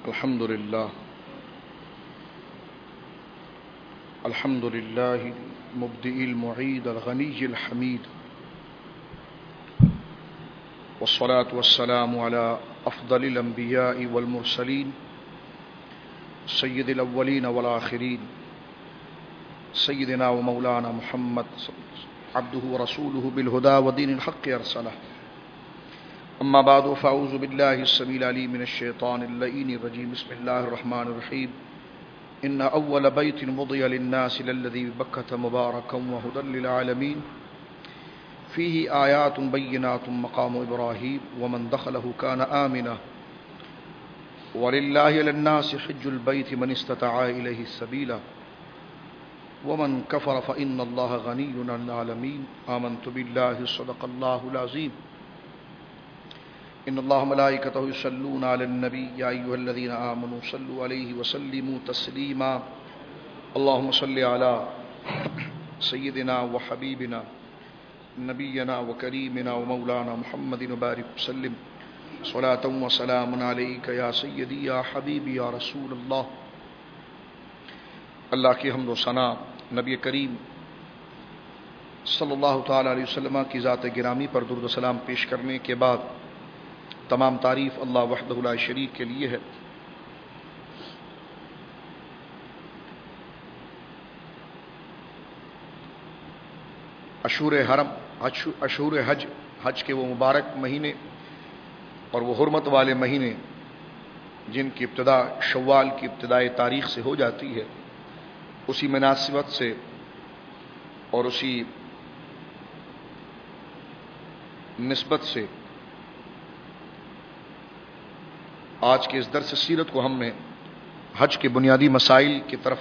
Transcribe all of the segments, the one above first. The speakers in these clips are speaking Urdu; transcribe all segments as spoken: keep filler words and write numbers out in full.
الحمد لله الحمد لله المبدئ المعيد الغني الحميد، والصلاة والسلام على أفضل الأنبياء والمرسلين سيد الأولين والآخرين سيدنا ومولانا محمد عبده ورسوله بالهدى ودين الحق أرسله. أما بعد فأعوذ بالله السميع العليم من الشيطان اللعين الرجيم. بسم الله الرحمن الرحيم. إن أول بيت وضع للناس للذي ببكة مباركا وهدى للعالمين فيه آيات بينات مقام إبراهيم ومن دخله كان آمنا ولله للناس حج البيت من استطاع إليه سبيلا ومن كفر فإن الله غني عن العالمين. آمنت بالله صدق الله العظيم. إن الله ملائكته يصلون على النبي يا أيها الذين آمنوا صلوا عليه وسلموا تسليما. اللهم صل على سيدنا وحبيبنا نبينا وكريمنا ومولانا محمد وبارك وسلم صلاة وسلام عليك يا سيدي يا حبيبي يا رسول اللہ. اللہ کی حمد و ثنا نبی کریم صلی اللہ تعالی علیہ وسلم کی ذات گرامی پر درود و سلام پیش کرنے کے بعد تمام تعریف اللہ وحدہ لا شریک کے لیے ہے. اشہور حرم، اشہور حج، حج کے وہ مبارک مہینے اور وہ حرمت والے مہینے جن کی ابتدا شوال کی ابتدائی تاریخ سے ہو جاتی ہے، اسی مناسبت سے اور اسی نسبت سے آج کے اس درس سیرت کو ہم نے حج کے بنیادی مسائل کی طرف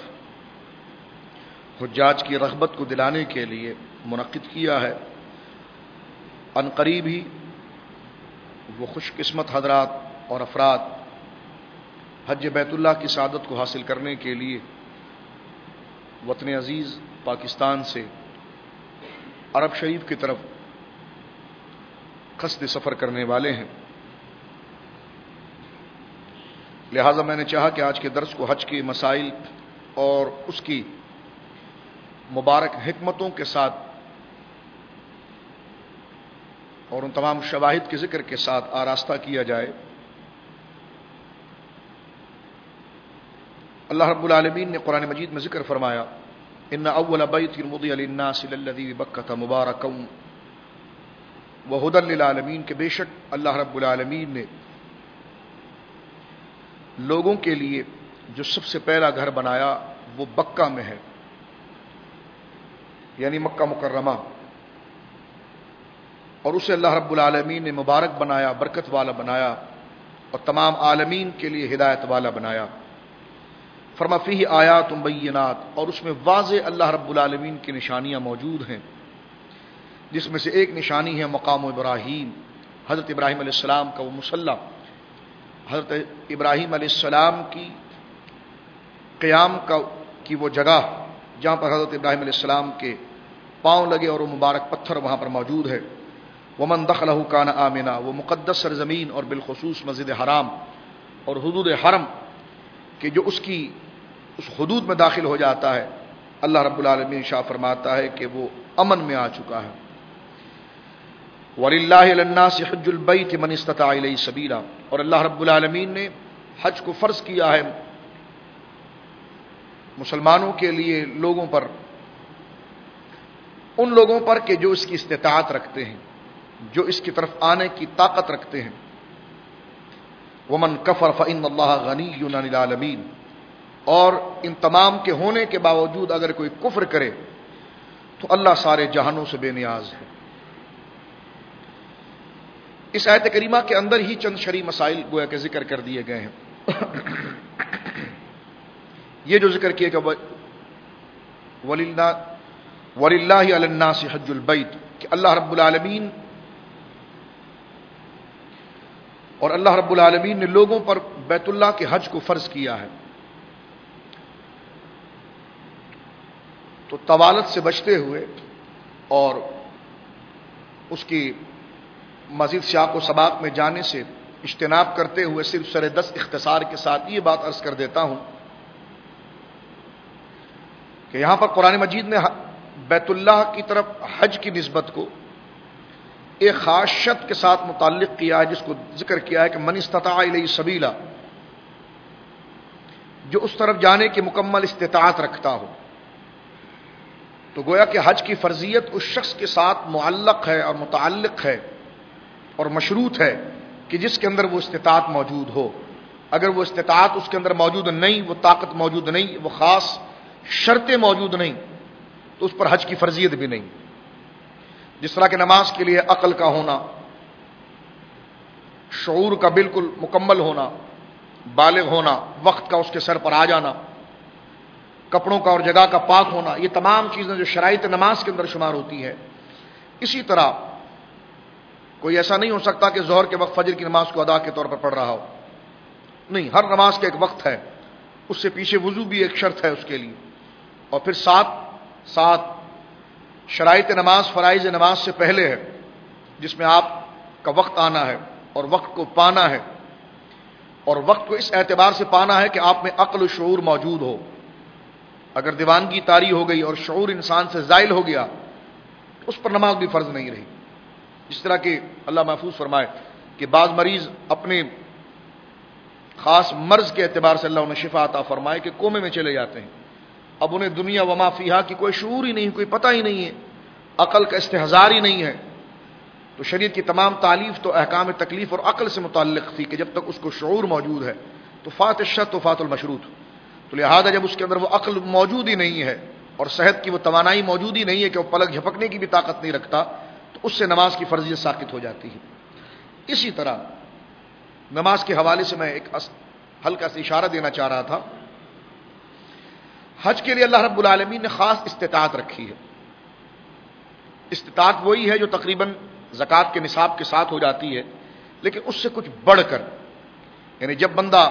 حجاج کی رغبت کو دلانے کے لیے منعقد کیا ہے. ان قریب ہی وہ خوش قسمت حضرات اور افراد حج بیت اللہ کی سعادت کو حاصل کرنے کے لیے وطن عزیز پاکستان سے عرب شریف کی طرف قصد سفر کرنے والے ہیں. لہذا میں نے چاہا کہ آج کے درس کو حج کے مسائل اور اس کی مبارک حکمتوں کے ساتھ اور ان تمام شواہد کے ذکر کے ساتھ آراستہ کیا جائے. اللہ رب العالمین نے قرآن مجید میں ذکر فرمایا، ان اول بیت وضع للناس للذی ببکۃ مبارکا وہدی للعالمین، کہ بے شک اللہ رب العالمین نے لوگوں کے لیے جو سب سے پہلا گھر بنایا وہ بکہ میں ہے، یعنی مکہ مکرمہ، اور اسے اللہ رب العالمین نے مبارک بنایا، برکت والا بنایا اور تمام عالمین کے لیے ہدایت والا بنایا. فرما فیہ آیات بینات، اور اس میں واضح اللہ رب العالمین کی نشانیاں موجود ہیں، جس میں سے ایک نشانی ہے مقام ابراہیم، حضرت ابراہیم علیہ السلام کا وہ مصلی، حضرت ابراہیم علیہ السلام کی قیام کا کی وہ جگہ جہاں پر حضرت ابراہیم علیہ السلام کے پاؤں لگے اور وہ مبارک پتھر وہاں پر موجود ہے. ومن دخلہ کان آمنا، وہ مقدس سرزمین اور بالخصوص مسجد حرام اور حدود حرم کہ جو اس کی اس حدود میں داخل ہو جاتا ہے، اللہ رب العالمین شاہ فرماتا ہے کہ وہ امن میں آ چکا ہے. وَلِلَّهِ لِلنَّاسِ حِجُّ الْبَيْتِ مَنِ اسْتَطَاعَ إِلَيْهِ سَبِيلًا، اور اللہ رب العالمین نے حج کو فرض کیا ہے مسلمانوں کے لیے، لوگوں پر، ان لوگوں پر کہ جو اس کی استطاعت رکھتے ہیں، جو اس کی طرف آنے کی طاقت رکھتے ہیں. وَمَنْ كَفَرَ فَإِنَّ اللَّهَ غَنِيٌّ عَنِ الْعَالَمِينَ، اور ان تمام کے ہونے کے باوجود اگر کوئی کفر کرے تو اللہ سارے جہانوں سے بے نیاز ہے. اس آیت کریمہ کے اندر ہی چند شرعی مسائل گویا کہ ذکر کر دیے گئے ہیں. یہ جو ذکر کیا کہ وَلِلَّهِ عَلَى النَّاسِ حَجُّ الْبَيْتِ، کہ اللہ رب العالمین اور اللہ رب العالمین نے لوگوں پر بیت اللہ کے حج کو فرض کیا ہے. تو طوالت سے بچتے ہوئے اور اس کی مزید سیاق و سباق میں جانے سے اجتناب کرتے ہوئے صرف سر دس اختصار کے ساتھ یہ بات عرض کر دیتا ہوں کہ یہاں پر قرآن مجید نے بیت اللہ کی طرف حج کی نسبت کو ایک خاص شرط کے ساتھ متعلق کیا ہے، جس کو ذکر کیا ہے کہ من استطاع الیہ سبیلا، جو اس طرف جانے کی مکمل استطاعت رکھتا ہو. تو گویا کہ حج کی فرضیت اس شخص کے ساتھ معلق ہے اور متعلق ہے اور مشروط ہے کہ جس کے اندر وہ استطاعت موجود ہو. اگر وہ استطاعت اس کے اندر موجود نہیں، وہ طاقت موجود نہیں، وہ خاص شرطیں موجود نہیں، تو اس پر حج کی فرضیت بھی نہیں. جس طرح کہ نماز کے لیے عقل کا ہونا، شعور کا بالکل مکمل ہونا، بالغ ہونا، وقت کا اس کے سر پر آ جانا، کپڑوں کا اور جگہ کا پاک ہونا، یہ تمام چیزیں جو شرائط نماز کے اندر شمار ہوتی ہے. اسی طرح کوئی ایسا نہیں ہو سکتا کہ ظہر کے وقت فجر کی نماز کو ادا کے طور پر پڑھ رہا ہو. نہیں، ہر نماز کا ایک وقت ہے، اس سے پیچھے وضو بھی ایک شرط ہے اس کے لیے. اور پھر ساتھ ساتھ شرائط نماز فرائض نماز سے پہلے ہے، جس میں آپ کا وقت آنا ہے اور وقت کو پانا ہے، اور وقت کو اس اعتبار سے پانا ہے کہ آپ میں عقل و شعور موجود ہو. اگر دیوانگی طاری ہو گئی اور شعور انسان سے زائل ہو گیا تو اس پر نماز بھی فرض نہیں رہی. جس طرح کہ اللہ محفوظ فرمائے کہ بعض مریض اپنے خاص مرض کے اعتبار سے اللہ انہیں شفا عطا فرمائے کہ کومے میں چلے جاتے ہیں. اب انہیں دنیا وما فیہا کی کوئی شعور ہی نہیں، کوئی پتہ ہی نہیں ہے، عقل کا استحضار ہی نہیں ہے. تو شریعت کی تمام تعلیف تو احکام تکلیف اور عقل سے متعلق تھی کہ جب تک اس کو شعور موجود ہے تو فات الشرط و فات المشروط. تو لہذا جب اس کے اندر وہ عقل موجود ہی نہیں ہے اور صحت کی وہ توانائی موجود ہی نہیں ہے کہ وہ پلک جھپکنے کی بھی طاقت نہیں رکھتا، تو اس سے نماز کی فرضیت ساقط ہو جاتی ہے. اسی طرح نماز کے حوالے سے میں ایک ہلکا سا اشارہ دینا چاہ رہا تھا. حج کے لیے اللہ رب العالمین نے خاص استطاعت رکھی ہے. استطاعت وہی ہے جو تقریباً زکوٰۃ کے نصاب کے ساتھ ہو جاتی ہے، لیکن اس سے کچھ بڑھ کر، یعنی جب بندہ،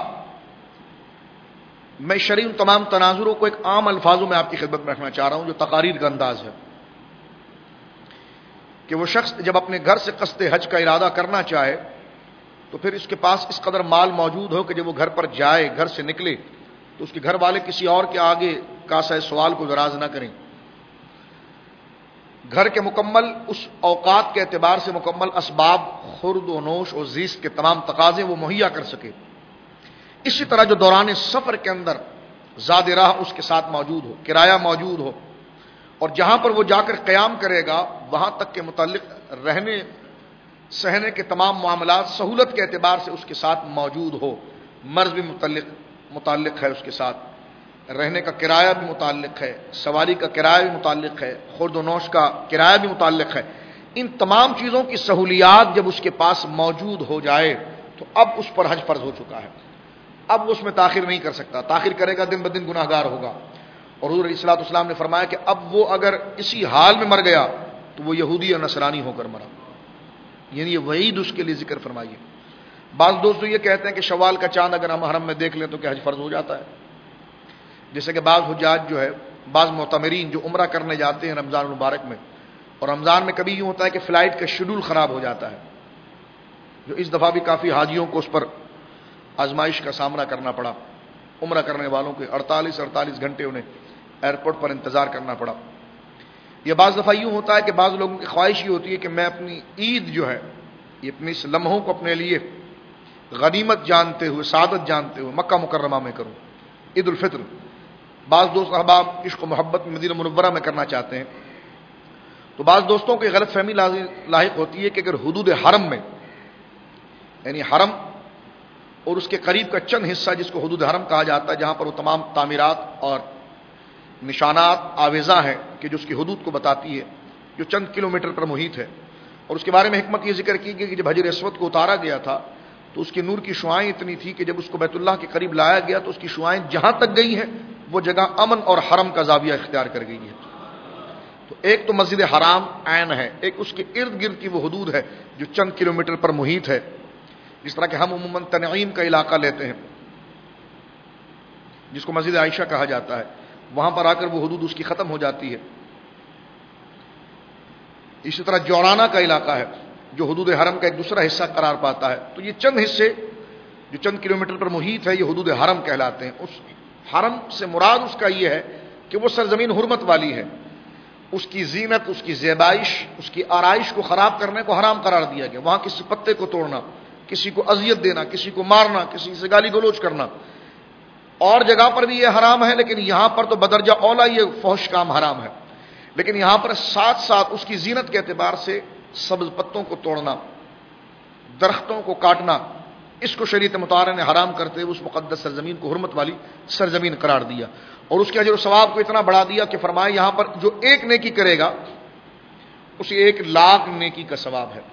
میں شرعی ان تمام تناظروں کو ایک عام الفاظوں میں آپ کی خدمت میں رکھنا چاہ رہا ہوں جو تقاریر کا انداز ہے، کہ وہ شخص جب اپنے گھر سے قصد حج کا ارادہ کرنا چاہے تو پھر اس کے پاس اس قدر مال موجود ہو کہ جب وہ گھر پر جائے، گھر سے نکلے، تو اس کے گھر والے کسی اور کے آگے کاسہ سوال کو دراز نہ کریں. گھر کے مکمل اس اوقات کے اعتبار سے مکمل اسباب، خورد و نوش اور زیست کے تمام تقاضے وہ مہیا کر سکے. اسی طرح جو دوران سفر کے اندر زاد راہ اس کے ساتھ موجود ہو، کرایہ موجود ہو، اور جہاں پر وہ جا کر قیام کرے گا وہاں تک کے متعلق رہنے سہنے کے تمام معاملات سہولت کے اعتبار سے اس کے ساتھ موجود ہو. مرض بھی متعلق متعلق ہے اس کے ساتھ، رہنے کا کرایہ بھی متعلق ہے، سواری کا کرایہ بھی متعلق ہے، خورد و نوش کا کرایہ بھی متعلق ہے. ان تمام چیزوں کی سہولیات جب اس کے پاس موجود ہو جائے تو اب اس پر حج فرض ہو چکا ہے. اب وہ اس میں تاخیر نہیں کر سکتا، تاخیر کرے گا دن بدن گناہ گار ہوگا. اور حضور علیہ الصلوۃ والسلام نے فرمایا کہ اب وہ اگر اسی حال میں مر گیا تو وہ یہودی یا نصرانی ہو کر مرا. یعنی یہ وعید اس کے لیے ذکر فرمائیے. بعض دوست یہ کہتے ہیں کہ شوال کا چاند اگر ہم حرم میں دیکھ لیں تو کیا حج فرض ہو جاتا ہے؟ جیسے کہ بعض حجاج جو ہے، بعض معتمرین جو عمرہ کرنے جاتے ہیں رمضان المبارک میں، اور رمضان میں کبھی یوں ہوتا ہے کہ فلائٹ کا شیڈول خراب ہو جاتا ہے، جو اس دفعہ بھی کافی حاجیوں کو اس پر آزمائش کا سامنا کرنا پڑا. عمرہ کرنے والوں کے اڑتالیس اڑتالیس گھنٹے انہیں ایئرپورٹ پر انتظار کرنا پڑا. یہ بعض دفعہ یوں ہوتا ہے کہ بعض لوگوں کی خواہش یہ ہوتی ہے کہ میں اپنی عید جو ہے، یہ اپنی اس لمحوں کو اپنے لیے غنیمت جانتے ہوئے، سعادت جانتے ہوئے مکہ مکرمہ میں کروں، عید الفطر. بعض دوست احباب عشق و محبت مدینہ منورہ میں کرنا چاہتے ہیں. تو بعض دوستوں کو غلط فہمی لاحق ہوتی ہے کہ اگر حدود حرم میں، یعنی حرم اور اس کے قریب کا چند حصہ جس کو حدود حرم کہا جاتا ہے، جہاں پر وہ تمام تعمیرات اور نشانات آویزاں ہیں کہ جو اس کی حدود کو بتاتی ہے، جو چند کلومیٹر پر محیط ہے. اور اس کے بارے میں حکمت یہ ذکر کی گئی کہ جب حجر اسود کو اتارا گیا تھا تو اس کی نور کی شعائیں اتنی تھی کہ جب اس کو بیت اللہ کے قریب لایا گیا تو اس کی شعائیں جہاں تک گئی ہیں وہ جگہ امن اور حرم کا زاویہ اختیار کر گئی ہے. تو ایک تو مسجد حرام عین ہے، ایک اس کے ارد گرد کی وہ حدود ہے جو چند کلومیٹر پر محیط ہے. جس طرح کہ ہم عموماً تنعیم کا علاقہ لیتے ہیں جس کو مسجد عائشہ کہا جاتا ہے، وہاں پر آ کر وہ حدود اس کی ختم ہو جاتی ہے. اسی طرح جورانہ کا علاقہ ہے، جو حدود حرم کا ایک دوسرا حصہ قرار پاتا ہے. تو یہ چند حصے جو چند کلومیٹر پر محیط ہے یہ حدود حرم کہلاتے ہیں. اس حرم سے مراد اس کا یہ ہے کہ وہ سرزمین حرمت والی ہے. اس کی زینت، اس کی زیبائش، اس کی آرائش کو خراب کرنے کو حرام قرار دیا گیا. وہاں کسی پتے کو توڑنا، کسی کو اذیت دینا، کسی کو مارنا، کسی سے گالی گلوچ کرنا، اور جگہ پر بھی یہ حرام ہے، لیکن یہاں پر تو بدرجہ اولا یہ فحش کام حرام ہے. لیکن یہاں پر ساتھ ساتھ اس کی زینت کے اعتبار سے سبز پتوں کو توڑنا، درختوں کو کاٹنا، اس کو شریعت مطہرہ نے حرام کرتے ہوئے اس مقدس سرزمین کو حرمت والی سرزمین قرار دیا، اور اس کے اجر و ثواب کو اتنا بڑھا دیا کہ فرمایا یہاں پر جو ایک نیکی کرے گا اسے ایک لاکھ نیکی کا ثواب ہے.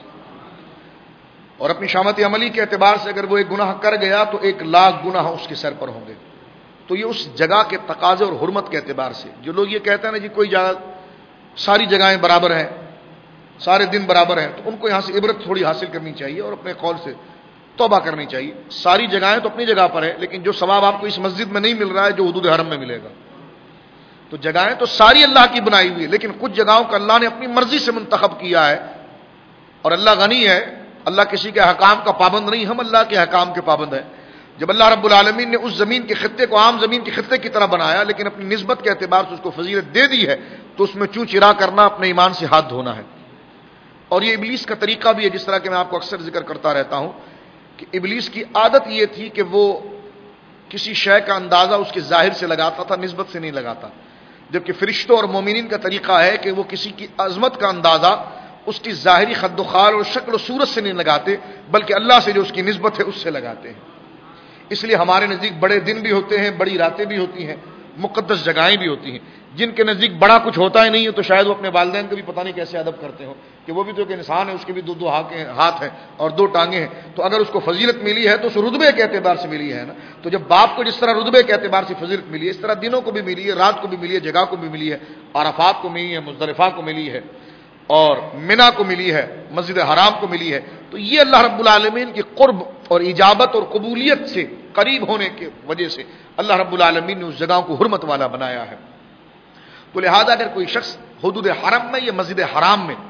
اور اپنی شامت عملی کے اعتبار سے اگر وہ ایک گناہ کر گیا تو ایک لاکھ گناہ اس کے سر پر ہوں گے. تو یہ اس جگہ کے تقاضے اور حرمت کے اعتبار سے. جو لوگ یہ کہتے ہیں نا جی کوئی جگہ ساری جگہیں برابر ہیں، سارے دن برابر ہیں، تو ان کو یہاں سے عبرت تھوڑی حاصل کرنی چاہیے اور اپنے قول سے توبہ کرنی چاہیے. ساری جگہیں تو اپنی جگہ پر ہے، لیکن جو ثواب آپ کو اس مسجد میں نہیں مل رہا ہے جو حدود حرم میں ملے گا. تو جگہیں تو ساری اللہ کی بنائی ہوئی ہے، لیکن کچھ جگہوں کو اللہ نے اپنی مرضی سے منتخب کیا ہے، اور اللہ غنی ہے، اللہ کسی کے حکام کا پابند نہیں، ہم اللہ کے حکام کے پابند ہیں. جب اللہ رب العالمین نے اس زمین کے خطے کو عام زمین کے خطے کی طرح بنایا، لیکن اپنی نسبت کے اعتبار سے اس کو فضیلت دے دی ہے، تو اس میں چوں چرا کرنا اپنے ایمان سے ہاتھ دھونا ہے. اور یہ ابلیس کا طریقہ بھی ہے، جس طرح کہ میں آپ کو اکثر ذکر کرتا رہتا ہوں کہ ابلیس کی عادت یہ تھی کہ وہ کسی شے کا اندازہ اس کے ظاہر سے لگاتا تھا، نسبت سے نہیں لگاتا. جبکہ فرشتوں اور مومنین کا طریقہ ہے کہ وہ کسی کی عظمت کا اندازہ اس کی ظاہری خد و خال اور شکل و صورت سے نہیں لگاتے، بلکہ اللہ سے جو اس کی نسبت ہے اس سے لگاتے ہیں. اس لیے ہمارے نزدیک بڑے دن بھی ہوتے ہیں، بڑی راتیں بھی ہوتی ہیں، مقدس جگہیں بھی ہوتی ہیں. جن کے نزدیک بڑا کچھ ہوتا ہی نہیں ہے تو شاید وہ اپنے والدین کو بھی پتہ نہیں کیسے ادب کرتے ہو کہ وہ بھی تو ایک انسان ہے، اس کے بھی دو دو ہاتھ ہیں اور دو ٹانگیں ہیں. تو اگر اس کو فضیلت ملی ہے تو اس رتبے کے اعتبار سے ملی ہے نا. تو جب باپ کو جس طرح رتبے کے اعتبار سے فضیلت ملی ہے، اس طرح دنوں کو بھی ملی ہے، رات کو بھی ملی ہے، جگہ کو بھی ملی ہے، عرفات کو ملی ہے، مزدلفہ کو ملی ہے، اور منا کو ملی ہے، مسجد حرام کو ملی ہے. تو یہ اللہ رب العالمین کی قرب اور اجابت اور قبولیت سے قریب ہونے کی وجہ سے اللہ رب العالمین نے اس جگہ کو حرمت والا بنایا ہے. تو لہذا اگر کوئی شخص حدود حرم میں یا مسجد حرام میں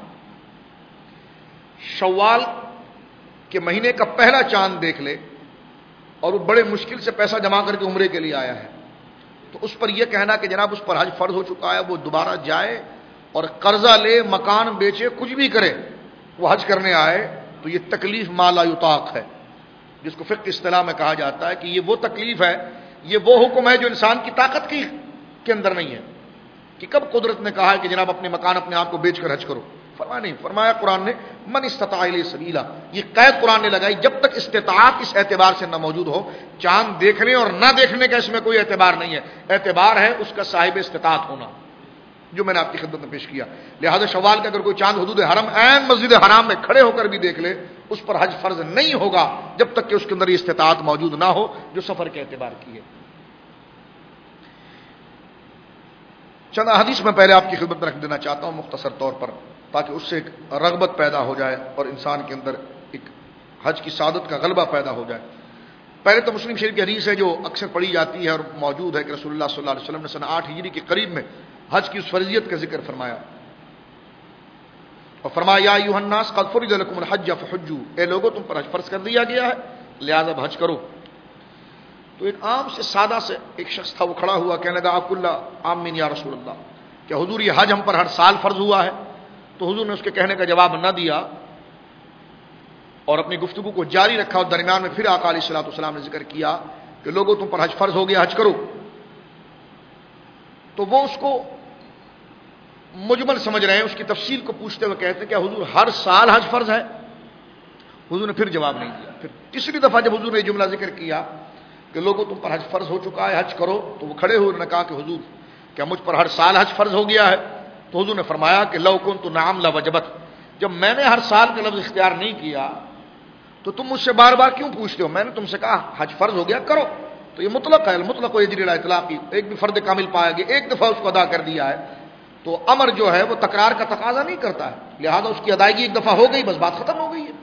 شوال کے مہینے کا پہلا چاند دیکھ لے اور وہ بڑے مشکل سے پیسہ جمع کر کے عمرے کے لیے آیا ہے، تو اس پر یہ کہنا کہ جناب اس پر حج فرض ہو چکا ہے، وہ دوبارہ جائے اور قرضہ لے، مکان بیچے، کچھ بھی کرے، وہ حج کرنے آئے، تو یہ تکلیف ما لا یطاق ہے، جس کو فقہ اصطلاح میں کہا جاتا ہے کہ یہ وہ تکلیف ہے، یہ وہ حکم ہے جو انسان کی طاقت کی کے اندر نہیں ہے. کہ کب قدرت نے کہا ہے کہ جناب اپنے مکان اپنے آپ کو بیچ کر حج کرو؟ فرمایا نہیں. فرمایا قرآن نے من استطاع الیہ سبیلا، یہ قید قرآن نے لگائی جب تک استطاعت اس اعتبار سے نہ موجود ہو. چاند دیکھنے اور نہ دیکھنے کا اس میں کوئی اعتبار نہیں ہے، اعتبار ہے اس کا صاحب استطاعت ہونا، جو میں نے آپ کی خدمت میں پیش کیا. لہذا شوال کا اگر کوئی چاند حدود حرم عین مسجد حرام میں کھڑے ہو کر بھی دیکھ لے، اس پر حج فرض نہیں ہوگا جب تک کہ اس کے اندر یہ استطاعت موجود نہ ہو جو سفر کے اعتبار کی ہے. چند حدیث میں پہلے آپ کی خدمت میں رکھ دینا چاہتا ہوں مختصر طور پر، تاکہ اس سے ایک رغبت پیدا ہو جائے اور انسان کے اندر ایک حج کی سعادت کا غلبہ پیدا ہو جائے. پہلے تو مسلم شریف کی حدیث ہے جو اکثر پڑھی جاتی ہے اور موجود ہے کہ رسول اللہ صلی اللہ علیہ وسلم نے سن آٹھ ہجری کے قریب میں حج کی اس فرضیت کا ذکر فرمایا اور فرمایا یا ایھا الناس قد فرض لکم الحج فحجوا، اے لوگوں تم پر حج فرض کر دیا گیا ہے لہذا حج کرو. تو ایک عام سے سادہ سے ایک شخص تھا، وہ کھڑا ہوا کہنے لگا اکل عامین یا رسول اللہ، کہ حضور یہ حج ہم پر ہر سال فرض ہوا ہے؟ تو حضور نے اس کے کہنے کا جواب نہ دیا اور اپنی گفتگو کو جاری رکھا، اور درمیان میں پھر آقا علیہ الصلوۃ والسلام نے ذکر کیا کہ لوگوں تم پر حج فرض ہو گیا، حج کرو. تو وہ اس کو مجمل سمجھ رہے ہیں، اس کی تفصیل کو پوچھتے ہوئے کہتے ہیں کہ حضور ہر سال حج فرض ہے؟ حضور نے پھر جواب نہیں دیا. پھر تیسری دفعہ جب حضور نے یہ جملہ ذکر کیا کہ لوگوں تم پر حج فرض ہو چکا ہے، حج کرو، تو وہ کھڑے ہوئے نے کہا کہ حضور کیا مجھ پر ہر سال حج فرض ہو گیا ہے؟ تو حضور نے فرمایا کہ لو کنت نعم لوجبت، جب میں نے ہر سال کا لفظ اختیار نہیں کیا تو تم مجھ سے بار بار کیوں پوچھتے ہو؟ میں نے تم سے کہا حج فرض ہو گیا کرو. تو یہ مطلق ہے، المطلق و یجری علی الاطلاق، ایک بھی فرد کامل پایا گیا، ایک دفعہ اس کو ادا کر دیا ہے تو امر جو ہے وہ تکرار کا تقاضا نہیں کرتا ہے، لہذا اس کی ادائیگی ایک دفعہ ہو گئی، بس بات ختم ہو گئی ہے.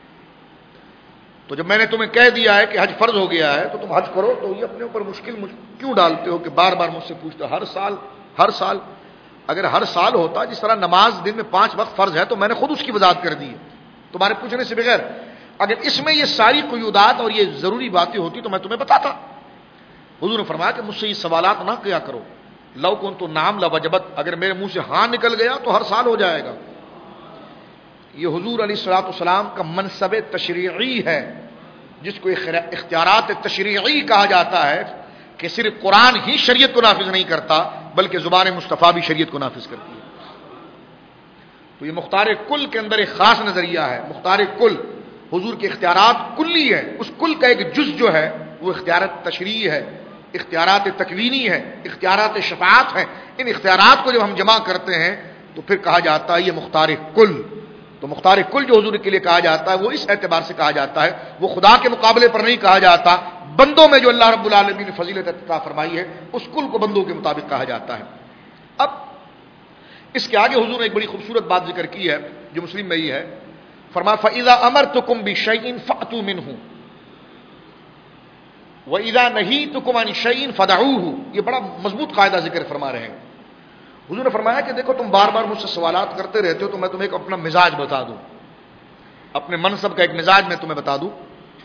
تو جب میں نے تمہیں کہہ دیا ہے کہ حج فرض ہو گیا ہے تو تم حج کرو، تو یہ اپنے اوپر مشکل کیوں ڈالتے ہو کہ بار بار مجھ سے پوچھتے ہو؟ ہر سال ہر سال اگر ہر سال ہوتا، جس طرح نماز دن میں پانچ وقت فرض ہے تو میں نے خود اس کی وضاحت کر دی ہے تمہارے پوچھنے سے بغیر. اگر اس میں یہ ساری قیودات اور یہ ضروری باتیں ہوتی تو میں تمہیں بتاتا. حضور نے فرمایا کہ مجھ سے یہ سوالات نہ کیا کرو. لو کن تو نام لوجبت، اگر میرے منہ سے ہاں نکل گیا تو ہر سال ہو جائے گا. یہ حضور علیہ الصلوۃ والسلام کا منصب تشریعی ہے، جس کو اختیارات تشریعی کہا جاتا ہے، کہ صرف قرآن ہی شریعت کو نافذ نہیں کرتا بلکہ زبان مصطفیٰ بھی شریعت کو نافذ کرتی ہے. تو یہ مختار کل کے اندر ایک خاص نظریہ ہے. مختار کل حضور کے اختیارات کلی ہے، اس کل کا ایک جز جو ہے وہ اختیارات تشریعی ہے، اختیارات تکوینی ہے، اختیارات شفاعت ہے. ان اختیارات کو جب ہم جمع کرتے ہیں تو پھر کہا جاتا ہے یہ مختار کل. تو مختار کل جو حضور کے لیے کہا جاتا ہے وہ اس اعتبار سے کہا جاتا ہے، وہ خدا کے مقابلے پر نہیں کہا جاتا، بندوں میں جو اللہ رب العالمین نے فضیلت عطا فرمائی ہے اس کل کو بندوں کے مطابق کہا جاتا ہے. اب اس کے آگے حضور نے ایک بڑی خوبصورت بات ذکر کی ہے جو مسلم میں ہی ہے. فرمایا فَإِذَا أَمَرْتُكُمْ بِشَيْءٍ فَأْتُوا مِنْهُ وَإِذَا نَهِيتُكُمْ عَنْ شَيْءٍ فَدَعُوهُ. یہ بڑا مضبوط قاعدہ ذکر فرما رہے ہیں. حضور نے فرمایا کہ دیکھو تم بار بار مجھ سے سوالات کرتے رہتے ہو تو میں تمہیں ایک اپنا مزاج بتا دوں، اپنے منصب کا ایک مزاج میں تمہیں بتا دوں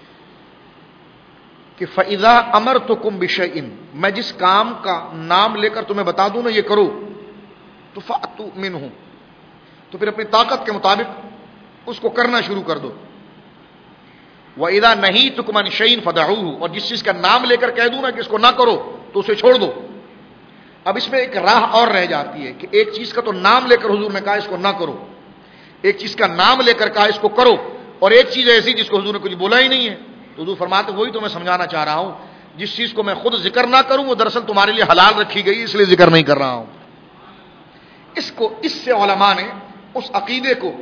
کہ فَإِذَا أَمَرْتُكُمْ بِشَيْءٍ، میں جس کام کا نام لے کر تمہیں بتا دوں نا یہ کرو، تو فَأْتُوا مِنْهُ، تو پھر اپنی طاقت کے مطابق اس کو کرنا شروع کر دو. وَإِذَا نَهِيتُكُمْ عَنْ شَيْءٍ فَدَعُوهُ، اور جس چیز کا نام لے کر کہہ دوں نا کہ اس کو نہ کرو تو اسے چھوڑ دو. اب اس میں ایک راہ اور رہ جاتی ہے کہ ایک چیز کا تو نام لے کر حضور نے کہا اس کو نہ کرو، ایک چیز کا نام لے کر کہا اس کو کرو، اور ایک چیز ایسی جس کو حضور نے کچھ بولا ہی نہیں ہے. تو حضور فرماتے وہی تو میں سمجھانا چاہ رہا ہوں، جس چیز کو میں خود ذکر نہ کروں وہ دراصل تمہارے لیے حلال رکھی گئی اس لیے ذکر نہیں کر رہا ہوں. اس کو اس سے علماء نے اس عقیدے کو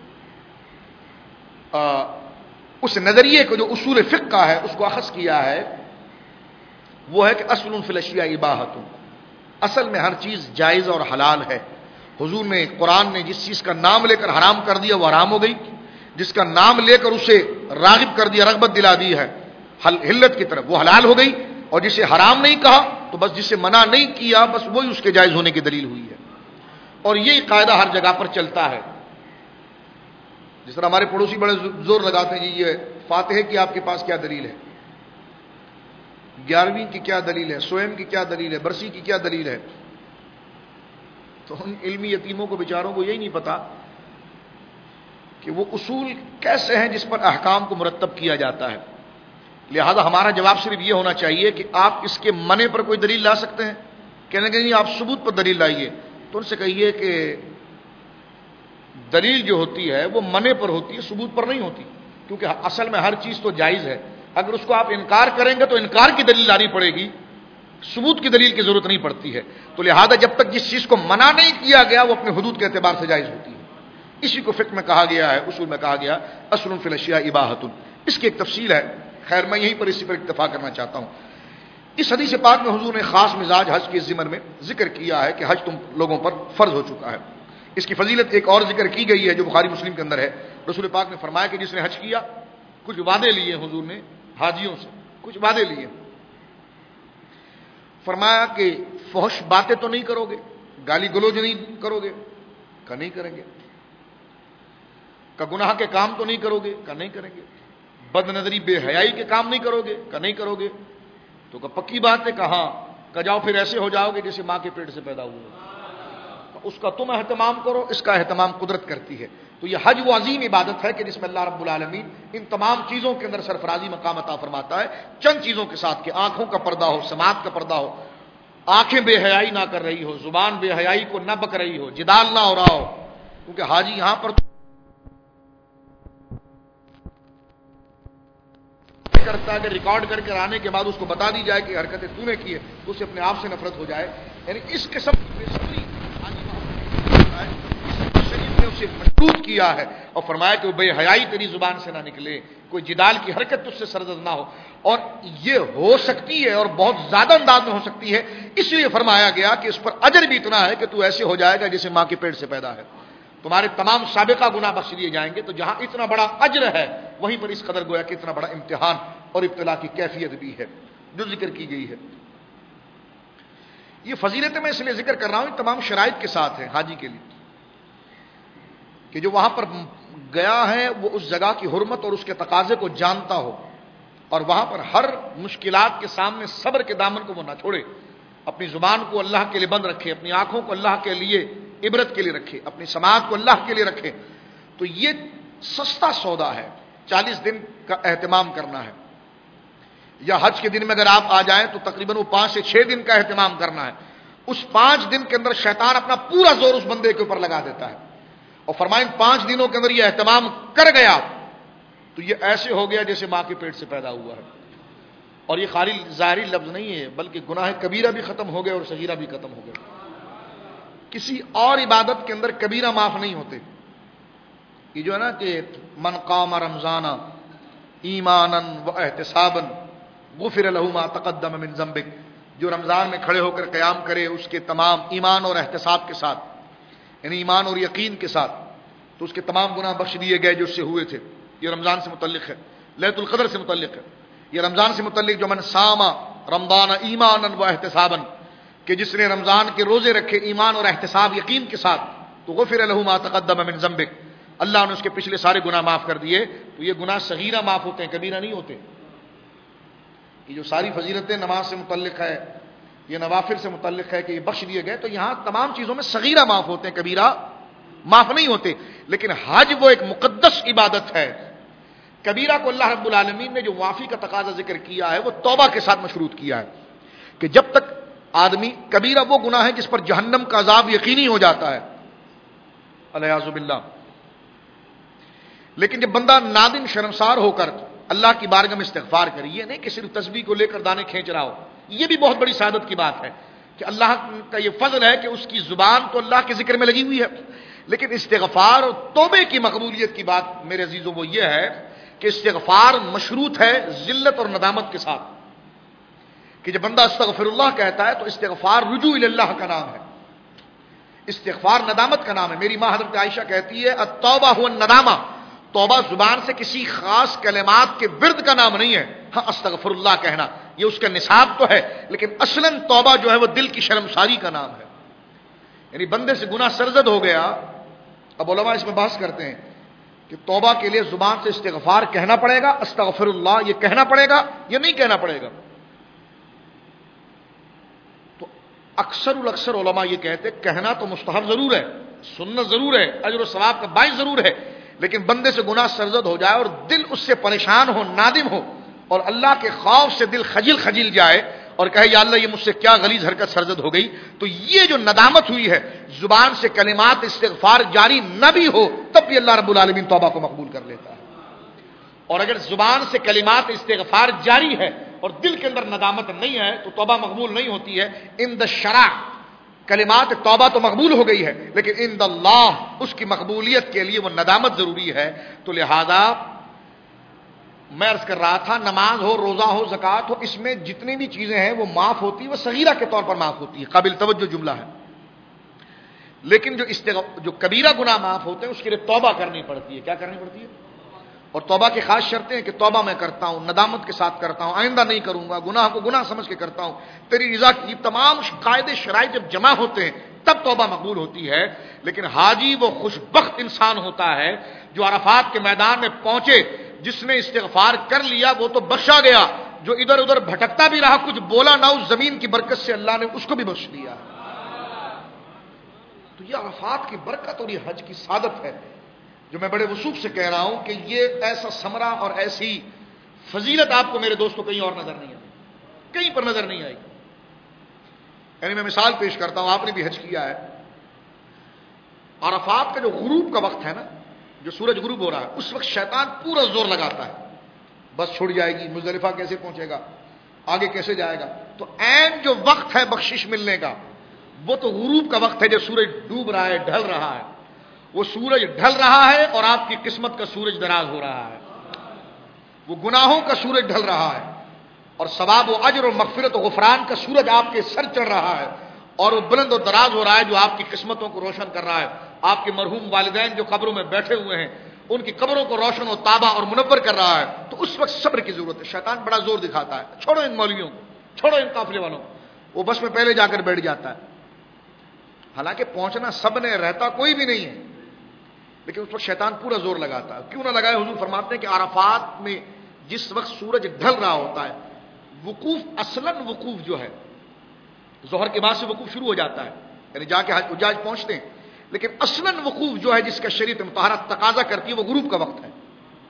آ, اس نظریے کو جو اصول فقہ کا ہے اس کو اخذ کیا ہے. وہ ہے کہ اصل فی الاشیاء اباحۃ، اصل میں ہر چیز جائز اور حلال ہے. حضور نے قرآن نے جس چیز کا نام لے کر حرام کر دیا وہ حرام ہو گئی، جس کا نام لے کر اسے راغب کر دیا، رغبت دلا دی ہے حلت کی طرف، وہ حلال ہو گئی. اور جسے حرام نہیں کہا تو بس جسے منع نہیں کیا بس وہی اس کے جائز ہونے کی دلیل ہوئی ہے. اور یہی قاعدہ ہر جگہ پر چلتا ہے. جس طرح ہمارے پڑوسی بڑے زور لگاتے ہیں جی یہ فاتحہ کی آپ کے پاس کیا دلیل ہے، گیارہویں کی کیا دلیل ہے، سوئم کی کیا دلیل ہے، برسی کی کیا دلیل ہے. تو ان علمی یتیموں کو بیچاروں کو یہی نہیں پتا کہ وہ اصول کیسے ہیں جس پر احکام کو مرتب کیا جاتا ہے. لہذا ہمارا جواب صرف یہ ہونا چاہیے کہ آپ اس کے منع پر کوئی دلیل لا سکتے ہیں، کہنے کہ نہیں آپ ثبوت پر دلیل لائیے. تو ان سے کہیے کہ دلیل جو ہوتی ہے وہ منع پر ہوتی ہے، ثبوت پر نہیں ہوتی، کیونکہ اصل میں ہر چیز تو جائز ہے. اگر اس کو آپ انکار کریں گے تو انکار کی دلیل لانی پڑے گی، ثبوت کی دلیل کی ضرورت نہیں پڑتی ہے. تو لہذا جب تک جس چیز کو منع نہیں کیا گیا وہ اپنے حدود کے اعتبار سے جائز ہوتی ہے. اسی کو فقہ میں کہا گیا ہے، اصول میں کہا گیا اصل فی الاشیاء اباحۃ. اس کی ایک تفصیل ہے، خیر میں یہیں پر اسی پر اکتفا کرنا چاہتا ہوں. اس حدیث پاک میں حضور نے خاص مزاج حج کے ضمن میں ذکر کیا ہے کہ حج تم لوگوں پر فرض ہو چکا ہے. اس کی فضیلت ایک اور ذکر کی گئی ہے جو بخاری مسلم کے اندر ہے. رسول پاک نے فرمایا کہ جس نے حج کیا کچھ وعدے لیے حضور نے حاجیوں سے، کچھ وعدے لیے. فرمایا کہ فحش باتیں تو نہیں کرو گے، گالی گلوچ نہیں کرو گے، کہ نہیں کریں گے. کہ گناہ کے کام تو نہیں کرو گے، کہ نہیں کریں گے. بد نظری بے حیائی کے کام نہیں کرو گے، کہ نہیں کرو گے. تو کہ پکی بات ہے، کہاں کہ جاؤ پھر ایسے ہو جاؤ گے جیسے ماں کے پیٹ سے پیدا ہوئے. اس کا تم اہتمام کرو، اس کا اہتمام قدرت کرتی ہے. تو یہ حج وہ عظیم عبادت ہے کہ جس میں اللہ رب العالمین ان تمام چیزوں کے اندر سرفرازی مقام عطا فرماتا ہے. چند چیزوں کے ساتھ کہ آنکھوں کا پردہ ہو، سماعت کا پردہ ہو، آنکھیں بے حیائی نہ کر رہی ہو، زبان بے حیائی کو نہ بک رہی ہو، جدال نہ ہو رہا ہو. کیونکہ حاجی یہاں پر کرتا ہے کہ ریکارڈ کر کے آنے کے بعد اس کو بتا دی جائے کہ حرکتیں تو نے کی ہے تو اسے اپنے آپ سے نفرت ہو جائے. یعنی اس قسم کی شریف نے اسے مشروط کیا ہے اور فرمایا کہ بے حیائی تیری زبان سے نہ نکلے، کوئی جدال کی حرکت تجھ سے سرزد نہ ہو. اور یہ ہو سکتی ہے اور بہت زیادہ انداز میں ہو سکتی ہے، اس لیے فرمایا گیا کہ اس پر اجر بھی اتنا ہے کہ تو ایسے ہو جائے گا جیسے ماں کے پیٹ سے پیدا ہے. تمہارے تمام سابقہ گناہ بخش دیے جائیں گے. تو جہاں اتنا بڑا اجر ہے وہیں پر اس قدر گویا کہ اتنا بڑا امتحان اور ابتلا کی کیفیت بھی ہے جو ذکر کی گئی ہے. یہ فضیلتیں میں اس لیے ذکر کر رہا ہوں تمام شرائط کے ساتھ ہیں حاجی کے لیے کہ جو وہاں پر گیا ہے وہ اس جگہ کی حرمت اور اس کے تقاضے کو جانتا ہو، اور وہاں پر ہر مشکلات کے سامنے صبر کے دامن کو وہ نہ چھوڑے، اپنی زبان کو اللہ کے لیے بند رکھے، اپنی آنکھوں کو اللہ کے لیے عبرت کے لیے رکھے، اپنی سماعت کو اللہ کے لیے رکھے، تو یہ سستا سودا ہے۔ چالیس دن کا اہتمام کرنا ہے، یا حج کے دن میں اگر آپ آ جائیں تو تقریباً وہ پانچ سے چھ دن کا اہتمام کرنا ہے۔ اس پانچ دن کے اندر شیطان اپنا پورا زور اس بندے کے اوپر لگا دیتا ہے، اور فرمائیں پانچ دنوں کے اندر یہ اہتمام کر گیا تو یہ ایسے ہو گیا جیسے ماں کے پیٹ سے پیدا ہوا ہے۔ اور یہ خالی ظاہری لفظ نہیں ہے، بلکہ گناہ کبیرہ بھی ختم ہو گئے اور صغیرہ بھی ختم ہو گئے۔ کسی اور عبادت کے اندر کبیرہ معاف نہیں ہوتے۔ یہ جو ہے نا کہ من قام رمضان ایمانا و احتسابا غفر له ما تقدم من ذنبک، جو رمضان میں کھڑے ہو کر قیام کرے اس کے تمام ایمان اور احتساب کے ساتھ، یعنی ایمان اور یقین کے ساتھ، تو اس کے تمام گناہ بخش دیے گئے جو اس سے ہوئے تھے۔ یہ رمضان سے متعلق ہے، لیلۃ القدر سے متعلق ہے، یہ رمضان سے متعلق جو من صام رمضان ایمانا و احتسابا، کہ جس نے رمضان کے روزے رکھے ایمان اور احتساب یقین کے ساتھ، تو غفر له ما تقدم من ذنبک، اللہ نے اس کے پچھلے سارے گناہ معاف کر دیے۔ تو یہ گناہ صغیرہ معاف ہوتے ہیں، کبیرہ نہیں ہوتے۔ یہ جو ساری فضیلتیں نماز سے متعلق ہے، یہ نوافل سے متعلق ہے کہ یہ بخش دیے گئے، تو یہاں تمام چیزوں میں صغیرہ معاف ہوتے ہیں، کبیرہ معاف نہیں ہوتے۔ لیکن حج وہ ایک مقدس عبادت ہے۔ کبیرہ کو اللہ رب العالمین نے جو معافی کا تقاضا ذکر کیا ہے وہ توبہ کے ساتھ مشروط کیا ہے، کہ جب تک آدمی، کبیرہ وہ گناہ ہے جس پر جہنم کا عذاب یقینی ہو جاتا ہے، الیاذ باللہ۔ لیکن جب بندہ نادم شرمسار ہو کر اللہ کی بارگاہ میں استغفار کرے، یہ نہیں کہ صرف تسبیح کو لے کر دانے کھینچ رہا ہو، یہ بھی بہت بڑی سعادت کی بات ہے کہ اللہ کا یہ فضل ہے کہ اس کی زبان تو اللہ کے ذکر میں لگی ہوئی ہے، لیکن استغفار اور توبے کی مقبولیت کی بات میرے عزیزوں وہ یہ ہے کہ استغفار مشروط ہے ذلت اور ندامت کے ساتھ، کہ جب بندہ استغفر اللہ کہتا ہے تو استغفار رجوع اللہ کا نام ہے، استغفار ندامت کا نام ہے۔ میری ماں حضرت عائشہ کہتی ہے التوبہ هو الندامہ، توبہ زبان سے کسی خاص کلمات کے ورد کا نام نہیں ہے، ہاں استغفر اللہ کہنا یہ اس کا نصاب تو ہے، لیکن اصلاً توبہ جو ہے وہ دل کی شرمساری کا نام ہے، یعنی بندے سے گناہ سرزد ہو گیا۔ اب علماء اس میں بحث کرتے ہیں کہ توبہ کے لیے زبان سے استغفار کہنا پڑے گا، استغفر اللہ یہ کہنا پڑے گا یا نہیں کہنا پڑے گا؟ تو اکثر الاکثر علماء یہ کہتے کہنا تو مستحب ضرور ہے، سنت ضرور ہے، اجر و ثواب کا باعث ضرور ہے، لیکن بندے سے گناہ سرزد ہو جائے اور دل اس سے پریشان ہو، نادم ہو، اور اللہ کے خوف سے دل خجل خجل جائے اور کہے یا اللہ یہ مجھ سے کیا غلیظ حرکت سرزد ہو گئی، تو یہ جو ندامت ہوئی ہے، زبان سے کلمات استغفار جاری نہ بھی ہو تب بھی اللہ رب العالمین توبہ کو مقبول کر لیتا ہے۔ اور اگر زبان سے کلمات استغفار جاری ہے اور دل کے اندر ندامت نہیں ہے تو توبہ مقبول نہیں ہوتی ہے۔ عند الشرع کلمات توبہ تو مقبول ہو گئی ہے، لیکن عند اللہ اس کی مقبولیت کے لیے وہ ندامت ضروری ہے۔ تو لہذا میں عرض کر رہا تھا نماز ہو، روزہ ہو، زکوٰۃ ہو، اس میں جتنی بھی چیزیں ہیں وہ معاف ہوتی ہیں، وہ صغیرہ کے طور پر معاف ہوتی ہے، قابل توجہ جملہ ہے۔ لیکن جو استغ... جو کبیرہ گناہ معاف ہوتے ہیں اس کے لیے توبہ کرنی پڑتی ہے۔ کیا کرنی پڑتی ہے؟ اور توبہ کی خاص شرطیں ہیں کہ توبہ میں کرتا ہوں، ندامت کے ساتھ کرتا ہوں، آئندہ نہیں کروں گا، گناہ کو گناہ سمجھ کے کرتا ہوں، تیری رضا کی تمام قاعدے شرائط جب جمع ہوتے ہیں تب توبہ مقبول ہوتی ہے۔ لیکن حاجی وہ خوش بخت انسان ہوتا ہے جو عرفات کے میدان میں پہنچے، جس نے استغفار کر لیا وہ تو بخشا گیا، جو ادھر ادھر بھٹکتا بھی رہا کچھ بولا نہ، اس زمین کی برکت سے اللہ نے اس کو بھی بخش دیا۔ تو یہ عرفات کی برکت اور یہ حج کی سعادت ہے جو میں بڑے وثوق سے کہہ رہا ہوں کہ یہ ایسا ثمرہ اور ایسی فضیلت آپ کو میرے دوستوں کہیں اور نظر نہیں آئی، کہیں پر نظر نہیں آئی۔ یعنی میں مثال پیش کرتا ہوں، آپ نے بھی حج کیا ہے، عرفات کا جو غروب کا وقت ہے نا، جو سورج غروب ہو رہا ہے، اس وقت شیطان پورا زور لگاتا ہے بس چھوڑ جائے گی، مزدلفہ کیسے پہنچے گا، آگے کیسے جائے گا۔ تو عین جو وقت ہے بخشش ملنے کا وہ تو غروب کا وقت ہے، جو سورج ڈوب رہا ہے، ڈھل رہا ہے، وہ سورج ڈھل رہا ہے اور آپ کی قسمت کا سورج دراز ہو رہا ہے، وہ گناہوں کا سورج ڈھل رہا ہے اور ثواب و اجر و مغفرت و غفران کا سورج آپ کے سر چڑھ رہا ہے، اور وہ بلند و دراز ہو رہا ہے جو آپ کی قسمتوں کو روشن کر رہا ہے۔ آپ کے مرحوم والدین جو قبروں میں بیٹھے ہوئے ہیں ان کی قبروں کو روشن و تابہ اور منور کر رہا ہے، تو اس وقت صبر کی ضرورت ہے۔ شیطان بڑا زور دکھاتا ہے، چھوڑو ان مولویوں کو، چھوڑو ان قافلے والوں کو، وہ بس میں پہلے جا کر بیٹھ جاتا ہے، حالانکہ پہنچنا سب نے، رہتا کوئی بھی نہیں ہے، لیکن اس وقت شیطان پورا زور لگاتا ہے. کیوں نہ لگائے؟ حضور فرماتے ہیں کہ عرفات میں جس وقت سورج ڈھل رہا ہوتا ہے، وقوف اصلاً وقوف جو ہے ظہر کے بعد سے وقوف شروع ہو جاتا ہے، یعنی جا کے حجاج پہنچتے ہیں، لیکن اصلاً وقوف جو ہے جس کا شریعت مطہرہ تقاضا کرتی ہے وہ غروب کا وقت ہے.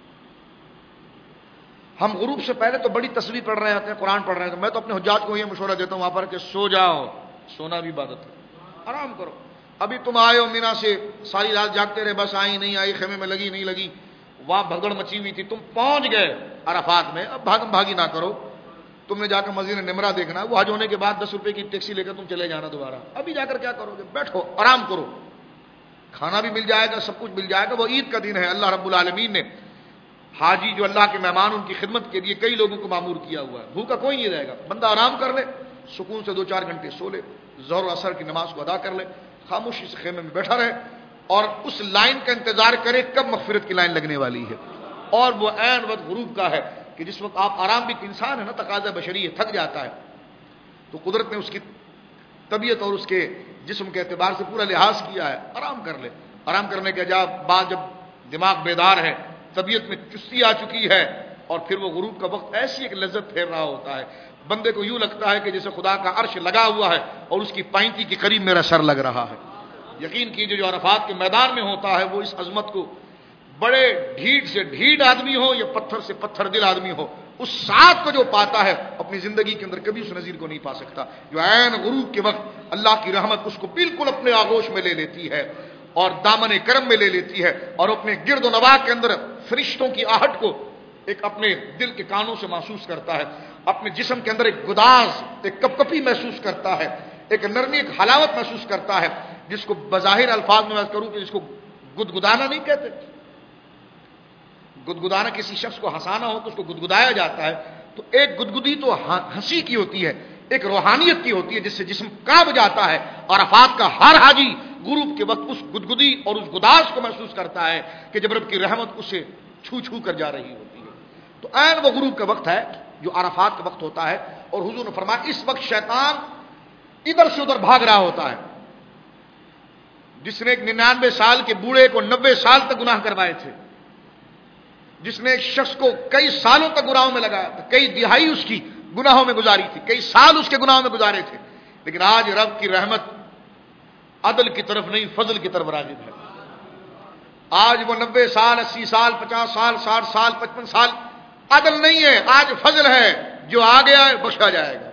ہم غروب سے پہلے تو بڑی تصویر پڑھ رہے ہوتے ہیں، قرآن پڑھ رہے ہیں. میں تو اپنے حجاج کو یہ مشورہ دیتا ہوں وہاں پر کہ سو جاؤ، سونا بھی عبادت ہے، آرام کرو. ابھی تم آئے ہو مینا سے، ساری رات جاگتے رہے، بس آئی نہیں آئی، خیمے میں لگی نہیں لگی، وہاں بھگڑ مچی ہوئی تھی، تم پہنچ گئے عرفات میں. اب بھاگم بھاگی نہ کرو. تم نے جا کر مسجد نمرہ دیکھنا، وہ حج ہونے کے بعد دس روپے کی ٹیکسی لے کر تم چلے جانا دوبارہ. ابھی جا کر کیا کرو گے؟ بیٹھو آرام کرو، کھانا بھی مل جائے گا، سب کچھ مل جائے گا. وہ عید کا دن ہے. اللہ رب العالمین نے حاجی جو اللہ کے مہمان ان کی خدمت کے لیے کئی لوگوں کو معمور کیا ہوا ہے. بھوکا کوئی نہیں رہے گا. بندہ آرام کر لے، سکون سے دو چار گھنٹے سو لے، ظہر و عصر کی نماز کو ادا کر لے، خاموشی سے خیمے میں بیٹھا رہے اور اس لائن کا انتظار کرے کب مغفرت کی لائن لگنے والی ہے. اور وہ عین وقت غروب کا ہے کہ جس وقت آپ آرام بھی، انسان ہے نا، تقاضا بشری ہے، تھک جاتا ہے، تو قدرت نے اس کی طبیعت اور اس کے جسم کے اعتبار سے پورا لحاظ کیا ہے. آرام کر لے. آرام کرنے کے بعد جب دماغ بیدار ہے، طبیعت میں چستی آ چکی ہے، اور پھر وہ غروب کا وقت ایسی ایک لذت پھیر رہا ہوتا ہے، بندے کو یوں لگتا ہے کہ جیسے خدا کا عرش لگا ہوا ہے اور اس کی پائنتی کے قریب میرا سر لگ رہا ہے. یقین کیجیے جو عرفات کے میدان میں ہوتا ہے وہ اس عظمت کو، بڑے ڈھیٹ سے ڈھیٹ آدمی ہو یا پتھر سے پتھر دل آدمی ہو، اس ساتھ کو جو پاتا ہے اپنی زندگی کے اندر کبھی اس نظیر کو نہیں پا سکتا. جو عین غروب کے وقت اللہ کی رحمت اس کو بالکل اپنے آغوش میں لے لیتی ہے اور دامن کرم میں لے لیتی ہے، اور اپنے گرد و نواح کے اندر فرشتوں کی آہٹ کو ایک اپنے دل کے کانوں سے محسوس کرتا ہے، اپنے جسم کے اندر ایک گداز، ایک کپ کپی محسوس کرتا ہے، ایک نرمی، ایک حلاوت محسوس کرتا ہے، جس کو بظاہر الفاظ میں بات کروں کہ جس کو گدگدانا نہیں کہتے. گدگدانا کسی شخص کو ہنسانا ہو تو اس کو گدگدایا جاتا ہے، تو ایک گدگدی تو ہنسی کی ہوتی ہے، ایک روحانیت کی ہوتی ہے جس سے جسم کانپ جاتا ہے. اور عرفات کا ہر حاجی غروب کے وقت اس گدگدی اور اس گداز کو محسوس کرتا ہے کہ جب رب کی رحمت اسے چھو چھو کر جا رہی ہوتی ہے. تو عین وہ غروب کا وقت ہے جو عرفات کا وقت ہوتا ہے. اور حضور نے فرمایا اس وقت شیطان ادھر سے ادھر بھاگ رہا ہوتا ہے. جس نے ایک ننانوے سال کے بوڑھے کو نبے سال تک گناہ کروائے تھے، جس نے ایک شخص کو کئی سالوں تک گناہوں میں لگایا تھا، کئی دہائی اس کی گناہوں میں گزاری تھی، کئی سال اس کے گناہوں میں گزارے تھے، لیکن آج رب کی رحمت عدل کی طرف نہیں فضل کی طرف راغب ہے. آج وہ نبے سال، اسی سال، پچاس سال، ساٹھ سال، پچپن سال عدل نہیں ہے، آج فضل ہے. جو آ گیا ہے بخشا جائے گا.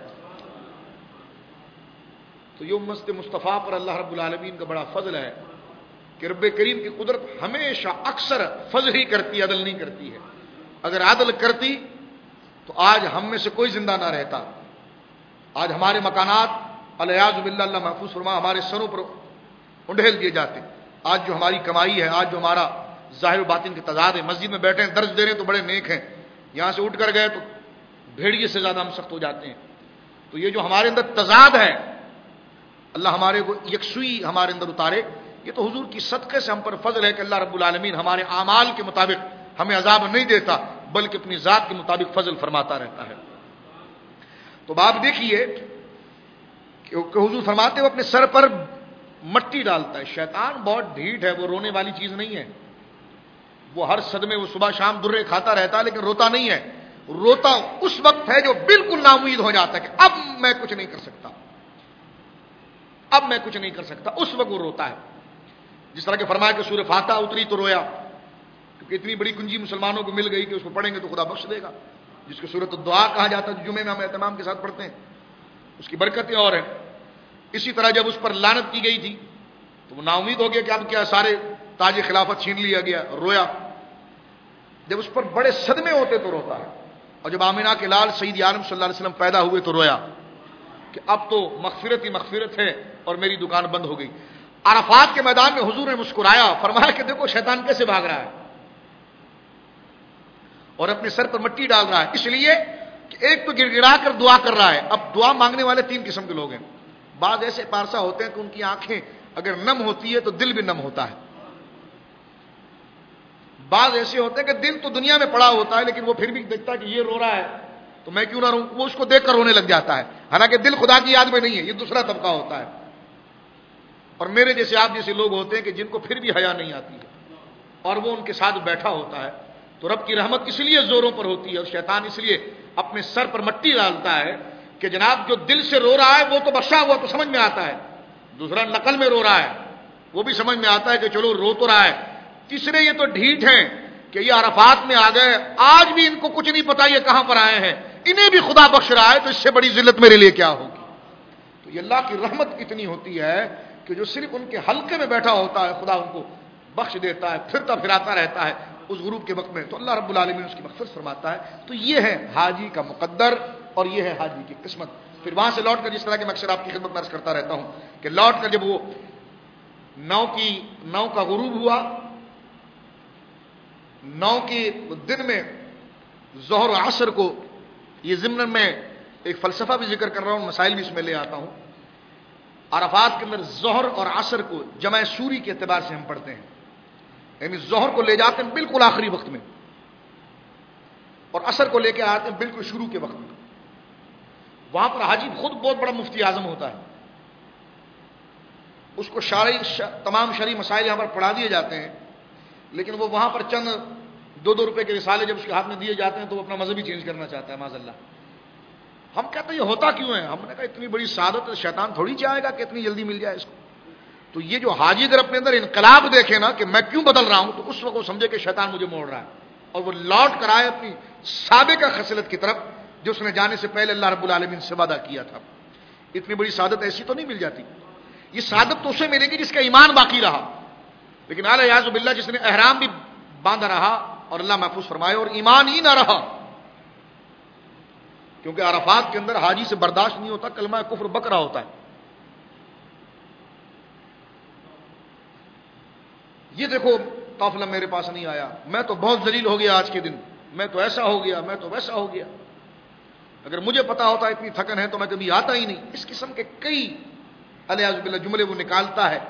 تو یہ امت مصطفیٰ پر اللہ رب العالمین کا بڑا فضل ہے کہ رب کریم کی قدرت ہمیشہ اکثر فضل ہی کرتی، عدل نہیں کرتی ہے. اگر عدل کرتی تو آج ہم میں سے کوئی زندہ نہ رہتا. آج ہمارے مکانات الیاذ باللہ، اللہ محفوظ فرما، ہمارے سروں پر انڈھیل دیے جاتے. آج جو ہماری کمائی ہے، آج جو ہمارا ظاہر و باطن کے تضاد ہے، مسجد میں بیٹھے ہیں درس دے رہے ہیں تو بڑے نیک ہیں، یہاں سے اٹھ کر گئے تو بھیڑیے سے زیادہ ہم سخت ہو جاتے ہیں. تو یہ جو ہمارے اندر تضاد ہے، اللہ ہمارے کو یکسوئی ہمارے اندر اتارے. یہ تو حضور کی صدقے سے ہم پر فضل ہے کہ اللہ رب العالمین ہمارے اعمال کے مطابق ہمیں عذاب نہیں دیتا، بلکہ اپنی ذات کے مطابق فضل فرماتا رہتا ہے. تو آپ دیکھیے کہ حضور فرماتے وہ اپنے سر پر مٹی ڈالتا ہے. شیطان بہت ڈھیٹ ہے، وہ رونے والی چیز نہیں ہے. وہ ہر صدمے وہ صبح شام درے کھاتا رہتا ہے لیکن روتا نہیں ہے. روتا اس وقت ہے جو بالکل ناامید ہو جاتا ہے کہ اب میں کچھ نہیں کر سکتا، اب میں کچھ نہیں کر سکتا، اس وقت وہ روتا ہے. جس طرح کہ فرمایا کہ سورہ فاتحہ اتری تو رویا، کیونکہ اتنی بڑی کنجی مسلمانوں کو مل گئی کہ اس کو پڑھیں گے تو خدا بخش دے گا، جس کو سورۃ الدعاء کہا جاتا ہے، جمعے میں ہم اہتمام کے ساتھ پڑھتے ہیں. اس کی برکتیں اور ہیں. اسی طرح جب اس پر لعنت کی گئی تھی تو وہ نا امید ہو گیا کہ اب کیا سارے تاج خلافت چھین لیا گیا، رویا. جب اس پر بڑے صدمے ہوتے تو روتا ہے. اور جب آمینہ کے لال سید عالم صلی اللہ علیہ وسلم پیدا ہوئے تو رویا کہ اب تو مغفرت ہی مغفرت ہے اور میری دکان بند ہو گئی. عرفات کے میدان میں حضور نے مسکرایا، فرمایا کہ دیکھو شیطان کیسے بھاگ رہا ہے اور اپنے سر پر مٹی ڈال رہا ہے، اس لیے کہ ایک تو گڑ گڑا کر دعا کر رہا ہے. اب دعا مانگنے والے تین قسم کے لوگ ہیں. بعض ایسے پارسا ہوتے ہیں کہ ان کی آنکھیں اگر نم ہوتی ہے تو دل بھی نم ہوتا ہے. بعض ایسے ہوتے ہیں کہ دل تو دنیا میں پڑا ہوتا ہے لیکن وہ پھر بھی دیکھتا ہے کہ یہ رو رہا ہے تو میں کیوں نہ روں، وہ اس کو دیکھ کر رونے لگ جاتا ہے، حالانکہ دل خدا کی یاد میں نہیں ہے. یہ دوسرا طبقہ ہوتا ہے. اور میرے جیسے آپ جیسے لوگ ہوتے ہیں کہ جن کو پھر بھی حیا نہیں آتی ہے. اور وہ ان کے ساتھ بیٹھا ہوتا ہے تو رب کی رحمت اس لیے زوروں پر ہوتی ہے اور شیطان اس لیے اپنے سر پر مٹی ڈالتا ہے کہ جناب جو دل سے رو رہا ہے وہ تو بخشا ہوا تو سمجھ میں آتا ہے، دوسرا نقل میں رو رہا ہے وہ بھی سمجھ میں آتا ہے کہ چلو رو تو رہا ہے، تیسرے یہ تو ڈھیٹ ہیں کہ یہ عرفات میں آ گئے، آج بھی ان کو کچھ نہیں پتا یہ کہاں پر آئے ہیں، انہیں بھی خدا بخش رہا ہے تو اس سے بڑی ذلت میرے لیے کیا ہوگی۔ تو یہ اللہ کی رحمت اتنی ہوتی ہے کہ جو صرف ان کے حلقے میں بیٹھا ہوتا ہے خدا ان کو بخش دیتا ہے، پھرتا پھراتا رہتا ہے اس غروب کے وقت میں، تو اللہ رب العالمین اس کی مغفرت فرماتا ہے۔ تو یہ ہے حاجی کا مقدر اور یہ ہے حاجی کی قسمت۔ پھر وہاں سے لوٹ کر جس طرح کے میں اکثر آپ کی خدمت میں عرض کرتا رہتا ہوں کہ لوٹ کر جب وہ نو کی نو کا غروب ہوا، نو کے دن میں ظہر و عصر کو، یہ ضمن میں ایک فلسفہ بھی ذکر کر رہا ہوں، مسائل بھی اس میں لے آتا ہوں۔ عرفات کے اندر ظہر اور عصر کو جمع سوری کے اعتبار سے ہم پڑھتے ہیں، یعنی ظہر کو لے جاتے ہیں بالکل آخری وقت میں اور عصر کو لے کے آتے ہیں بالکل شروع کے وقت میں۔ وہاں پر حاجی خود بہت بڑا مفتی اعظم ہوتا ہے، اس کو شرعی تمام شرعی مسائل یہاں پر پڑھا دیے جاتے ہیں، لیکن وہ وہاں پر چند دو دو روپے کے رسالے جب اس کے ہاتھ میں دیے جاتے ہیں تو وہ اپنا مذہب ہی چینج کرنا چاہتا ہے، معاذ اللہ۔ ہم کہتے ہیں یہ ہوتا کیوں ہے؟ ہم نے کہا اتنی بڑی سعادت شیطان تھوڑی چاہے گا کہ اتنی جلدی مل جائے اس کو۔ تو یہ جو حاجی اگر اپنے اندر انقلاب دیکھے نا کہ میں کیوں بدل رہا ہوں، تو اس وقت وہ سمجھے کہ شیطان مجھے موڑ رہا ہے اور وہ لوٹ کر آئے اپنی سابقہ خصلت کی طرف جو اس نے جانے سے پہلے اللہ رب العالمین سے وعدہ کیا تھا۔ اتنی بڑی سعادت ایسی تو نہیں مل جاتی، یہ سعادت تو اسے ملے گی جس کا ایمان باقی رہا، لیکن اعلی یعذ باللہ جس نے احرام بھی باندھا رہا اور اللہ محفوظ فرمائے اور ایمان ہی نہ رہا، کیونکہ عرفات کے اندر حاجی سے برداشت نہیں ہوتا، کلمہ کفر بکرا ہوتا ہے۔ یہ دیکھو قافلہ میرے پاس نہیں آیا، میں تو بہت ذلیل ہو گیا آج کے دن، میں تو ایسا ہو گیا، میں تو ویسا ہو گیا، اگر مجھے پتا ہوتا اتنی تھکن ہے تو میں کبھی آتا ہی نہیں۔ اس قسم کے کئی الیاذ باللہ جملے وہ نکالتا ہے،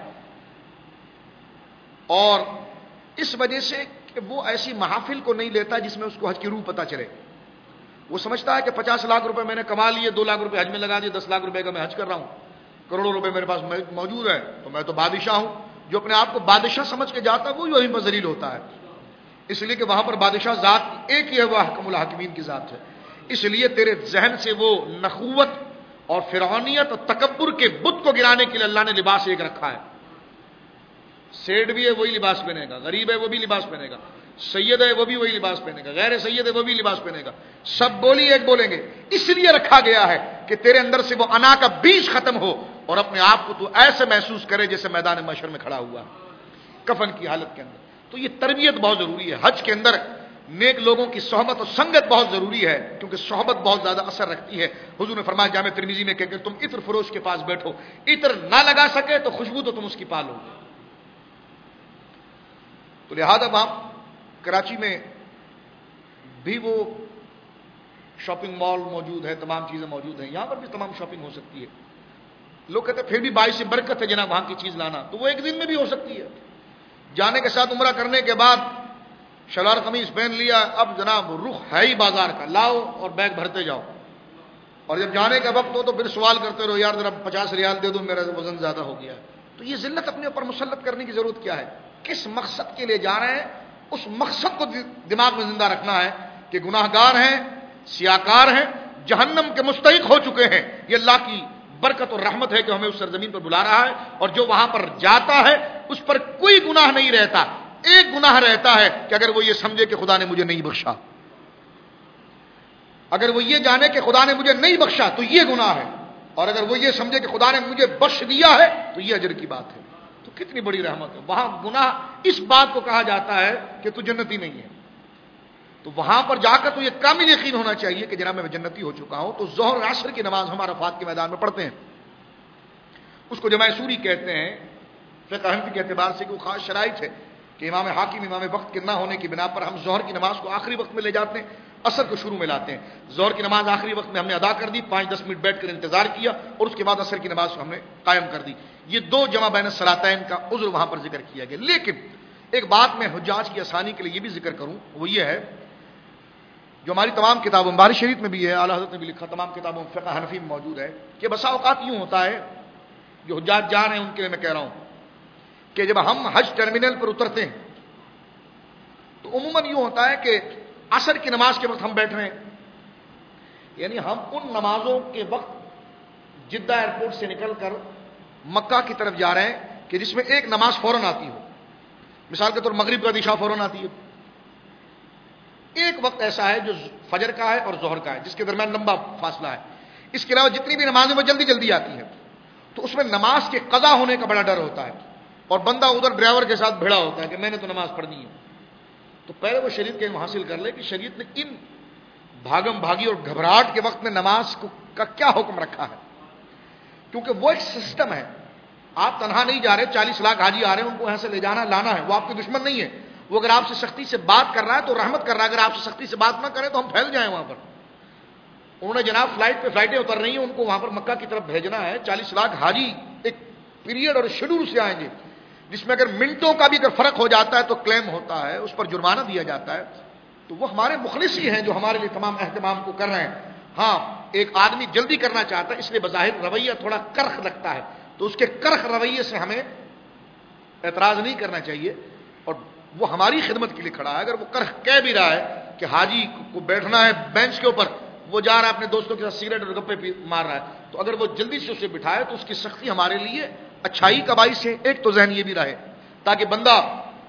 اور اس وجہ سے کہ وہ ایسی محافل کو نہیں لیتا جس میں اس کو حج کی روح پتہ چلے۔ وہ سمجھتا ہے کہ پچاس لاکھ روپے میں نے کما لیے، دو لاکھ روپے حج میں لگا دیے، دس لاکھ روپے کا میں حج کر رہا ہوں، کروڑوں روپے میرے پاس موجود ہے تو میں تو بادشاہ ہوں۔ جو اپنے آپ کو بادشاہ سمجھ کے جاتا ہے وہ وہیں پر ذلیل ہوتا ہے، اس لیے کہ وہاں پر بادشاہ ذات ایک ہی ہے، وہ حکم الحاکمین کی ذات ہے۔ اس لیے تیرے ذہن سے وہ نخوت اور فرعونیت اور تکبر کے بت کو گرانے کے لیے اللہ نے لباس ایک رکھا ہے۔ سیٹ بھی ہے وہی لباس پہنے گا، غریب ہے وہ بھی لباس پہنے گا، سید ہے وہ بھی وہی لباس پہنے گا، غیر سید ہے وہ بھی لباس پہنے گا، سب بولی ایک بولیں گے۔ اس لیے رکھا گیا ہے کہ تیرے اندر سے وہ انا کا بیج ختم ہو اور اپنے آپ کو تو ایسے محسوس کرے جیسے میدان محشر میں کھڑا ہوا کفن کی حالت کے اندر۔ تو یہ تربیت بہت ضروری ہے۔ حج کے اندر نیک لوگوں کی صحبت اور سنگت بہت ضروری ہے، کیونکہ صحبت بہت زیادہ اثر رکھتی ہے۔ حضور نے فرمایا جامع ترمذی میں کہ تم عطر فروش کے پاس بیٹھو، عطر نہ لگا سکے تو خوشبو تو تم اس کی پالو۔ تو لہذا وہاں کراچی میں بھی وہ شاپنگ مال موجود ہے، تمام چیزیں موجود ہیں، یہاں پر بھی تمام شاپنگ ہو سکتی ہے۔ لوگ کہتے ہیں پھر بھی باعث برکت ہے جناب وہاں کی چیز لانا، تو وہ ایک دن میں بھی ہو سکتی ہے۔ جانے کے ساتھ عمرہ کرنے کے بعد شلوار قمیض پہن لیا، اب جناب رخ ہے ہی بازار کا، لاؤ اور بیگ بھرتے جاؤ، اور جب جانے کا وقت ہو تو پھر سوال کرتے رہو، یار ذرا پچاس ریال دے دو، میرا وزن زیادہ ہو گیا ہے۔ تو یہ ذلت اپنے اوپر مسلط کرنے کی ضرورت کیا ہے؟ کس مقصد کے لیے جا رہے ہیں، اس مقصد کو دماغ میں زندہ رکھنا ہے کہ گناہ گار ہیں، سیاکار ہیں، جہنم کے مستحق ہو چکے ہیں۔ یہ اللہ کی برکت اور رحمت ہے کہ ہمیں اس سرزمین پر بلا رہا ہے، اور جو وہاں پر جاتا ہے اس پر کوئی گناہ نہیں رہتا، ایک گناہ رہتا ہے کہ اگر وہ یہ سمجھے کہ خدا نے مجھے نہیں بخشا، اگر وہ یہ جانے کہ خدا نے مجھے نہیں بخشا تو یہ گناہ ہے، اور اگر وہ یہ سمجھے کہ خدا نے مجھے بخش دیا ہے تو یہ اجر کی بات ہے۔ تو کتنی بڑی رحمت ہے۔ وہاں گناہ اس بات کو کہا جاتا ہے کہ تو جنتی نہیں ہے، تو وہاں پر جا کر تو یہ کامل یقین ہونا چاہیے کہ جناب میں جنتی ہو چکا ہوں۔ تو ظہر عصر کی نماز ہم عرفات کے میدان میں پڑھتے ہیں، اس کو جمع سوری کہتے ہیں۔ فقہ حنفی کے اعتبار سے کہ وہ خاص شرائط ہے کہ امام حاکم امام وقت کے نہ ہونے کی بنا پر ہم ظہر کی نماز کو آخری وقت میں لے جاتے ہیں، عصر کو شروع میں لاتے ہیں۔ ظہر کی نماز آخری وقت میں ہم نے ادا کر دی، پانچ دس منٹ بیٹھ کر انتظار کیا، اور اس کے بعد عصر کی نماز ہم نے قائم کر دی۔ یہ دو جمع بین الصلاتین کا عذر وہاں پر ذکر کیا گیا۔ لیکن ایک بات میں حجاج کی آسانی کے لیے یہ بھی ذکر کروں، وہ یہ ہے جو ہماری تمام کتابوں بخاری شریف میں بھی ہے، اعلیٰ حضرت نے بھی لکھا، تمام کتابوں فقہ حنفی میں موجود ہے کہ بسا اوقات یوں ہوتا ہے، جو حجاج جا رہے ہیں ان کے لیے میں کہہ رہا ہوں کہ جب ہم حج ٹرمینل پر اترتے ہیں تو عموماً یوں ہوتا ہے کہ عصر کی نماز کے وقت ہم بیٹھ رہے ہیں، یعنی ہم ان نمازوں کے وقت جدہ ایئرپورٹ سے نکل کر مکہ کی طرف جا رہے ہیں کہ جس میں ایک نماز فوراً آتی ہو، مثال کے طور مغرب کا عشاء فوراً آتی ہے، ایک وقت ایسا ہے جو فجر کا ہے اور ظہر کا ہے جس کے درمیان لمبا فاصلہ ہے، اس کے علاوہ جتنی بھی نمازیں وہ جلدی جلدی آتی ہیں، تو اس میں نماز کے قضا ہونے کا بڑا ڈر ہوتا ہے اور بندہ ادھر ڈرائیور کے ساتھ بھیڑا ہوتا ہے کہ میں نے تو نماز پڑھنی ہے۔ تو پہلے وہ شریعت کے علم حاصل کر لے کہ شریعت نے ان بھاگم بھاگی اور گھبراہٹ کے وقت میں نماز کو کا کیا حکم رکھا ہے، کیونکہ وہ ایک سسٹم ہے، آپ تنہا نہیں جا رہے، چالیس لاکھ حاجی آ رہے ہیں، ان کو یہاں سے لے جانا لانا ہے، وہ آپ کے دشمن نہیں ہے، وہ اگر آپ سے سختی سے بات کر رہا ہے تو رحمت کر رہا ہے، اگر آپ سے سختی سے بات نہ کریں تو ہم پھیل جائیں وہاں پر۔ انہوں نے جناب فلائٹ پہ فلائٹیں اتر رہی ہیں، ان کو وہاں پر مکہ کی طرف بھیجنا ہے، چالیس لاکھ حاجی ایک پیریڈ اور شیڈول سے آئیں گے جس میں اگر منٹوں کا بھی اگر فرق ہو جاتا ہے تو کلیم ہوتا ہے، اس پر جرمانہ دیا جاتا ہے، تو وہ ہمارے مخلص ہی ہیں جو ہمارے لیے تمام اہتمام کو کر رہے ہیں۔ ہاں ایک آدمی جلدی کرنا چاہتا ہے، اس لیے بظاہر رویہ تھوڑا کرخ لگتا ہے، تو اس کے کرخ رویے سے ہمیں اعتراض نہیں کرنا چاہیے، اور وہ ہماری خدمت کے لیے کھڑا ہے۔ اگر وہ کرخ کہہ بھی رہا ہے کہ حاجی کو بیٹھنا ہے بینچ کے اوپر، وہ جا رہا ہے اپنے دوستوں کے ساتھ سگریٹ اور گپے مار رہا ہے، تو اگر وہ جلدی سے اسے بٹھائے تو اس کی سختی ہمارے لیے اچھائی کا باعث ہے۔ ایک تو ذہن یہ بھی رہے تاکہ بندہ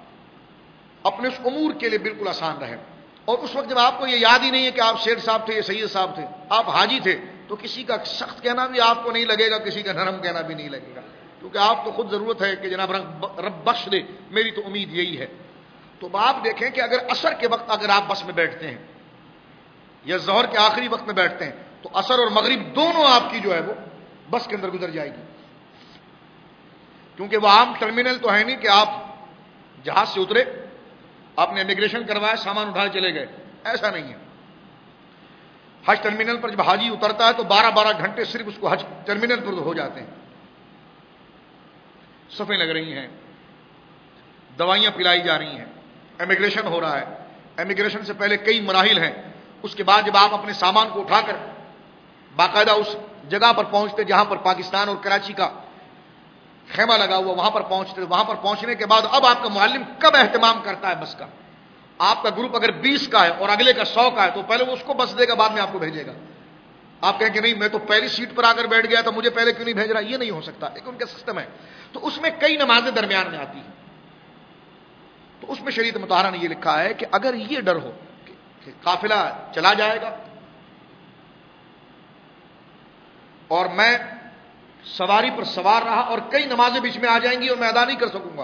اپنے اس امور کے لیے بالکل آسان رہے، اور اس وقت جب آپ کو یہ یاد ہی نہیں ہے کہ آپ شیخ صاحب تھے یا سید صاحب تھے، آپ حاجی تھے، تو کسی کا سخت کہنا بھی آپ کو نہیں لگے گا، کسی کا نرم کہنا بھی نہیں لگے گا، کیونکہ آپ کو خود ضرورت ہے کہ جناب رب بخش دے، میری تو امید یہی ہے۔ تو آپ دیکھیں کہ اگر عصر کے وقت اگر آپ بس میں بیٹھتے ہیں یا ظہر کے آخری وقت میں بیٹھتے ہیں تو عصر اور مغرب دونوں آپ کی جو ہے وہ بس کے اندر گزر جائے گی، کیونکہ وہ عام ٹرمینل تو ہے نہیں کہ آپ جہاز سے اترے، آپ نے امیگریشن کروایا، سامان اٹھائے چلے گئے، ایسا نہیں ہے۔ حج ٹرمینل پر جب حاجی اترتا ہے تو بارہ بارہ گھنٹے صرف اس کو حج ٹرمینل پر ہو جاتے ہیں، صفیں لگ رہی ہیں، دوائیاں پلائی جا رہی ہیں، امیگریشن ہو رہا ہے، امیگریشن سے پہلے کئی مراحل ہیں، اس کے بعد جب آپ اپنے سامان کو اٹھا کر باقاعدہ اس جگہ پر پہنچتے جہاں پر پاکستان اور کراچی کا خیمہ لگا ہوا، وہاں پر پہنچتے، وہاں پر پہنچنے کے بعد اب آپ کا معلم کب اہتمام کرتا ہے بس کا، آپ کا گروپ اگر بیس کا ہے اور اگلے کا سو کا ہے تو پہلے وہ اس کو بس دے گا، بعد میں آپ کو بھیجے گا۔ آپ کہیں کہ نہیں میں تو پہلی سیٹ پر آ کر بیٹھ گیا تھا، مجھے پہلے کیوں نہیں بھیج رہا، یہ نہیں ہو سکتا، ایک ان کا سسٹم ہے۔ تو اس میں کئی نمازیں درمیان میں آتی ہیں، تو اس میں شریعت مطہرہ نے یہ لکھا ہے کہ اگر یہ ڈر ہو کہ قافلہ چلا جائے گا اور میں سواری پر سوار رہا اور کئی نمازیں بیچ میں آ جائیں گی اور میں ادا نہیں کر سکوں گا،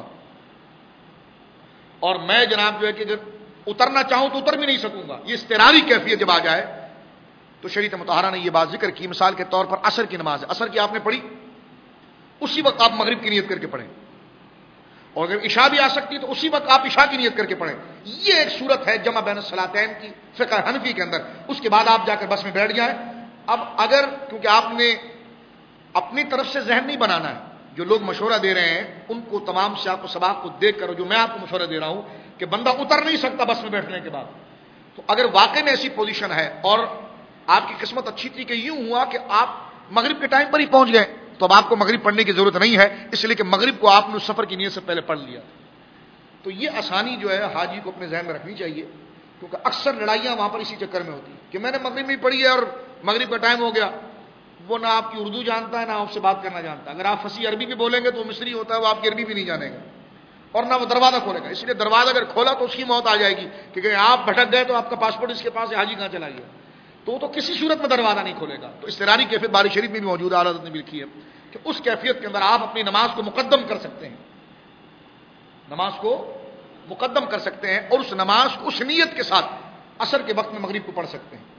اور میں جناب جو ہے کہ اترنا چاہوں تو اتر بھی نہیں سکوں گا، یہ اضطراری کیفیت جب آ جائے تو شریعت مطہرہ نے یہ بات ذکر کی۔ مثال کے طور پر عصر کی نماز ہے، عصر کی آپ نے پڑھی، اسی وقت آپ مغرب کی نیت کر کے پڑھیں، اور اگر عشاء بھی آ سکتی تو اسی وقت آپ عشاء کی نیت کر کے پڑھیں۔ یہ ایک صورت ہے جمع بین الصلاتین کی فقہ حنفی کے اندر، اس کے بعد آپ جا کر بس میں بیٹھ جائیں۔ اب اگر کیونکہ آپ نے اپنی طرف سے ذہن نہیں بنانا ہے، جو لوگ مشورہ دے رہے ہیں ان کو تمام سیاق و سباق کو دیکھ کر، جو میں آپ کو مشورہ دے رہا ہوں کہ بندہ اتر نہیں سکتا بس میں بیٹھنے کے بعد، تو اگر واقعی میں ایسی پوزیشن ہے اور آپ کی قسمت اچھی تھی کہ یوں ہوا کہ آپ مغرب کے ٹائم پر ہی پہنچ گئے، تو اب آپ کو مغرب پڑھنے کی ضرورت نہیں ہے، اس لیے کہ مغرب کو آپ نے سفر کی نیت سے پہلے پڑھ لیا۔ تو یہ آسانی جو ہے حاجی کو اپنے ذہن میں رکھنی چاہیے، کیونکہ اکثر لڑائیاں وہاں پر اسی چکر میں ہوتی ہیں کہ میں نے مغرب میں پڑھی ہے اور مغرب کا ٹائم ہو گیا، وہ نہ آپ کی اردو جانتا ہے نہ آپ سے بات کرنا جانتا ہے، اگر آپ فصیح عربی بھی بولیں گے تو وہ مصری ہوتا ہے، وہ آپ کی عربی بھی نہیں جانے گا اور نہ وہ دروازہ کھولے گا، اس لیے دروازہ اگر کھولا تو اس کی موت آ جائے گی، کیونکہ آپ بھٹک گئے تو آپ کا پاسپورٹ اس کے پاس ہے، حاجی کہاں چلا گیا، تو وہ تو کسی صورت میں دروازہ نہیں کھولے گا۔ تو اضطراری کیفیت باری شریف میں بھی موجود ہے، حضرت نے بھی لکھی ہے کہ اس کیفیت کے اندر آپ اپنی نماز کو مقدم کر سکتے ہیں، نماز کو مقدم کر سکتے ہیں اور اس نماز کو اس نیت کے ساتھ عصر کے وقت میں مغرب کو پڑھ سکتے ہیں،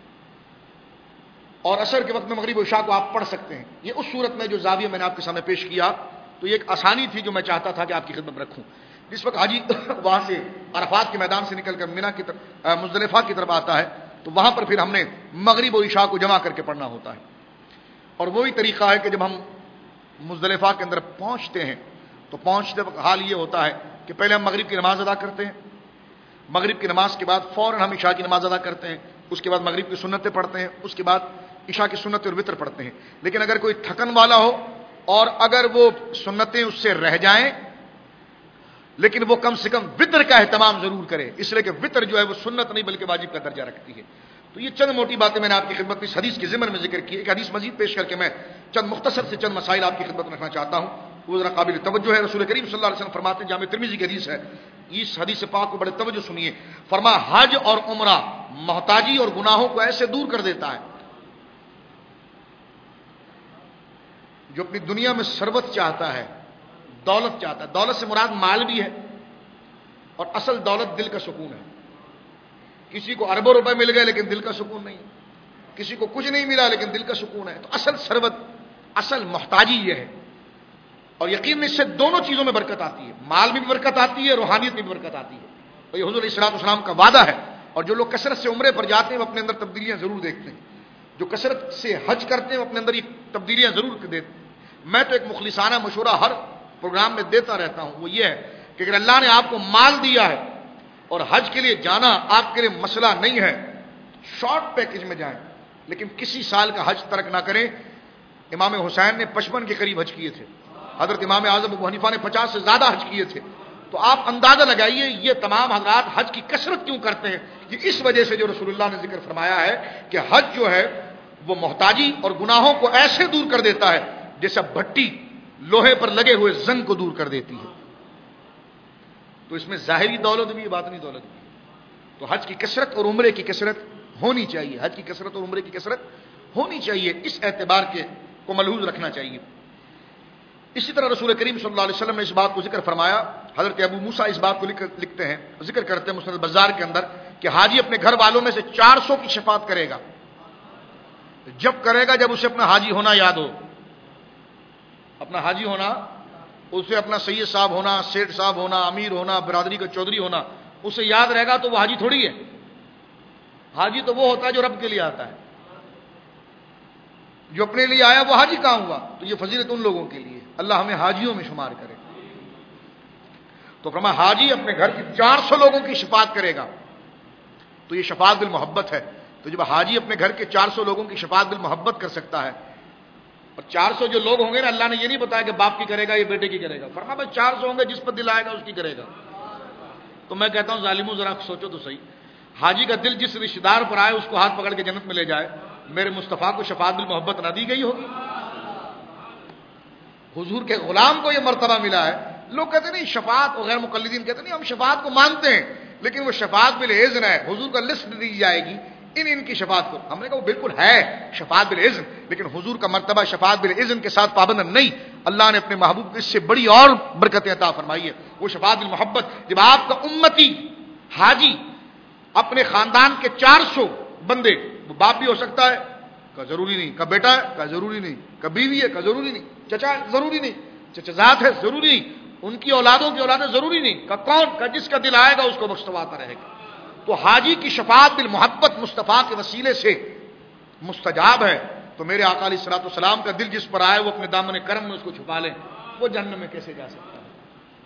اور عصر کے وقت میں مغرب و عشاء کو آپ پڑھ سکتے ہیں۔ یہ اس صورت میں جو زاویہ میں نے آپ کے سامنے پیش کیا تو یہ ایک آسانی تھی جو میں چاہتا تھا کہ آپ کی خدمت میں رکھوں۔ جس وقت حاجی وہاں سے عرفات کے میدان سے نکل کر مینا کی طرف مزدلفہ کی طرف آتا ہے تو وہاں پر پھر ہم نے مغرب و عشاء کو جمع کر کے پڑھنا ہوتا ہے، اور وہی طریقہ ہے کہ جب ہم مزدلفہ کے اندر پہنچتے ہیں تو پہنچتے وقت حال یہ ہوتا ہے کہ پہلے ہم مغرب کی نماز ادا کرتے ہیں، مغرب کی نماز کے بعد فوراً ہم عشاء کی نماز ادا کرتے ہیں، اس کے بعد مغرب کی سنتیں پڑھتے ہیں، اس کے بعد عشاء کی سنتیں اور وطر پڑھتے ہیں۔ لیکن اگر کوئی تھکن والا ہو اور اگر وہ سنتیں اس سے رہ جائیں لیکن وہ کم سے کم وطر کا اہتمام ضرور کرے، اس لیے کہ وطر جو ہے وہ سنت نہیں بلکہ واجب کا درجہ رکھتی ہے۔ تو یہ چند موٹی باتیں میں نے آپ کی خدمت میں اس حدیث کے ضمن میں ذکر کی۔ ایک حدیث مزید پیش کر کے میں چند مختصر سے چند مسائل آپ کی خدمت میں رکھنا چاہتا ہوں، وہ ذرا قابل توجہ ہے۔ رسول کریم صلی اللہ علیہ وسلم فرماتے ہیں، جامع ترمذی کی حدیث ہے، اس حدیث پاک کو بڑے توجہ سنیے، فرما حج اور عمرہ محتاجی اور گناہوں کو ایسے دور کر دیتا ہے۔ جو اپنی دنیا میں ثروت چاہتا ہے، دولت چاہتا ہے، دولت سے مراد مال بھی ہے، اور اصل دولت دل کا سکون ہے۔ کسی کو اربوں روپے مل گئے لیکن دل کا سکون نہیں، کسی کو کچھ نہیں ملا لیکن دل کا سکون ہے۔ تو اصل ثروت، اصل محتاجی یہ ہے، اور یقین اس سے دونوں چیزوں میں برکت آتی ہے، مال میں بھی برکت آتی ہے، روحانیت میں بھی برکت آتی ہے۔ تو یہ حضور علیہ الصلوۃ والسلام کا وعدہ ہے، اور جو لوگ کثرت سے عمرے پر جاتے ہیں وہ اپنے اندر تبدیلیاں ضرور دیکھتے ہیں، جو کثرت سے حج کرتے ہیں وہ اپنے اندر یہ تبدیلیاں ضرور دیتے ہیں۔ میں تو ایک مخلصانہ مشورہ ہر پروگرام میں دیتا رہتا ہوں، وہ یہ ہے کہ اگر اللہ نے آپ کو مال دیا ہے اور حج کے لیے جانا آپ کے لیے مسئلہ نہیں ہے، شارٹ پیکج میں جائیں، لیکن کسی سال کا حج ترک نہ کریں۔ امام حسین نے پچپن کے قریب حج کیے تھے، حضرت امام اعظم ابو حنیفہ نے پچاس سے زیادہ حج کیے تھے۔ تو آپ اندازہ لگائیے یہ تمام حضرات حج کی کثرت کیوں کرتے ہیں؟ یہ اس وجہ سے جو رسول اللہ نے ذکر فرمایا ہے کہ حج جو ہے وہ محتاجی اور گناہوں کو ایسے دور کر دیتا ہے جیسا بھٹی لوہے پر لگے ہوئے زنگ کو دور کر دیتی ہے۔ تو اس میں ظاہری دولت بھی ہے، باطنی دولت بھی ہے۔ تو حج کی کثرت اور عمرے کی کثرت ہونی چاہیے، حج کی کثرت اور عمرے کی کثرت ہونی چاہیے، اس اعتبار کے کو ملحوظ رکھنا چاہیے۔ اسی طرح رسول کریم صلی اللہ علیہ وسلم نے اس بات کو ذکر فرمایا، حضرت ابو موسیٰ اس بات کو لکھتے ہیں، ذکر کرتے ہیں مسند بزار کے اندر کہ حاجی اپنے گھر والوں میں سے چار سو کی شفاعت کرے گا، جب کرے گا جب اسے اپنا حاجی ہونا یاد ہو، اپنا حاجی ہونا، اسے اپنا سید صاحب ہونا، سیٹ صاحب ہونا، امیر ہونا، برادری کا چودھری ہونا اسے یاد رہے گا تو وہ حاجی تھوڑی ہے۔ حاجی تو وہ ہوتا ہے جو رب کے لیے آتا ہے، جو اپنے لیے آیا وہ حاجی کہاں ہوا؟ تو یہ فضیلت ان لوگوں کے لیے، اللہ ہمیں حاجیوں میں شمار کرے۔ تو فرما حاجی اپنے گھر کی چار سو لوگوں کی شفاعت کرے گا، تو یہ شفاعت بالمحبت ہے۔ تو جب حاجی اپنے گھر کے چار سو لوگوں کی شفاعت بالمحبت کر سکتا ہے، اور چار سو جو لوگ ہوں گے نا، اللہ نے یہ نہیں بتایا کہ باپ کی کرے گا یہ بیٹے کی کرے گا، فرما بھائی چار سو ہوں گے، جس پر دل آئے گا اس کی کرے گا۔ تو میں کہتا ہوں ظالموں ذرا سوچو تو صحیح، حاجی کا دل جس رشتہ دار پر آئے اس کو ہاتھ پکڑ کے جنت میں لے جائے، میرے مصطفیٰ کو شفاعت بالمحبت نہ دی گئی ہوگی؟ حضور کے غلام کو یہ مرتبہ ملا ہے۔ لوگ کہتے نہیں شفاعت، اور غیر مقلدین کہتے نہیں ہم شفاعت کو مانتے ہیں، لیکن وہ شفاعت بالاذن ہے، حضور کا لسٹ دی جائے گی ان ان کی شفاعت کو۔ ہم نے کہا وہ بالکل ہے شفاعت بالاذن، لیکن حضور کا مرتبہ شفاعت بالاذن کے ساتھ پابند نہیں، اللہ نے اپنے محبوب کو اس سے بڑی اور برکتیں عطا فرمائی ہے، وہ شفاعت بالمحبت۔ جب آپ کا امتی حاجی اپنے خاندان کے چار سو بندے، وہ باپ بھی ہو سکتا ہے کا ضروری نہیں، کا بیٹا ہے کا ضروری نہیں، کا بیوی ہے کا ضروری نہیں، چچا ہے ضروری نہیں، چچزاد ہے ضروری نہیں، ان کی اولادوں کی اولادیں ضروری نہیں، کا کون کا جس کا دل آئے گا اس کو بخشواتا رہے گا۔ تو حاجی کی شفاعت بالمحبت مصطفیٰ کے وسیلے سے مستجاب ہے۔ تو میرے آقا علیہ الصلوۃ والسلام کا دل جس پر آئے وہ اپنے دامن کرم میں اس کو چھپا لیں، وہ جہنم میں کیسے جا سکتا ہے؟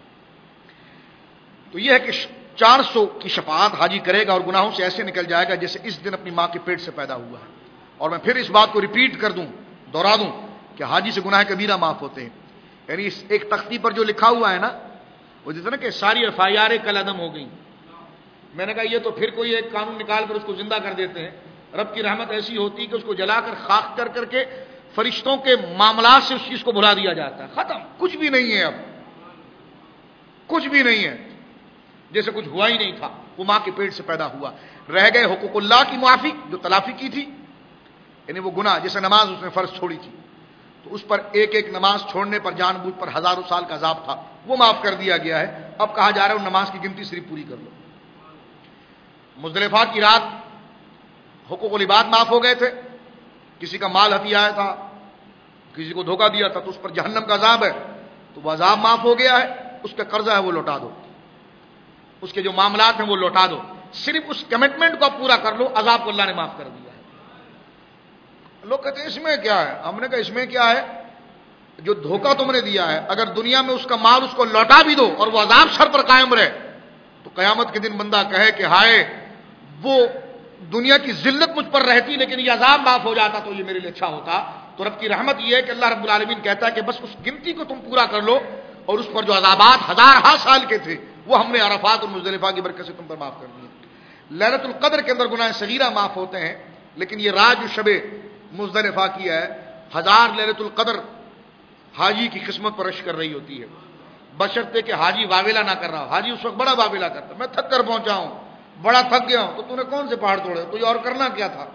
تو یہ ہے کہ چار سو کی شفاعت حاجی کرے گا اور گناہوں سے ایسے نکل جائے گا جیسے اس دن اپنی ماں کے پیٹ سے پیدا ہوا ہے۔ اور میں پھر اس بات کو ریپیٹ کر دوں، دوہرا دوں کہ حاجی سے گناہ کبیرہ معاف ہوتے ہیں۔ یعنی اس ایک تختی پر جو لکھا ہوا ہے نا، وہ جیسے نا کہ ساری ایف آئی آر کل عدم ہو گئی، میں نے کہا یہ تو پھر کوئی ایک قانون نکال کر اس کو زندہ کر دیتے ہیں۔ رب کی رحمت ایسی ہوتی کہ اس کو جلا کر خاک کر کر کے فرشتوں کے معاملات سے اس چیز کو بھلا دیا جاتا ہے، ختم، کچھ بھی نہیں ہے، اب کچھ بھی نہیں ہے، جیسے کچھ ہوا ہی نہیں تھا۔ وہ ماں کے پیٹ سے پیدا ہوا، رہ گئے حقوق اللہ کی معافی جو تلافی کی تھی، یعنی وہ گناہ جیسے نماز اس نے فرض چھوڑی تھی تو اس پر ایک ایک نماز چھوڑنے پر جان بوجھ پر ہزاروں سال کا عذاب تھا، وہ معاف کر دیا گیا ہے۔ اب کہا جا رہا ہے وہ نماز کی گنتی صرف پوری کر لو۔ مزدلفہ کی رات حقوق العباد معاف ہو گئے تھے، کسی کا مال ہتھی آیا تھا، کسی کو دھوکہ دیا تھا تو اس پر جہنم کا عذاب ہے، تو وہ عذاب معاف ہو گیا ہے، اس کا قرضہ ہے وہ لوٹا دو، اس کے جو معاملات ہیں وہ لوٹا دو، صرف اس کمٹمنٹ کو آپ پورا کر لو، عذاب کو اللہ نے معاف کر دیا ہے۔ لوگ کہتے ہیں اس میں کیا ہے؟ ہم نے کہا اس میں کیا ہے، جو دھوکہ تم نے دیا ہے اگر دنیا میں اس کا مال اس کو لوٹا بھی دو اور وہ عذاب سر پر قائم رہے تو قیامت کے دن بندہ کہے کہ ہائے وہ دنیا کی ذلت مجھ پر رہتی لیکن یہ عذاب معاف ہو جاتا تو یہ میرے لیے اچھا ہوتا۔ تو رب کی رحمت یہ ہے کہ اللہ رب العالمین کہتا ہے کہ بس اس گنتی کو تم پورا کر لو، اور اس پر جو عذابات ہزارہ سال کے تھے وہ ہم نے عرفات اور مزدلفہ کی برکت سے تم پر معاف کر دیے. لیلۃ القدر کے اندر گناہ صغیرہ معاف ہوتے ہیں، لیکن یہ رات جو شب مزدلفہ کی ہے، ہزار لیلۃ القدر حاجی کی قسمت پر رش کر رہی ہوتی ہے، بشرطے کہ حاجی واویلا نہ کر رہا ہو. حاجی اس وقت بڑا واویلا کرتا، میں تھک کر پہنچا ہوں، بڑا تھک گیا ہوں. تو تو نے کون سے پہاڑ توڑے؟ تجھے اور کرنا کیا تھا؟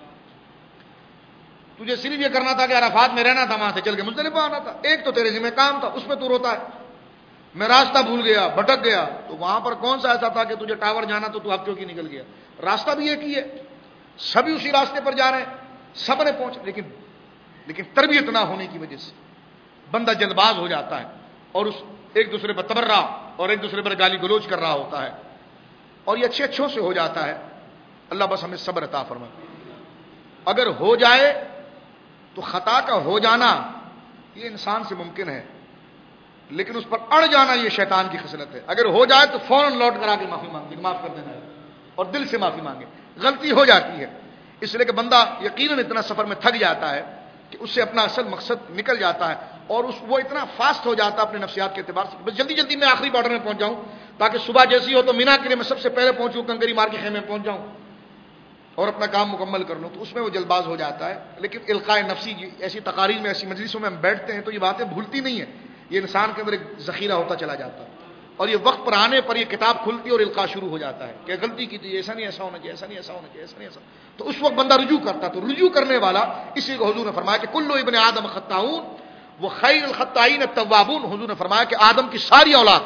تجھے صرف یہ کرنا تھا کہ عرفات میں رہنا تھا، وہاں سے چل کے مزدلفہ آنا تھا. ایک تو تیرے ذمہ کام تھا، اس میں تو روتا ہے میں راستہ بھول گیا، بھٹک گیا. تو وہاں پر کون سا ایسا تھا کہ تجھے ٹاور جانا تو تو اب کیوں کی نکل گیا؟ راستہ بھی ایک ہی ہے، سبھی اسی راستے پر جا رہے ہیں، سب نے پہنچ. لیکن لیکن تربیت نہ ہونے کی وجہ سے بندہ جلد باز ہو جاتا ہے اور اس ایک دوسرے پر تبرہ اور ایک دوسرے پر گالی گلوچ کر رہا ہوتا ہے، اور یہ اچھے اچھوں سے ہو جاتا ہے. اللہ بس ہمیں صبر عطا فرمائے. اگر ہو جائے تو خطا کا ہو جانا یہ انسان سے ممکن ہے، لیکن اس پر اڑ جانا یہ شیطان کی خصلت ہے. اگر ہو جائے تو فوراً لوٹ کر آ کے معافی مانگے، معاف کر دینا ہے اور دل سے معافی مانگے. غلطی ہو جاتی ہے، اس لیے کہ بندہ یقیناً اتنا سفر میں تھک جاتا ہے کہ اس سے اپنا اصل مقصد نکل جاتا ہے، اور اس وہ اتنا فاسٹ ہو جاتا ہے اپنے نفسیات کے اعتبار سے، بس جلدی جلدی میں آخری بارڈر میں پہنچ جاؤں تاکہ صبح جیسی ہو تو مینا کے لیے میں سب سے پہلے پہنچوں، کنکری مار کے خیمے میں پہنچ جاؤں اور اپنا کام مکمل کر لوں. تو اس میں وہ جلد باز ہو جاتا ہے. لیکن القاء نفسی ایسی تقاریر میں، ایسی مجلسوں میں ہم بیٹھتے ہیں تو یہ باتیں بھولتی نہیں ہیں، یہ انسان کے اندر ایک ذخیرہ ہوتا چلا جاتا ہے، اور یہ وقت پر آنے پر یہ کتاب کھلتی اور القاء شروع ہو جاتا ہے کہ غلطی کی تھی، ایسا نہیں ایسا ہونا چاہیے، ایسا نہیں ایسا ہونا چاہیے، ایسا نہیں ایسا. تو اس وقت بندہ رجوع کرتا. تو رجوع کرنے والا، اسی کو حضور نے فرمایا کہ کل ابن آدم خطاؤن وہ خیر الخطائین التوابون. حضور نے فرمایا کہ آدم کی ساری اولاد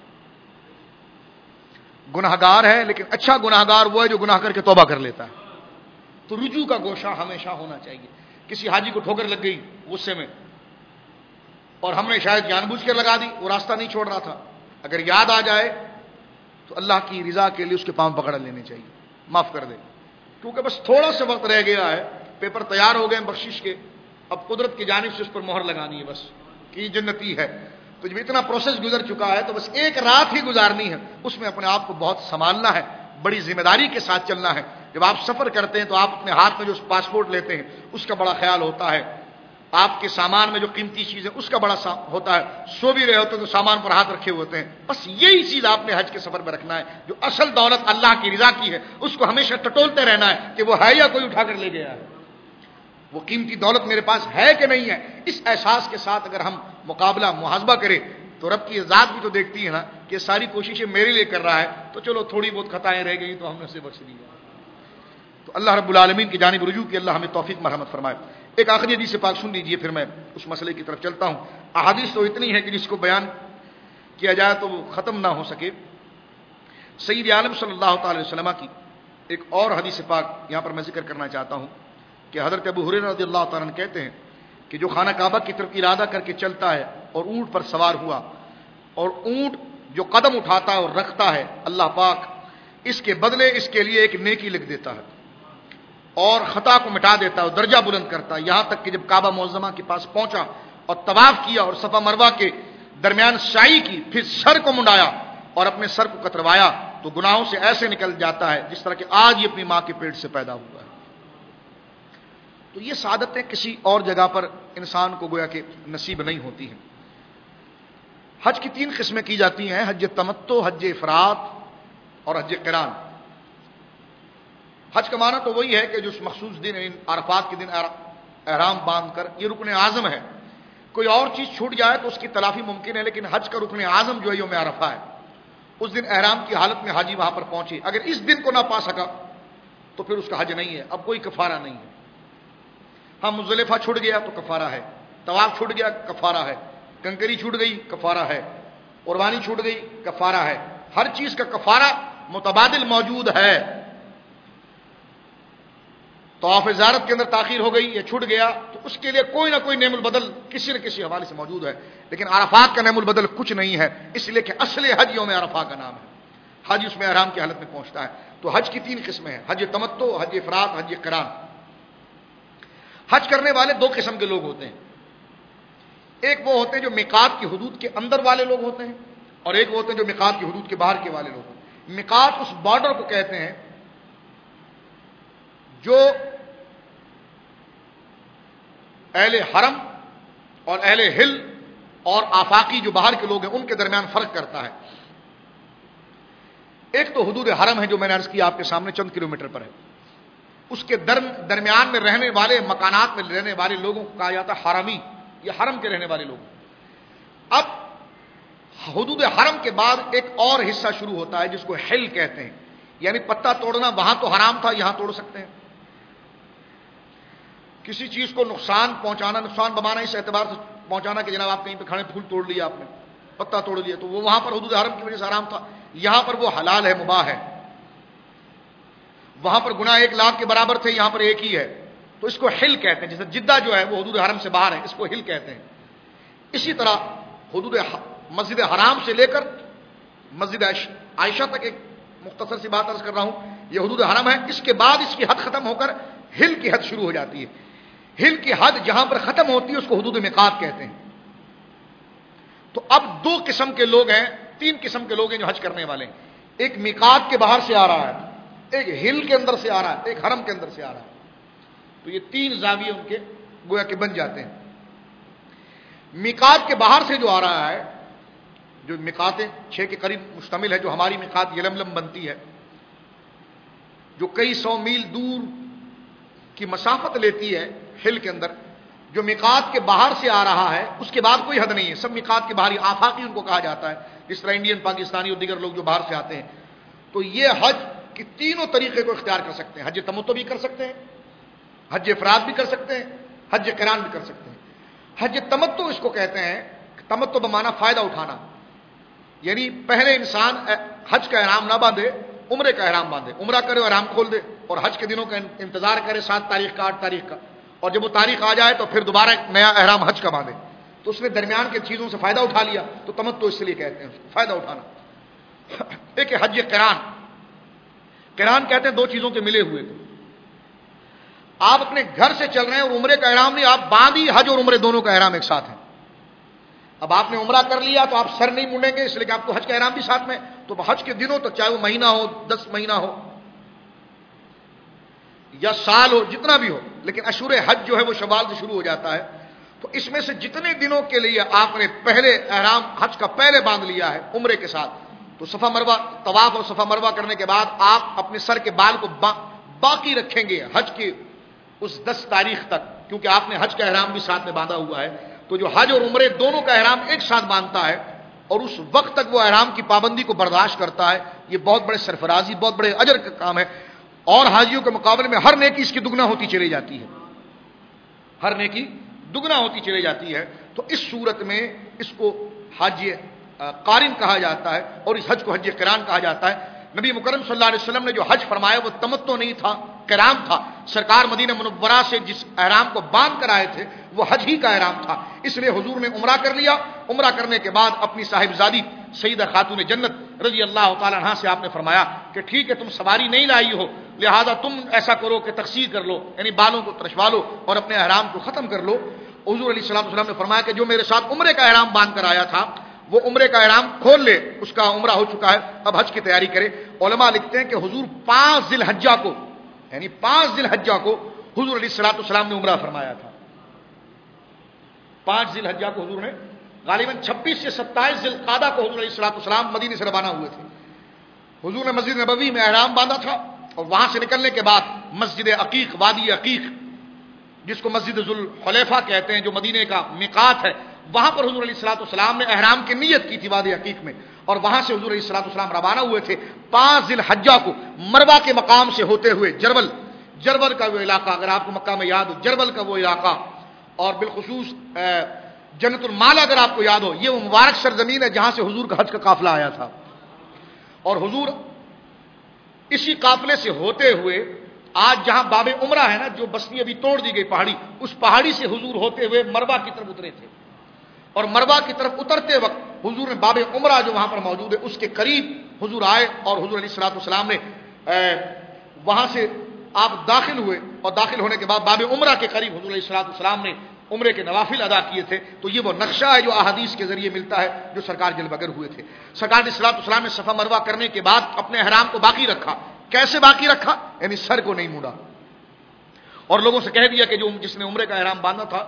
گناہگار ہے، لیکن اچھا گناہگار وہ ہے جو گناہ کر کے توبہ کر لیتا ہے. تو رجوع کا گوشہ ہمیشہ ہونا چاہیے. کسی حاجی کو ٹھوکر لگ گئی غصے میں اور ہم نے شاید جان بوجھ کر لگا دی، وہ راستہ نہیں چھوڑ رہا تھا، اگر یاد آ جائے تو اللہ کی رضا کے لیے اس کے پاؤں پکڑ لینے چاہیے، معاف کر دے، کیونکہ بس تھوڑا سا وقت رہ گیا ہے، پیپر تیار ہو گئے بخشش کے، اب قدرت کی جانب سے اس پر مہر لگانی ہے بس کہ جنتی ہے. تو جب اتنا پروسیس گزر چکا ہے تو بس ایک رات ہی گزارنی ہے، اس میں اپنے آپ کو بہت سنبھالنا ہے، بڑی ذمہ داری کے ساتھ چلنا ہے. جب آپ سفر کرتے ہیں تو آپ اپنے ہاتھ میں جو پاسپورٹ لیتے ہیں اس کا بڑا خیال ہوتا ہے، آپ کے سامان میں جو قیمتی چیزیں اس کا بڑا ہوتا ہے، سو بھی رہے ہوتے ہیں تو سامان پر ہاتھ رکھے ہوتے ہیں. بس یہی چیز آپ نے حج کے سفر میں رکھنا ہے، جو اصل دولت اللہ کی رضا کی ہے اس کو ہمیشہ ٹٹولتے رہنا ہے کہ وہ ہے یا کوئی اٹھا کر لے گیا ہے، وہ قیمتی دولت میرے پاس ہے کہ نہیں ہے. اس احساس کے ساتھ اگر ہم مقابلہ محاسبہ کریں تو رب کی ذات بھی تو دیکھتی ہے نا کہ ساری کوششیں میرے لیے کر رہا ہے، تو چلو تھوڑی بہت خطائیں رہ گئی تو ہم نے اسے بخش دیا. تو اللہ رب العالمین کی جانب رجوع کی اللہ ہمیں توفیق مرحمت فرمائے. ایک آخری حدیث پاک سن لیجئے پھر میں اس مسئلے کی طرف چلتا ہوں. احادیث تو اتنی ہے کہ جس کو بیان کیا جائے تو وہ ختم نہ ہو سکے. سید عالم صلی اللہ تعالی وسلم کی ایک اور حدیث پاک یہاں پر میں ذکر کرنا چاہتا ہوں کہ حضرت ابو ہریرہ رضی اللہ تعالیٰ عنہ کہتے ہیں کہ جو خانہ کعبہ کی طرف ارادہ کر کے چلتا ہے اور اونٹ پر سوار ہوا، اور اونٹ جو قدم اٹھاتا ہے اور رکھتا ہے، اللہ پاک اس کے بدلے اس کے لیے ایک نیکی لکھ دیتا ہے اور خطا کو مٹا دیتا ہے اور درجہ بلند کرتا ہے. یہاں تک کہ جب کعبہ معظمہ کے پاس پہنچا اور طواف کیا اور صفا مروہ کے درمیان سعی کی، پھر سر کو منڈایا اور اپنے سر کو کتروایا تو گناہوں سے ایسے نکل جاتا ہے جس طرح کہ آج یہ اپنی ماں کے پیٹ سے پیدا ہوا ہے. تو یہ سعادتیں کسی اور جگہ پر انسان کو گویا کہ نصیب نہیں ہوتی ہیں. حج کی تین قسمیں کی جاتی ہیں: حج تمتع، حج افراد اور حج قران. حج کا معنی تو وہی ہے کہ جو اس مخصوص دن عرفات کے دن احرام باندھ کر، یہ رکن اعظم ہے، کوئی اور چیز چھوٹ جائے تو اس کی تلافی ممکن ہے، لیکن حج کا رکن اعظم جو ہے یوم عرفہ ہے. اس دن احرام کی حالت میں حاجی وہاں پر پہنچے، اگر اس دن کو نہ پا سکا تو پھر اس کا حج نہیں ہے، اب کوئی کفارہ نہیں ہے. ہاں مزدلفہ چھوٹ گیا تو کفارہ ہے، طواف چھوٹ گیا کفارہ ہے، کنکری چھوٹ گئی کفارہ ہے، قربانی چھوٹ گئی کفارہ ہے. ہر چیز کا کفارہ متبادل موجود ہے. طواف زیارت کے اندر تاخیر ہو گئی یا چھوٹ گیا تو اس کے لیے کوئی نہ کوئی نعم البدل کسی نہ کسی حوالے سے موجود ہے، لیکن عرفات کا نعم البدل کچھ نہیں ہے، اس لیے کہ اصل حج یوم عرفہ کا نام ہے. حج اس میں احرام کی حالت میں پہنچتا ہے. تو حج کی تین قسمیں ہیں: حج تمتع، حج افراد، حج قران. حج کرنے والے دو قسم کے لوگ ہوتے ہیں، ایک وہ ہوتے ہیں جو میقات کی حدود کے اندر والے لوگ ہوتے ہیں، اور ایک وہ ہوتے ہیں جو میقات کی حدود کے باہر کے والے لوگ ہوتے ہیں. میقات اس بارڈر کو کہتے ہیں جو اہل حرم اور اہل ہل اور آفاقی جو باہر کے لوگ ہیں ان کے درمیان فرق کرتا ہے. ایک تو حدود حرم ہے جو میں نے عرض کیا آپ کے سامنے چند کلومیٹر پر ہے. اس کے درمیان میں رہنے والے مکانات میں رہنے والے لوگوں کو کہا جاتا ہے حرمی، یہ حرم کے رہنے والے لوگ. اب حدود حرم کے بعد ایک اور حصہ شروع ہوتا ہے جس کو حل کہتے ہیں، یعنی پتا توڑنا وہاں تو حرام تھا، یہاں توڑ سکتے ہیں. کسی چیز کو نقصان پہنچانا، نقصان بمانا اس اعتبار سے پہنچانا کہ جناب آپ کہیں پہ کھڑے پھول توڑ لیا، آپ نے پتا توڑ لیا، تو وہ وہاں پر حدود حرم کی وجہ سے حرام تھا، یہاں پر وہ حلال ہے، مباح ہے. وہاں پر گناہ ایک لاکھ کے برابر تھے، یہاں پر ایک ہی ہے، تو اس کو حل کہتے ہیں. جیسے جدہ جو ہے وہ حدود حرم سے باہر ہے، اس کو حل کہتے ہیں. اسی طرح حدود مسجد حرام سے لے کر مسجد عائشہ تک ایک مختصر سی بات عرض کر رہا ہوں، یہ حدود حرم ہے. اس کے بعد اس کی حد ختم ہو کر ہل کی حد شروع ہو جاتی ہے. ہل کی حد جہاں پر ختم ہوتی ہے اس کو حدود میقات کہتے ہیں. تو اب دو قسم کے لوگ ہیں، تین قسم کے لوگ ہیں جو حج کرنے والے ہیں. ایک میقات کے باہر سے آ رہا ہے، ایک ہل کے اندر سے آ رہا ہے، ایک حرم کے اندر سے آ رہا ہے. تو یہ تین زاویے ان کے گویا کہ بن جاتے ہیں. میقات کے باہر سے جو آ رہا ہے، جو میقاتیں چھ کے قریب مشتمل ہے، جو ہماری میقات یلملم بنتی ہے، جو کئی سو میل دور کی مسافت لیتی ہے ہل کے اندر، جو میقات کے باہر سے آ رہا ہے اس کے بعد کوئی حد نہیں ہے، سب میقات کے باہر ہی آفاقی ان کو کہا جاتا ہے، جس طرح انڈین، پاکستانی اور دیگر لوگ جو باہر سے آتے ہیں. تو یہ حج کے تینوں طریقے کو اختیار کر سکتے ہیں. حج تمتع بھی کر سکتے ہیں، حج افراد بھی کر سکتے ہیں، حج قران بھی کر سکتے ہیں. حج تمتع اس کو کہتے ہیں، تمتع بمانا فائدہ اٹھانا، یعنی پہلے انسان حج کا احرام نہ باندھے، عمرے کا احرام باندھے، عمرہ کرے اور احرام کھول دے اور حج کے دنوں کا انتظار کرے، سات تاریخ کا، آٹھ تاریخ کا، اور جب وہ تاریخ آ جائے تو پھر دوبارہ ایک نیا احرام حج کا باندھے. تو اس نے درمیان کے چیزوں سے فائدہ اٹھا لیا، تو تمتع اس لیے کہتے ہیں اس کو، فائدہ اٹھانا. ایک حج قران، قران کہتے ہیں دو چیزوں کے ملے ہوئے کو. آپ اپنے گھر سے چل رہے ہیں اور عمرے کا احرام نہیں، آپ باندھی حج اور عمرے دونوں کا احرام ایک ساتھ ہے. اب آپ نے عمرہ کر لیا تو آپ سر نہیں منڈیں گے، اس لیے کہ آپ کو حج کا احرام بھی ساتھ میں. تو حج کے دنوں تک، چاہے وہ مہینہ ہو، دس مہینہ ہو یا سال ہو، جتنا بھی ہو، لیکن اشہر حج جو ہے وہ شوال سے شروع ہو جاتا ہے. تو اس میں سے جتنے دنوں کے لیے آپ نے پہلے احرام حج کا پہلے باندھ لیا ہے عمرے کے ساتھ، تو صفا مروہ طواف اور صفا مروہ کرنے کے بعد آپ اپنے سر کے بال کو با باقی رکھیں گے حج کی اس دس تاریخ تک، کیونکہ آپ نے حج کا احرام بھی ساتھ میں باندھا ہوا ہے. تو جو حج اور عمرے دونوں کا احرام ایک ساتھ باندھتا ہے اور اس وقت تک وہ احرام کی پابندی کو برداشت کرتا ہے، یہ بہت بڑے سرفرازی، بہت بڑے اجر کا کام ہے. اور حاجیوں کے مقابلے میں ہر نیکی اس کی دگنا ہوتی چلی جاتی ہے، ہر نیکی دگنا ہوتی چلی جاتی ہے. تو اس صورت میں اس کو حج قارن کہا جاتا ہے اور اس حج کو حج قران کہا جاتا ہے. نبی مکرم صلی اللہ علیہ وسلم نے جو حج فرمایا وہ تمتع نہیں تھا، قران تھا. سرکار مدینہ منورہ سے جس احرام کو باندھ کر آئے تھے وہ حج ہی کا احرام تھا. اس لیے حضور نے عمرہ کر لیا، عمرہ کرنے کے بعد اپنی صاحبزادی سیدہ خاتون جنت رضی اللہ تعالی عنہا سے آپ نے فرمایا کہ ٹھیک ہے، تم سواری نہیں لائی ہو، لہذا تم ایسا کرو کہ تقصیر کر لو، یعنی بالوں کو ترشوا لو اور اپنے احرام کو ختم کر لو. حضور علیہ الصلوۃ والسلام نے فرمایا کہ جو میرے ساتھ عمرے کا احرام باندھ کر آیا تھا وہ عمرے کا احرام کھول لے، اس کا عمرہ ہو چکا ہے، اب حج کی تیاری کرے. علماء لکھتے ہیں کہ حضور پانچ ذی الحجہ کو، یعنی پانچ ذی الحجہ کو حضور علیہ الصلوۃ والسلام نے عمرہ فرمایا تھا. پانچ ذی الحجہ کو حضور نے، غالباً چھبیس سے ستائیس ذی القعدہ کو حضور علیہ الصلوۃ والسلام مدینے سے روانہ ہوئے تھے. حضور نے مسجد نبوی میں احرام باندھا تھا اور وہاں سے نکلنے کے بعد مسجد عقیق، وادی عقیق جس کو مسجد ذوالحلیفہ کہتے ہیں جو مدینے کا میقات ہے، وہاں پر حضور علیہ الصلوۃ والسلام نے احرام کی نیت کی تھی وادی عقیق میں، اور وہاں سے حضور علیہ الصلوۃ والسلام روانہ ہوئے تھے. پانچ ذی الحجہ کو مروہ کے مقام سے ہوتے ہوئے جربل، جربل کا وہ علاقہ، اگر آپ کو مکہ میں یاد ہو جربل کا وہ علاقہ، اور بالخصوص جنت المالا اگر آپ کو یاد ہو، یہ وہ مبارک سرزمین ہے جہاں سے حضور کا حج کا قافلہ آیا تھا. اور حضور اسی قافلے سے ہوتے ہوئے آج جہاں باب عمرہ ہے نا، جو بستی ابھی توڑ دی گئی پہاڑی، اس پہاڑی سے حضور ہوتے ہوئے مروہ کی طرف اترے تھے. اور مروہ کی طرف اترتے وقت حضور نے باب عمرہ جو وہاں پر موجود ہے اس کے قریب حضور آئے اور حضور علیہ الصلوۃ والسلام نے وہاں سے آپ داخل ہوئے، اور داخل ہونے کے بعد باب عمرہ کے قریب حضور علیہ الصلوۃ والسلام نے عمرے کے نوافل ادا کیے تھے. تو یہ وہ نقشہ ہے جو احادیث کے ذریعے ملتا ہے جو سرکار جل بگر ہوئے تھے. سرکار علیہ الصلوۃ والسلام نے صفا مروہ کرنے کے بعد اپنے احرام کو باقی رکھا. کیسے باقی رکھا؟ یعنی سر کو نہیں موڑا اور لوگوں سے کہہ دیا کہ جو جس نے عمرے کا احرام باندھا تھا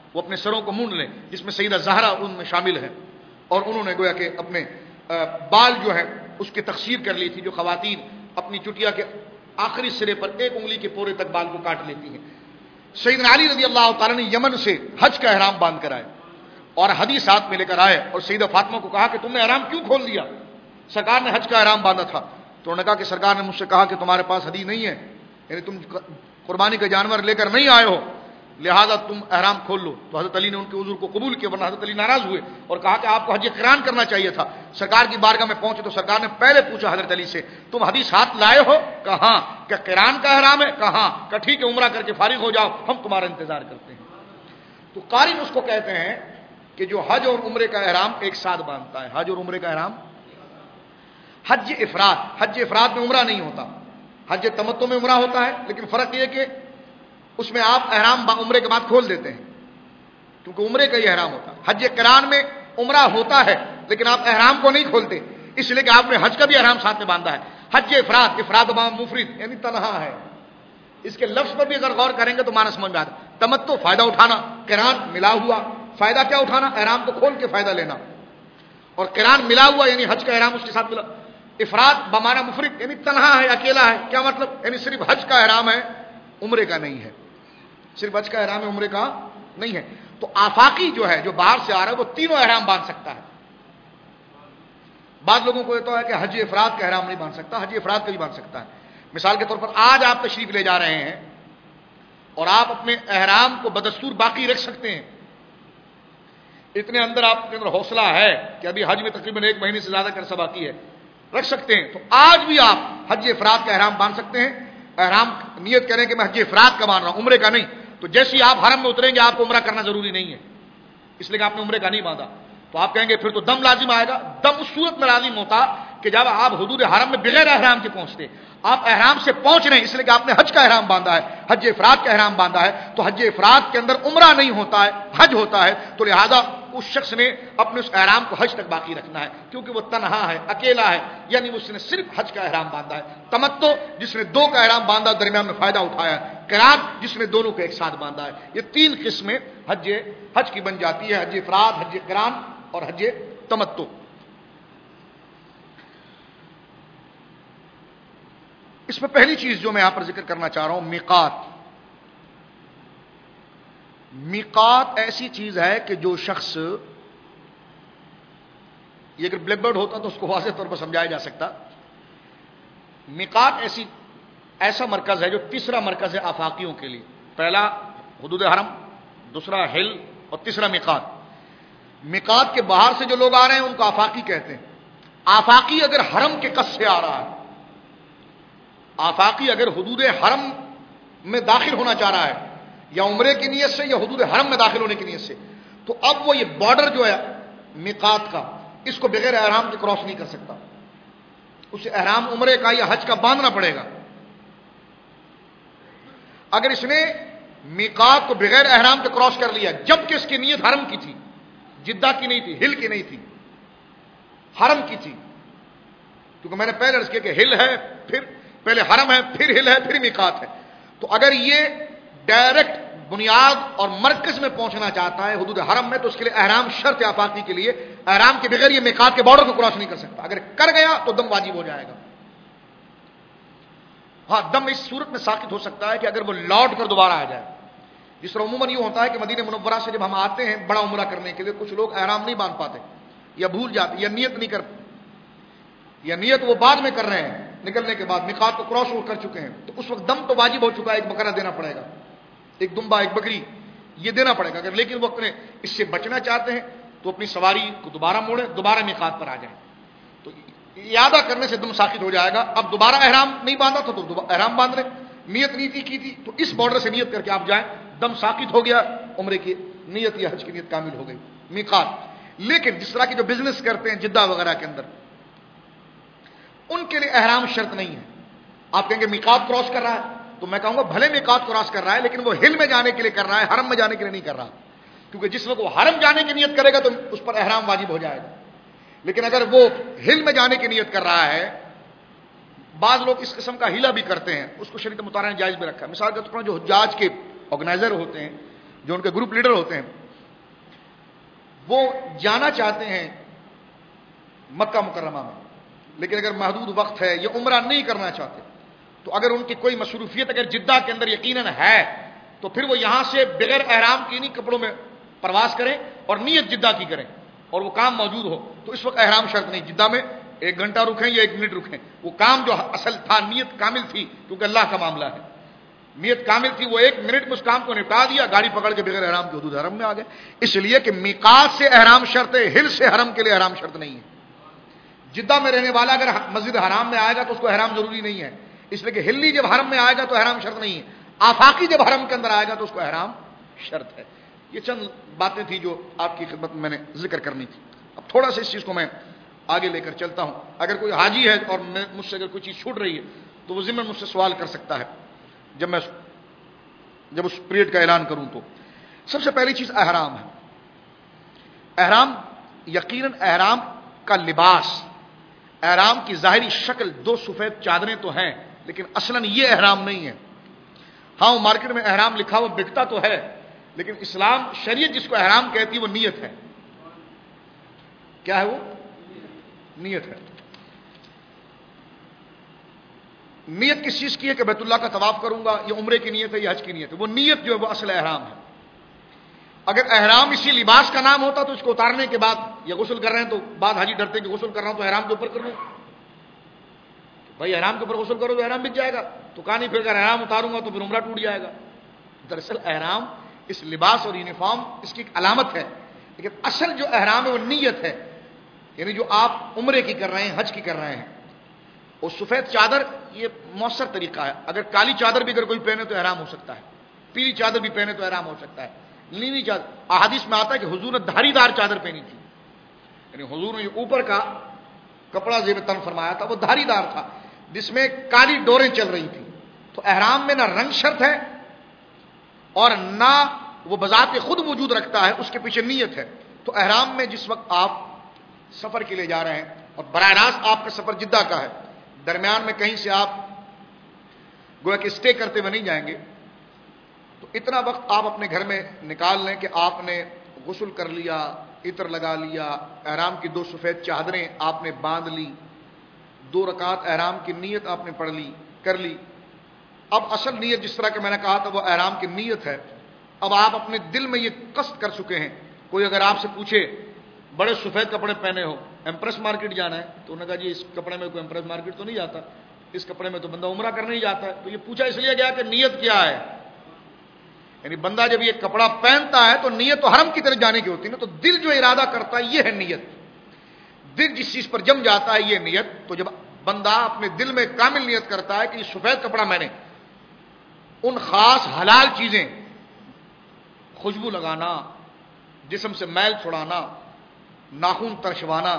وہ اپنے سروں کو مونڈ لیں، جس میں سیدہ زہرا ان میں شامل ہے، اور انہوں نے گویا کہ اپنے بال جو ہے اس کی تقسیر کر لی تھی، جو خواتین اپنی چٹیا کے آخری سرے پر ایک انگلی کے پورے تک بال کو کاٹ لیتی ہیں۔ سیدنا علی رضی اللہ تعالیٰ نے یمن سے حج کا احرام باندھ کر آئے اور حدیث ساتھ میں لے کر آئے، اور سیدہ فاطمہ کو کہا کہ تم نے احرام کیوں کھول دیا؟ سرکار نے حج کا احرام باندھا تھا، تو انہوں نے کہا کہ سرکار نے مجھ سے کہا کہ تمہارے پاس ہدی نہیں ہے، یعنی تم قربانی کا جانور لے کر نہیں آئے ہو، لہذا تم احرام کھول لو۔ تو حضرت علی نے ان کے عذر کو قبول کیا، ورنہ حضرت علی ناراض ہوئے اور کہا کہ آپ کو حج قران کرنا چاہیے تھا۔ سرکار کی بارگاہ میں پہنچے تو سرکار نے پہلے پوچھا حضرت علی سے، تم حدیث ہاتھ لائے ہو؟ کہاں؟ کیا قران کا احرام ہے؟ کہاں؟ کہ ٹھیک ہے عمرہ کر کے فارغ ہو جاؤ، ہم تمہارا انتظار کرتے ہیں۔ تو قارن اس کو کہتے ہیں کہ جو حج اور عمرے کا احرام ایک ساتھ باندھتا ہے۔ حج اور عمرے کا احرام، حج افراد، حج افراد میں عمرہ نہیں ہوتا، حج تمتع میں عمرہ ہوتا ہے، لیکن فرق یہ کہ اس میں آپ احرام عمرے کے بعد کھول دیتے ہیں، کیونکہ عمرے کا ہی احرام ہوتا ہے۔ حج قران میں عمرہ ہوتا ہے لیکن آپ احرام کو نہیں کھولتے، اس لیے کہ آپ نے حج کا بھی احرام ساتھ میں باندھا ہے۔ حج افراد، افراد با مفرد یعنی تنہا ہے، اس کے لفظ پر بھی اگر غور کریں گے تو معنی سمجھ میں آتا ہے۔ تمتع فائدہ اٹھانا، قران ملا ہوا، فائدہ کیا اٹھانا؟ احرام کو کھول کے فائدہ لینا، اور قران ملا ہوا یعنی حج کا احرام اس کے ساتھ ملا۔ افراد بمعنی مفرد یعنی تنہا ہے، اکیلا ہے، کیا مطلب؟ یعنی صرف حج کا احرام ہے، عمرے کا نہیں ہے، صرف حج کا احرام ہے، عمرے کا نہیں ہے۔ تو آفاقی جو ہے، جو باہر سے آ رہا ہے، وہ تینوں احرام باندھ سکتا ہے۔ بعض لوگوں کو یہ تو ہے کہ حج افراد کا احرام نہیں باندھ سکتا، حج افراد کا بھی باندھ سکتا ہے۔ مثال کے طور پر آج آپ تشریف لے جا رہے ہیں اور آپ اپنے احرام کو بدستور باقی رکھ سکتے ہیں، اتنے اندر آپ کے اندر حوصلہ ہے کہ ابھی حج میں تقریباً ایک مہینے سے زیادہ کا عرصہ باقی ہے، رکھ سکتے ہیں، تو آج بھی آپ حج افراد کا احرام باندھ سکتے ہیں۔ احرام نیت کریں کہ میں حج افراد کا باندھ رہا ہوں، عمرے کا نہیں، تو جیسے ہی آپ حرم میں اتریں گے آپ کو عمرہ کرنا ضروری نہیں ہے، اس لیے کہ آپ نے عمرے کا نہیں باندھا۔ تو آپ کہیں گے پھر تو دم لازم آئے گا۔ دم اس صورت میں لازم ہوتا کہ جب آپ حدود حرم میں بغیر احرام کے پہنچتے، آپ احرام سے پہنچ رہے ہیں اس لیے کہ آپ نے حج کا احرام باندھا ہے، حج افراد کا احرام باندھا ہے، تو حج افراد کے اندر عمرہ نہیں ہوتا ہے، حج ہوتا ہے، تو لہذا اس شخص نے اپنے اس احرام کو حج تک باقی رکھنا ہے، کیونکہ وہ تنہا ہے، اکیلا ہے، یعنی اس نے صرف حج کا احرام باندھا ہے۔ تمتع جس نے دو کا احرام باندھا، درمیان میں فائدہ اٹھایا ہے۔ قران جس نے دونوں کو ایک ساتھ باندھا ہے۔ یہ تین قسمیں حج حج کی بن جاتی ہے، حج افراد، حج قران اور حج تمتع۔ اس میں پہلی چیز جو میں یہاں پر ذکر کرنا چاہ رہا ہوں، میقات۔ میقات ایسی چیز ہے کہ جو شخص، یہ اگر بلیک بورڈ ہوتا تو اس کو واضح طور پر سمجھایا جا سکتا۔ میقات ایسی ایسا مرکز ہے جو تیسرا مرکز ہے آفاقیوں کے لیے۔ پہلا حدود حرم، دوسرا حل اور تیسرا میقات۔ میقات کے باہر سے جو لوگ آ رہے ہیں ان کو آفاقی کہتے ہیں۔ آفاقی اگر حرم کے قصد سے آ رہا ہے، آفاقی اگر حدود حرم میں داخل ہونا چاہ رہا ہے یا عمرے کی نیت سے یا حدود حرم میں داخل ہونے کی نیت سے، تو اب وہ یہ بارڈر جو ہے میقات کا، اس کو بغیر احرام کے کراس نہیں کر سکتا، اسے احرام عمرے کا یا حج کا باندھنا پڑے گا۔ اگر اس نے میقات کو بغیر احرام کے کراس کر لیا جبکہ اس کی نیت حرم کی تھی، جدہ کی نہیں تھی، ہل کی نہیں تھی، حرم کی تھی، کیونکہ میں نے پہلے عرض کیا کہ ہل ہے، پھر پہلے حرم ہے، پھر ہل ہے، پھر میقات ہے، تو اگر یہ ڈائریکٹ بنیاد اور مرکز میں پہنچنا چاہتا ہے حدود حرم میں، تو اس کے لیے احرام شرط ہے آفاقی کے لیے، احرام کے بغیر یہ میقات کے بارڈر کو کراس نہیں کر سکتا۔ اگر کر گیا تو دم واجب ہو جائے گا۔ ہاں، دم اس صورت میں ساقط ہو سکتا ہے کہ اگر وہ لوٹ کر دوبارہ آ جائے، جس طرح عموماً یہ ہوتا ہے کہ مدینہ منورہ سے جب ہم آتے ہیں بڑا عمرہ کرنے کے لیے، کچھ لوگ احرام نہیں باندھ پاتے یا بھول جاتے یا نیت نہیں کر، یا نیت وہ بعد میں کر رہے ہیں نکلنے کے بعد، میقات کو کراس کر چکے ہیں، تو اس وقت دم تو واجب ہو چکا ہے، ایک بکرا دینا پڑے گا، ایک دمبا، ایک بکری، یہ دینا پڑے گا۔ اگر لیکن وہ اپنے اس سے بچنا چاہتے ہیں تو اپنی سواری کو دوبارہ موڑیں، دوبارہ میقات پر آ جائیں، تو اعادہ کرنے سے دم ساقط ہو جائے گا۔ اب دوبارہ احرام نہیں باندھا تھا تو احرام باندھ لیں، نیت نیتی کی تھی تو اس بارڈر سے نیت کر کے آپ جائیں، دم ساقط ہو گیا، عمرے کی نیت یا حج کی نیت کامل ہو گئی۔ میقات، لیکن جس طرح کی جو بزنس کرتے ہیں جدہ وغیرہ کے اندر، ان کے لیے احرام شرط نہیں ہے۔ آپ کہیں گے میقات کراس کر رہا ہے، تو میں کہوں گا بھلے میقات کراس کر رہا ہے لیکن وہ ہل میں جانے کے لیے کر رہا ہے، حرم میں جانے کے لیے نہیں کر رہا، کیونکہ جس وقت وہ حرم جانے کی نیت کرے گا تو اس پر احرام واجب ہو جائے گا۔ لیکن اگر وہ ہل میں جانے کی نیت کر رہا ہے، بعض لوگ اس قسم کا ہیلا بھی کرتے ہیں، اس کو شریعت مطالعہ نے جائز بھی رکھا ہے۔ مثال کے طور پر جو حجاج کے آرگنائزر ہوتے ہیں، جو ان کے گروپ لیڈر ہوتے ہیں، وہ جانا چاہتے ہیں مکہ مکرمہ میں، لیکن اگر محدود وقت ہے یا عمرہ نہیں کرنا چاہتے تو اگر ان کی کوئی مصروفیت اگر جدہ کے اندر یقیناً ہے تو پھر وہ یہاں سے بغیر احرام کی نہیں کپڑوں میں پرواز کریں اور نیت جدہ کی کریں اور وہ کام موجود ہو، تو اس وقت احرام شرط نہیں. جدہ میں ایک گھنٹہ رکیں یا ایک منٹ رکیں، وہ کام جو اصل تھا نیت کامل تھی، کیونکہ اللہ کا معاملہ ہے، نیت کامل تھی، وہ ایک منٹ میں اس کام کو نپٹا دیا، گاڑی پکڑ کے بغیر احرام کے حدود حرم میں آ گئے. اس لیے کہ میقات سے احرام شرط ہے، ہل سے حرم کے لیے احرام شرط نہیں ہے. جدہ میں رہنے والا اگر مسجد حرام میں آئے گا تو اس کو احرام ضروری نہیں ہے، اس لیے کہ ہلی جب حرم میں آئے گا تو احرام شرط نہیں ہے. آفاقی جب حرم کے اندر آئے گا تو اس کو احرام شرط ہے. یہ چند باتیں تھیں جو آپ کی خدمت میں نے ذکر کرنی تھی. اب تھوڑا سا اس چیز کو میں آگے لے کر چلتا ہوں. اگر کوئی حاجی ہے اور مجھ سے اگر کوئی چیز چھوٹ رہی ہے تو وہ ضمن مجھ سے سوال کر سکتا ہے جب میں جب اس پیریڈ کا اعلان کروں. تو سب سے پہلی چیز احرام ہے. احرام یقیناً احرام کا لباس، احرام کی ظاہری شکل دو سفید چادریں تو ہیں، لیکن اصلاً یہ احرام نہیں ہے. ہاں وہ مارکیٹ میں احرام لکھا ہوا بکتا تو ہے، لیکن اسلام شریعت جس کو احرام کہتی ہے وہ نیت ہے. کیا ہے وہ؟ نیت ہے. نیت کس چیز کی ہے کہ بیت اللہ کا طواف کروں گا، یہ عمرے کی نیت ہے یا حج کی نیت ہے؟ وہ نیت جو ہے وہ اصل احرام ہے. اگر احرام اسی لباس کا نام ہوتا تو اس کو اتارنے کے بعد یا غسل کر رہے ہیں تو بعد حاجی ڈرتے کہ غسل کر رہا ہوں تو احرام کے اوپر کر لوں. بھائی احرام کے اوپر غسل کرو تو احرام بچ جائے گا، تو کہا نہیں پھر اگر احرام اتاروں گا تو پھر عمرہ ٹوٹ جائے گا. دراصل احرام اس لباس اور یونیفارم اس کی ایک علامت ہے، لیکن اصل جو احرام ہے وہ نیت ہے. یعنی جو آپ عمرے کی کر رہے ہیں، حج کی کر رہے ہیں. اور سفید چادر یہ مؤثر طریقہ ہے. اگر کالی چادر بھی اگر کوئی پہنے تو احرام ہو سکتا ہے، پیلی چادر بھی پہنے تو احرام ہو سکتا ہے. نیلی چادر احادیث میں آتا ہے کہ حضور نے دھاری دار چادر پہنی تھی، یعنی حضور نے اوپر کا کپڑا زیب تن فرمایا تھا وہ دھاری دار تھا جس میں کالی ڈوریں چل رہی تھی. تو احرام میں نہ رنگ شرط ہے اور نہ وہ بذات خود وجود رکھتا ہے، اس کے پیچھے نیت ہے. تو احرام میں جس وقت آپ سفر کے لیے جا رہے ہیں اور براہ راست آپ کا سفر جدہ کا ہے، درمیان میں کہیں سے آپ گویا کہ اسٹے کرتے ہوئے نہیں جائیں گے، تو اتنا وقت آپ اپنے گھر میں نکال لیں کہ آپ نے غسل کر لیا، عطر لگا لیا، احرام کی دو سفید چادریں آپ نے باندھ لی، دو رکعت احرام کی نیت آپ نے پڑھ لی کر لی. اب اصل نیت جس طرح کہ میں نے کہا تھا وہ احرام کی نیت ہے. اب آپ اپنے دل میں یہ قصد کر چکے ہیں. کوئی اگر آپ سے پوچھے بڑے سفید کپڑے پہنے ہو، ایمپریس مارکیٹ جانا ہے، تو انہوں نے کہا جی اس کپڑے میں کوئی ایمپریس مارکیٹ تو نہیں جاتا، اس کپڑے میں تو بندہ عمرہ کرنے ہی جاتا ہے. تو یہ پوچھا اس لیے گیا کہ نیت کیا ہے. یعنی بندہ جب یہ کپڑا پہنتا ہے تو نیت تو حرم کی طرف جانے کی ہوتی ہے نا. تو دل جو ارادہ کرتا ہے یہ ہے نیت. دل جس چیز پر جم جاتا ہے یہ نیت. تو جب بندہ اپنے دل میں کامل نیت کرتا ہے کہ یہ سفید کپڑا میں نے ان خاص حلال چیزیں، خوشبو لگانا، جسم سے میل چھڑانا، ناخن ترشوانا،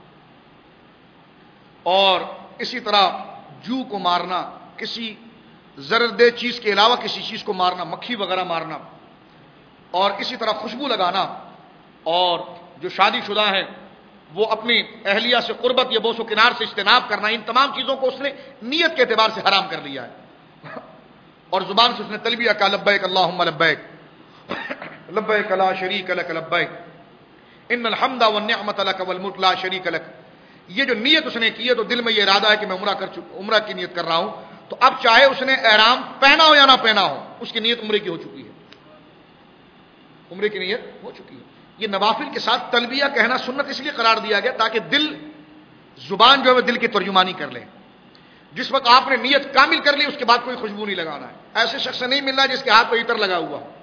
اور اسی طرح جو کو مارنا، کسی زردے چیز کے علاوہ کسی چیز کو مارنا، مکھی وغیرہ مارنا، اور اسی طرح خوشبو لگانا، اور جو شادی شدہ ہیں وہ اپنی اہلیہ سے قربت یا بوس و کنار سے اجتناب کرنا، ان تمام چیزوں کو اس نے نیت کے اعتبار سے حرام کر لیا ہے. اور زبان سے اس نے تلبیہ کہا لبیک اللہم لبیک لبیک لا شریک لک لبیک ان الحمد والنعمت لک والملک لا شریک لک. یہ جو نیت اس نے کی ہے تو دل میں یہ ارادہ ہے کہ میں عمرہ کر عمرہ کی نیت کر رہا ہوں. تو اب چاہے اس نے احرام پہنا ہو یا نہ پہنا ہو، اس کی نیت عمرے کی ہو چکی ہے، عمرے کی نیت ہو چکی ہے. یہ نوافل کے ساتھ تلبیہ کہنا سنت اس لیے قرار دیا گیا تاکہ دل زبان جو ہے دل کی ترجمانی کر لے. جس وقت آپ نے نیت کامل کر لی اس کے بعد کوئی خوشبو نہیں لگانا ہے. ایسے شخص سے نہیں ملنا جس کے ہاتھ پہ عطر لگا ہوا ہو.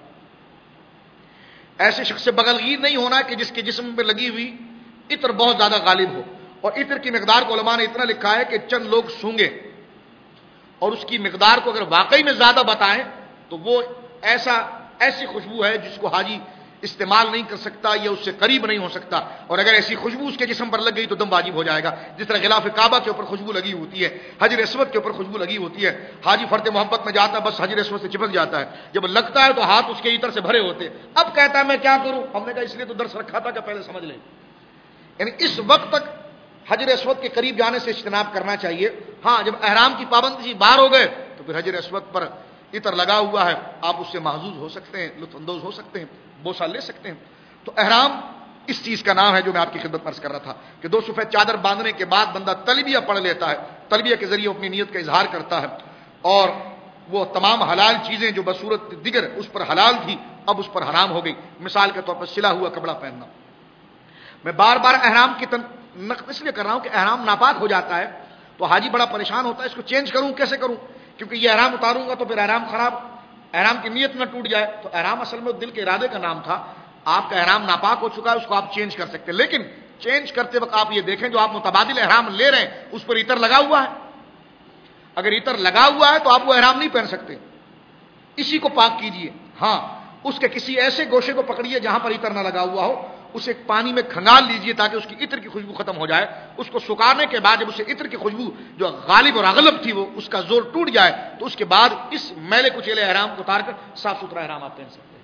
ایسے شخص سے بغلگیر نہیں ہونا کہ جس کے جسم پہ لگی ہوئی عطر بہت زیادہ غالب ہو. اور عطر کی مقدار کو علماء نے اتنا لکھا ہے کہ چند لوگ سونگے اور اس کی مقدار کو اگر واقعی میں زیادہ بتائیں تو وہ ایسا ایسی خوشبو ہے جس کو حاجی استعمال نہیں کر سکتا یا اس سے قریب نہیں ہو سکتا. اور اگر ایسی خوشبو اس کے جسم پر لگ گئی تو دم واجب ہو جائے گا. جس طرح غلاف کعبہ کے اوپر خوشبو لگی ہوتی ہے، حجر اسود کے اوپر خوشبو لگی ہوتی ہے، حاجی فرت محبت میں جاتا ہے بس حجر اسود سے چپک جاتا ہے، جب لگتا ہے تو ہاتھ اس کے عطر سے بھرے ہوتے. اب کہتا ہے میں کیا کروں؟ ہم نے کہا اس لیے تو درس رکھا تھا کہ پہلے سمجھ لیں. یعنی اس وقت تک حجر اسود کے قریب جانے سے اجتناب کرنا چاہیے. ہاں جب احرام کی پابندی سے باہر ہو گئے تو پھر حجر اسود پر عطر لگا ہوا ہے، آپ اس سے محظوظ ہو سکتے ہیں، لطف اندوز ہو سکتے ہیں، بوسہ لے سکتے ہیں۔ تو احرام اس چیز کا نام ہے جو میں آپ کی خدمت میں عرض کر رہا تھا کہ دو سفید چادر باندھنے کے بعد بندہ تلبیہ پڑھ لیتا ہے، تلبیہ کے ذریعے اپنی نیت کا اظہار کرتا ہے، اور وہ تمام حلال چیزیں جو بصورت دیگر اس پر حلال تھی اب اس پر حرام ہو گئی۔ مثال کے طور پر سلا ہوا کپڑا پہننا۔ میں بار بار احرام کی نقد اس لیے کر رہا ہوں کہ احرام ناپاک ہو جاتا ہے تو حاجی بڑا پریشان ہوتا ہے، اس کو چینج کروں کیسے کروں، کیونکہ یہ احرام اتاروں گا تو پھر احرام خراب، احرام کی نیت نہ ٹوٹ جائے۔ تو احرام اصل میں دل کے ارادے کا نام تھا، آپ کا احرام ناپاک ہو چکا ہے، اس کو آپ چینج کر سکتے ہیں، لیکن چینج کرتے وقت آپ یہ دیکھیں جو آپ متبادل احرام لے رہے ہیں اس پر عطر لگا ہوا ہے، اگر عطر لگا ہوا ہے تو آپ وہ احرام نہیں پہن سکتے، اسی کو پاک کیجئے۔ ہاں اس کے کسی ایسے گوشے کو پکڑیے جہاں پر عطر نہ لگا ہوا ہو، اسے پانی میں کھنگال لیجئے تاکہ اس کی عطر کی خوشبو ختم ہو جائے، اس کو سکھانے کے بعد جب اسے عطر کی خوشبو جو غالب اور اغلب تھی وہ اس کا زور ٹوٹ جائے تو اس کے بعد اس میلے کچیلے احرام کو اتار کر صاف ستھرا احرام آپ پہن سکتے ہیں۔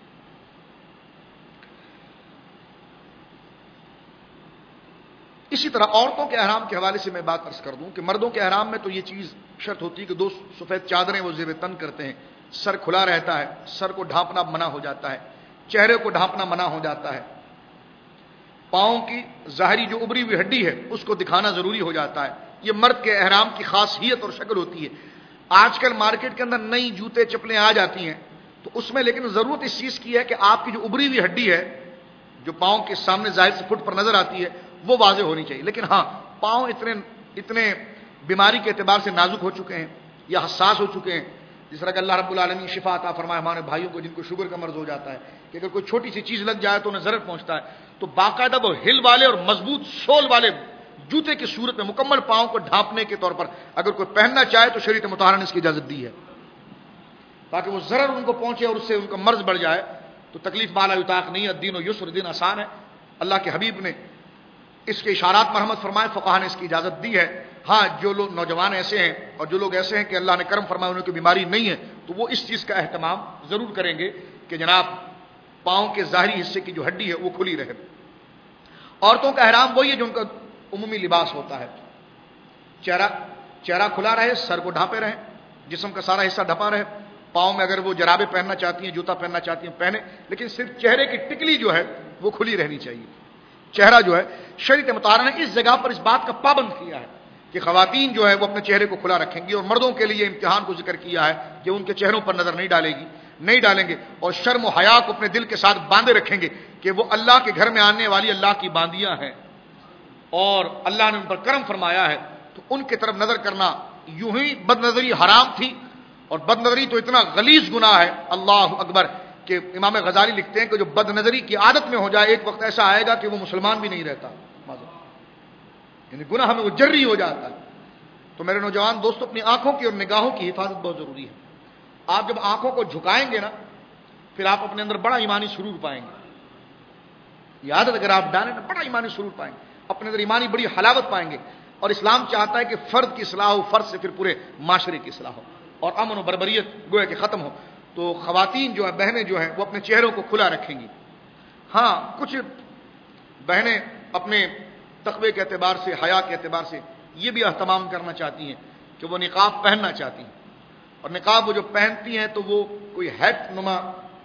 اسی طرح عورتوں کے احرام کے حوالے سے میں بات عرض کر دوں کہ مردوں کے احرام میں تو یہ چیز شرط ہوتی ہے کہ دو سفید چادریں وہ زیر تن کرتے ہیں، سر کھلا رہتا ہے، سر کو ڈھانپنا منع ہو جاتا ہے، چہرے کو ڈھانپنا منع ہو جاتا ہے، پاؤں کی ظاہری جو ابری ہوئی ہڈی ہے اس کو دکھانا ضروری ہو جاتا ہے۔ یہ مرد کے احرام کی خاصیت اور شکل ہوتی ہے۔ آج کل مارکیٹ کے اندر نئی جوتے چپلیں آ جاتی ہیں تو اس میں لیکن ضرورت اس چیز کی ہے کہ آپ کی جو ابری ہوئی ہڈی ہے جو پاؤں کے سامنے ظاہر سے فٹ پر نظر آتی ہے وہ واضح ہونی چاہیے، لیکن ہاں پاؤں اتنے اتنے بیماری کے اعتبار سے نازک ہو چکے ہیں یا حساس ہو چکے ہیں، جس طرح کہ اللہ رب العالمین شفا عطا فرمائے ہمارے بھائیوں کو جن کو شوگر کا مرض ہو جاتا ہے کہ اگر کوئی چھوٹی سی چیز لگ جائے تو انہیں ضرر پہنچتا ہے، تو باقاعدہ وہ ہل والے اور مضبوط سول والے جوتے کی صورت میں مکمل پاؤں کو ڈھانپنے کے طور پر اگر کوئی پہننا چاہے تو شریعت مطہرہ نے اس کی اجازت دی ہے تاکہ وہ ضرر ان کو پہنچے اور اس سے ان کا مرض بڑھ جائے تو تکلیف بالا یطاق نہیں ہے، دین و یسر، دین آسان ہے۔ اللہ کے حبیب نے اس کے اشارات مرحمت فرمائے، فقہا نے اس کی اجازت دی ہے۔ ہاں جو لوگ نوجوان ایسے ہیں اور جو لوگ ایسے ہیں کہ اللہ نے کرم فرمایا انہیں کوئی بیماری نہیں ہے تو وہ اس چیز کا اہتمام ضرور کریں گے کہ جناب پاؤں کے ظاہری حصے کی جو ہڈی ہے وہ کھلی رہے۔ عورتوں کا احرام وہی ہے جو ان کا عمومی لباس ہوتا ہے، چہرہ چہرہ کھلا رہے، سر کو ڈھانپے رہے، جسم کا سارا حصہ ڈھپا رہے، پاؤں میں اگر وہ جرابے پہننا چاہتی ہیں، جوتا پہننا چاہتی ہیں پہنے، لیکن صرف چہرے کی ٹکلی جو ہے وہ کھلی رہنی چاہیے۔ چہرہ جو ہے شریعت مطہرہ نے اس جگہ پر اس بات کا پابند کیا ہے کہ خواتین جو ہے وہ اپنے چہرے کو کھلا رکھیں گی، اور مردوں کے لیے امتحان کو ذکر کیا ہے کہ ان کے چہروں پر نظر نہیں ڈالے گی نہیں ڈالیں گے اور شرم و حیا کو اپنے دل کے ساتھ باندھے رکھیں گے کہ وہ اللہ کے گھر میں آنے والی اللہ کی باندیاں ہیں اور اللہ نے ان پر کرم فرمایا ہے، تو ان کی طرف نظر کرنا یوں ہی بد نظری حرام تھی، اور بد نظری تو اتنا غلیظ گناہ ہے اللہ اکبر کہ امام غزالی لکھتے ہیں کہ جو بد نظری کی عادت میں ہو جائے ایک وقت ایسا آئے گا کہ وہ مسلمان بھی نہیں رہتا، یعنی گناہ میں وہ جری ہو جاتا ہے۔ تو میرے نوجوان دوستو اپنی آنکھوں کی اور نگاہوں کی حفاظت بہت ضروری ہے۔ آپ جب آنکھوں کو جھکائیں گے نا پھر آپ اپنے اندر بڑا ایمانی سرور پائیں گے، یہ عادت اگر آپ ڈالیں نا بڑا ایمانی سرور پائیں گے، اپنے اندر ایمانی بڑی حلاوت پائیں گے، اور اسلام چاہتا ہے کہ فرد کی اصلاح ہو، فرد سے پھر پورے معاشرے کی اصلاح ہو اور امن و بربریت گویا کہ ختم ہو۔ تو خواتین جو ہیں بہنیں جو ہیں وہ اپنے چہروں کو کھلا رکھیں گی۔ ہاں کچھ بہنیں اپنے تقوی کے اعتبار سے، حیا کے اعتبار سے یہ بھی اہتمام کرنا چاہتی ہیں کہ وہ نقاب پہننا چاہتی ہیں، اور نقاب وہ جو پہنتی ہیں تو وہ کوئی ہیٹ نما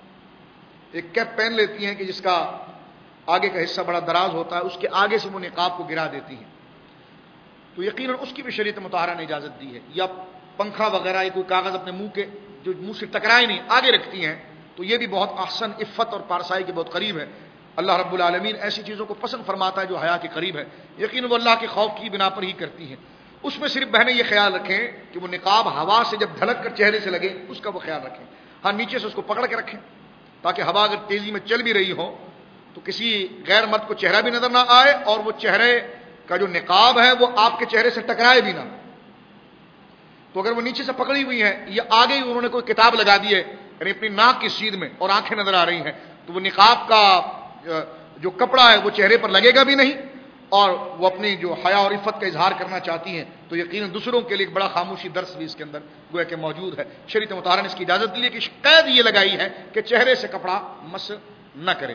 ایک کیپ پہن لیتی ہیں کہ جس کا آگے کا حصہ بڑا دراز ہوتا ہے، اس کے آگے سے وہ نقاب کو گرا دیتی ہیں، تو یقیناً اس کی بھی شریعت مطہرہ نے اجازت دی ہے۔ یا پنکھا وغیرہ یا کوئی کاغذ اپنے منہ کے جو منہ سے ٹکرائے نہیں آگے رکھتی ہیں تو یہ بھی بہت احسن، عفت اور پارسائی کے بہت قریب ہے۔ اللہ رب العالمین ایسی چیزوں کو پسند فرماتا ہے جو حیا کے قریب ہے، یقیناً وہ اللہ کے خوف کی بنا پر ہی کرتی ہیں۔ اس میں صرف بہنیں یہ خیال رکھیں کہ وہ نقاب ہوا سے جب دھڑک کر چہرے سے لگے اس کا وہ خیال رکھیں، ہاں نیچے سے اس کو پکڑ کے رکھیں تاکہ ہوا اگر تیزی میں چل بھی رہی ہو تو کسی غیر مرد کو چہرہ بھی نظر نہ آئے اور وہ چہرے کا جو نقاب ہے وہ آپ کے چہرے سے ٹکرائے بھی نہ۔ تو اگر وہ نیچے سے پکڑی ہوئی ہے یا آگے ہی انہوں نے کوئی کتاب لگا دی ہے یعنی اپنی ناک کی سیدھ میں اور آنکھیں نظر آ رہی ہیں تو وہ نقاب کا جو کپڑا ہے وہ چہرے پر لگے گا بھی نہیں، اور وہ اپنی جو حیا اور عفت کا اظہار کرنا چاہتی ہیں تو یقیناً دوسروں کے لیے ایک بڑا خاموشی درس بھی اس کے اندر گویا کہ موجود ہے۔ شریعت مطہرہ نے اس کی اجازت دی ہے کہ قید یہ لگائی ہے کہ چہرے سے کپڑا مس نہ کرے۔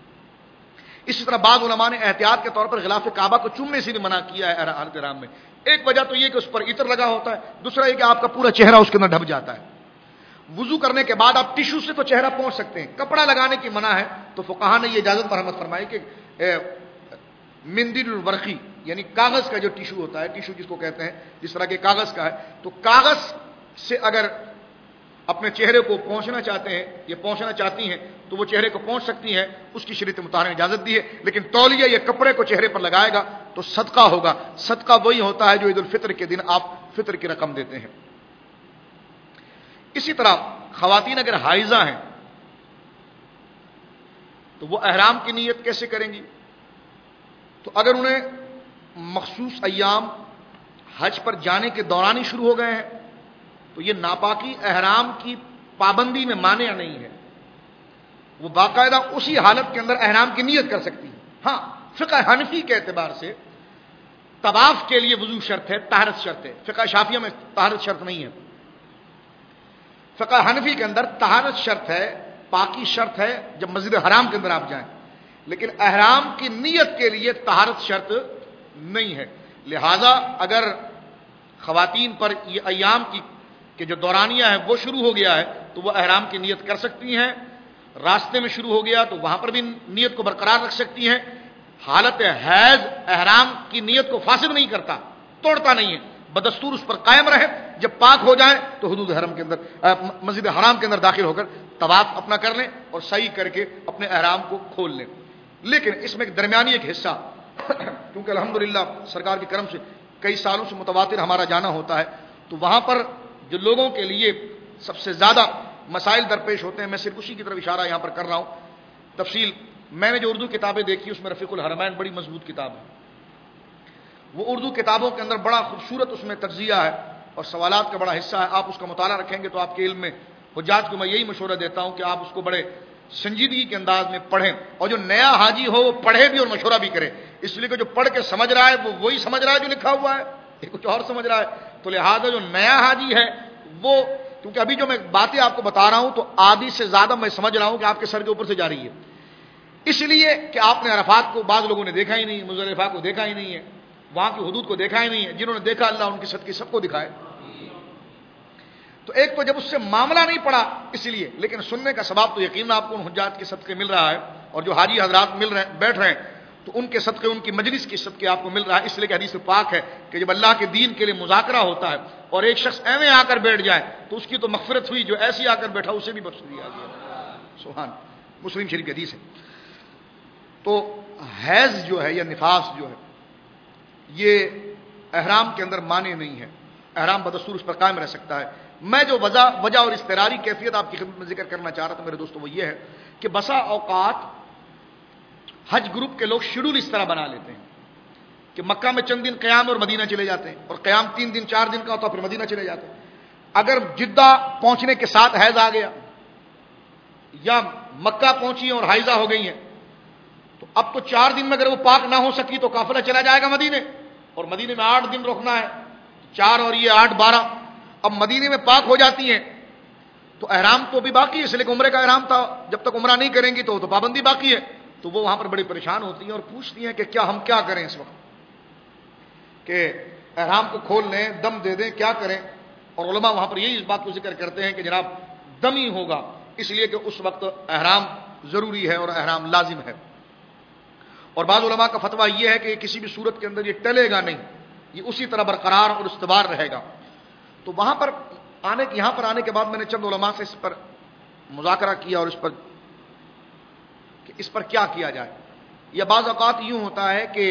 اسی طرح بعض علماء نے احتیاط کے طور پر غلاف کعبہ کو چومنے سے بھی منع کیا ہے حالت احرام میں۔ ایک وجہ تو یہ کہ اس پر عطر لگا ہوتا ہے، دوسرا یہ کہ آپ کا پورا چہرہ اس کے اندر ڈھپ جاتا ہے، وضو کرنے کے بعد آپ ٹشو سے تو چہرہ پہنچ سکتے ہیں, کپڑا لگانے کی منع ہے. تو فقہا نے یہ اجازت مرحمت فرمائی کہ مندل الورقی یعنی کاغذ کا جو ٹشو ہوتا ہے, ٹشو جس کو کہتے ہیں, جس طرح کے کاغذ کا ہے, تو کاغذ سے اگر اپنے چہرے کو پہنچنا چاہتے ہیں یا پہنچنا چاہتی ہیں تو وہ چہرے کو پہنچ سکتی ہیں, اس کی شریعت مطہرہ نے اجازت دی ہے. لیکن تولیہ یا کپڑے کو چہرے پر لگائے گا تو صدقہ ہوگا. صدقہ وہی ہوتا ہے جو عید الفطر کے دن آپ فطر کی رقم دیتے ہیں. اسی طرح خواتین اگر حائضہ ہیں تو وہ احرام کی نیت کیسے کریں گی؟ تو اگر انہیں مخصوص ایام حج پر جانے کے دوران ہی شروع ہو گئے ہیں تو یہ ناپاکی احرام کی پابندی میں مانع نہیں ہے, وہ باقاعدہ اسی حالت کے اندر احرام کی نیت کر سکتی ہے. ہاں, فقہ حنفی کے اعتبار سے طواف کے لیے وضو شرط ہے, طہارت شرط ہے. فقہ شافیہ میں طہارت شرط نہیں ہے. فقہ حنفی کے اندر طہارت شرط ہے, پاکی شرط ہے جب مسجد حرام کے اندر آپ جائیں, لیکن احرام کی نیت کے لیے طہارت شرط نہیں ہے. لہذا اگر خواتین پر یہ ایام کی کہ جو دورانیہ ہے وہ شروع ہو گیا ہے تو وہ احرام کی نیت کر سکتی ہیں. راستے میں شروع ہو گیا تو وہاں پر بھی نیت کو برقرار رکھ سکتی ہیں. حالت حیض احرام کی نیت کو فاسد نہیں کرتا, توڑتا نہیں ہے, بدستور اس پر قائم رہے. جب پاک ہو جائیں تو حدود حرم کے اندر مسجد حرام کے اندر داخل ہو کر طواف اپنا کر لیں اور سعی کر کے اپنے احرام کو کھول لیں. لیکن اس میں ایک درمیانی ایک حصہ, کیونکہ الحمدللہ سرکار کے کرم سے کئی سالوں سے متواتر ہمارا جانا ہوتا ہے, تو وہاں پر جو لوگوں کے لیے سب سے زیادہ مسائل درپیش ہوتے ہیں, میں صرف اسی کی طرف اشارہ یہاں پر کر رہا ہوں. تفصیل میں نے جو اردو کتابیں دیکھی اس میں رفیق الحرمین بڑی مضبوط کتاب ہے. وہ اردو کتابوں کے اندر بڑا خوبصورت اس میں تجزیہ ہے اور سوالات کا بڑا حصہ ہے. آپ اس کا مطالعہ رکھیں گے تو آپ کے علم میں حجاج کو میں یہی مشورہ دیتا ہوں کہ آپ اس کو بڑے سنجیدگی کے انداز میں پڑھیں, اور جو نیا حاجی ہو وہ پڑھے بھی اور مشورہ بھی کرے. اس لیے کہ جو پڑھ کے سمجھ رہا ہے وہ وہی سمجھ رہا ہے جو لکھا ہوا ہے, یہ کچھ اور سمجھ رہا ہے. تو لہذا جو نیا حاجی ہے وہ, کیونکہ ابھی جو میں باتیں آپ کو بتا رہا ہوں تو آدھی سے زیادہ میں سمجھ رہا ہوں کہ آپ کے سر کے اوپر سے جا رہی ہے, اس لیے کہ آپ نے عرفات کو بعض لوگوں نے دیکھا ہی نہیں, مزدلفہ کو دیکھا ہی نہیں ہے, وہاں کی حدود کو دیکھا ہی نہیں ہے. جنہوں نے دیکھا اللہ ان کی صدقے سب کو دکھائے. تو ایک تو جب اس سے معاملہ نہیں پڑا اس لیے, لیکن سننے کا ثواب تو یقیناً آپ کو ان حجات کے صدقے مل رہا ہے, اور جو حاجی حضرات مل رہے بیٹھ رہے ہیں تو ان کے صدقے, ان کی مجلس کے صدقے آپ کو مل رہا ہے. اس لیے کہ حدیث پاک ہے کہ جب اللہ کے دین کے لیے مذاکرہ ہوتا ہے اور ایک شخص ایویں آ کر بیٹھ جائے تو اس کی تو مغفرت ہوئی, جو ایسی آ کر بیٹھا اسے بھی بخش دیا گیا. سبحان, مسلم شریف کی حدیث ہے. تو حیض جو ہے یا نفاس جو ہے یہ احرام کے اندر مانع نہیں ہے, احرام بدستور اس پر قائم رہ سکتا ہے. میں جو وجہ وجہ اور اضطراری کیفیت آپ کی خدمت میں ذکر کرنا چاہ رہا تھا میرے دوستو وہ یہ ہے کہ بسا اوقات حج گروپ کے لوگ شیڈول اس طرح بنا لیتے ہیں کہ مکہ میں چند دن قیام اور مدینہ چلے جاتے ہیں, اور قیام تین دن چار دن کا ہوتا پھر مدینہ چلے جاتے ہیں. اگر جدہ پہنچنے کے ساتھ حیض آ گیا یا مکہ پہنچی اور حائضہ ہو گئی ہیں تو اب تو چار دن میں اگر وہ پاک نہ ہو سکی تو قافلہ چلا جائے گا مدینے, اور مدینے میں آٹھ دن رکنا ہے, چار اور یہ آٹھ بارہ. اب مدینے میں پاک ہو جاتی ہیں تو احرام تو بھی باقی ہے, اس لیے کہ عمرے کا احرام تھا, جب تک عمرہ نہیں کریں گی تو تو پابندی باقی ہے. تو وہ وہاں پر بڑی پریشان ہوتی ہیں اور پوچھتی ہیں کہ کیا ہم کیا کریں اس وقت, کہ احرام کو کھول لیں, دم دے دیں, کیا کریں. اور علماء وہاں پر یہی اس بات کو ذکر کرتے ہیں کہ جناب دم ہی ہوگا, اس لیے کہ اس وقت احرام ضروری ہے اور احرام لازم ہے. اور بعض علماء کا فتویٰ یہ ہے کہ کسی بھی صورت کے اندر یہ ٹلے گا نہیں, یہ اسی طرح برقرار اور استوار رہے گا. تو وہاں پر آنے یہاں پر آنے کے بعد میں نے چند علماء سے اس پر مذاکرہ کیا اور اس پر کہ اس پر کیا کیا جائے. یا بعض اوقات یوں ہوتا ہے کہ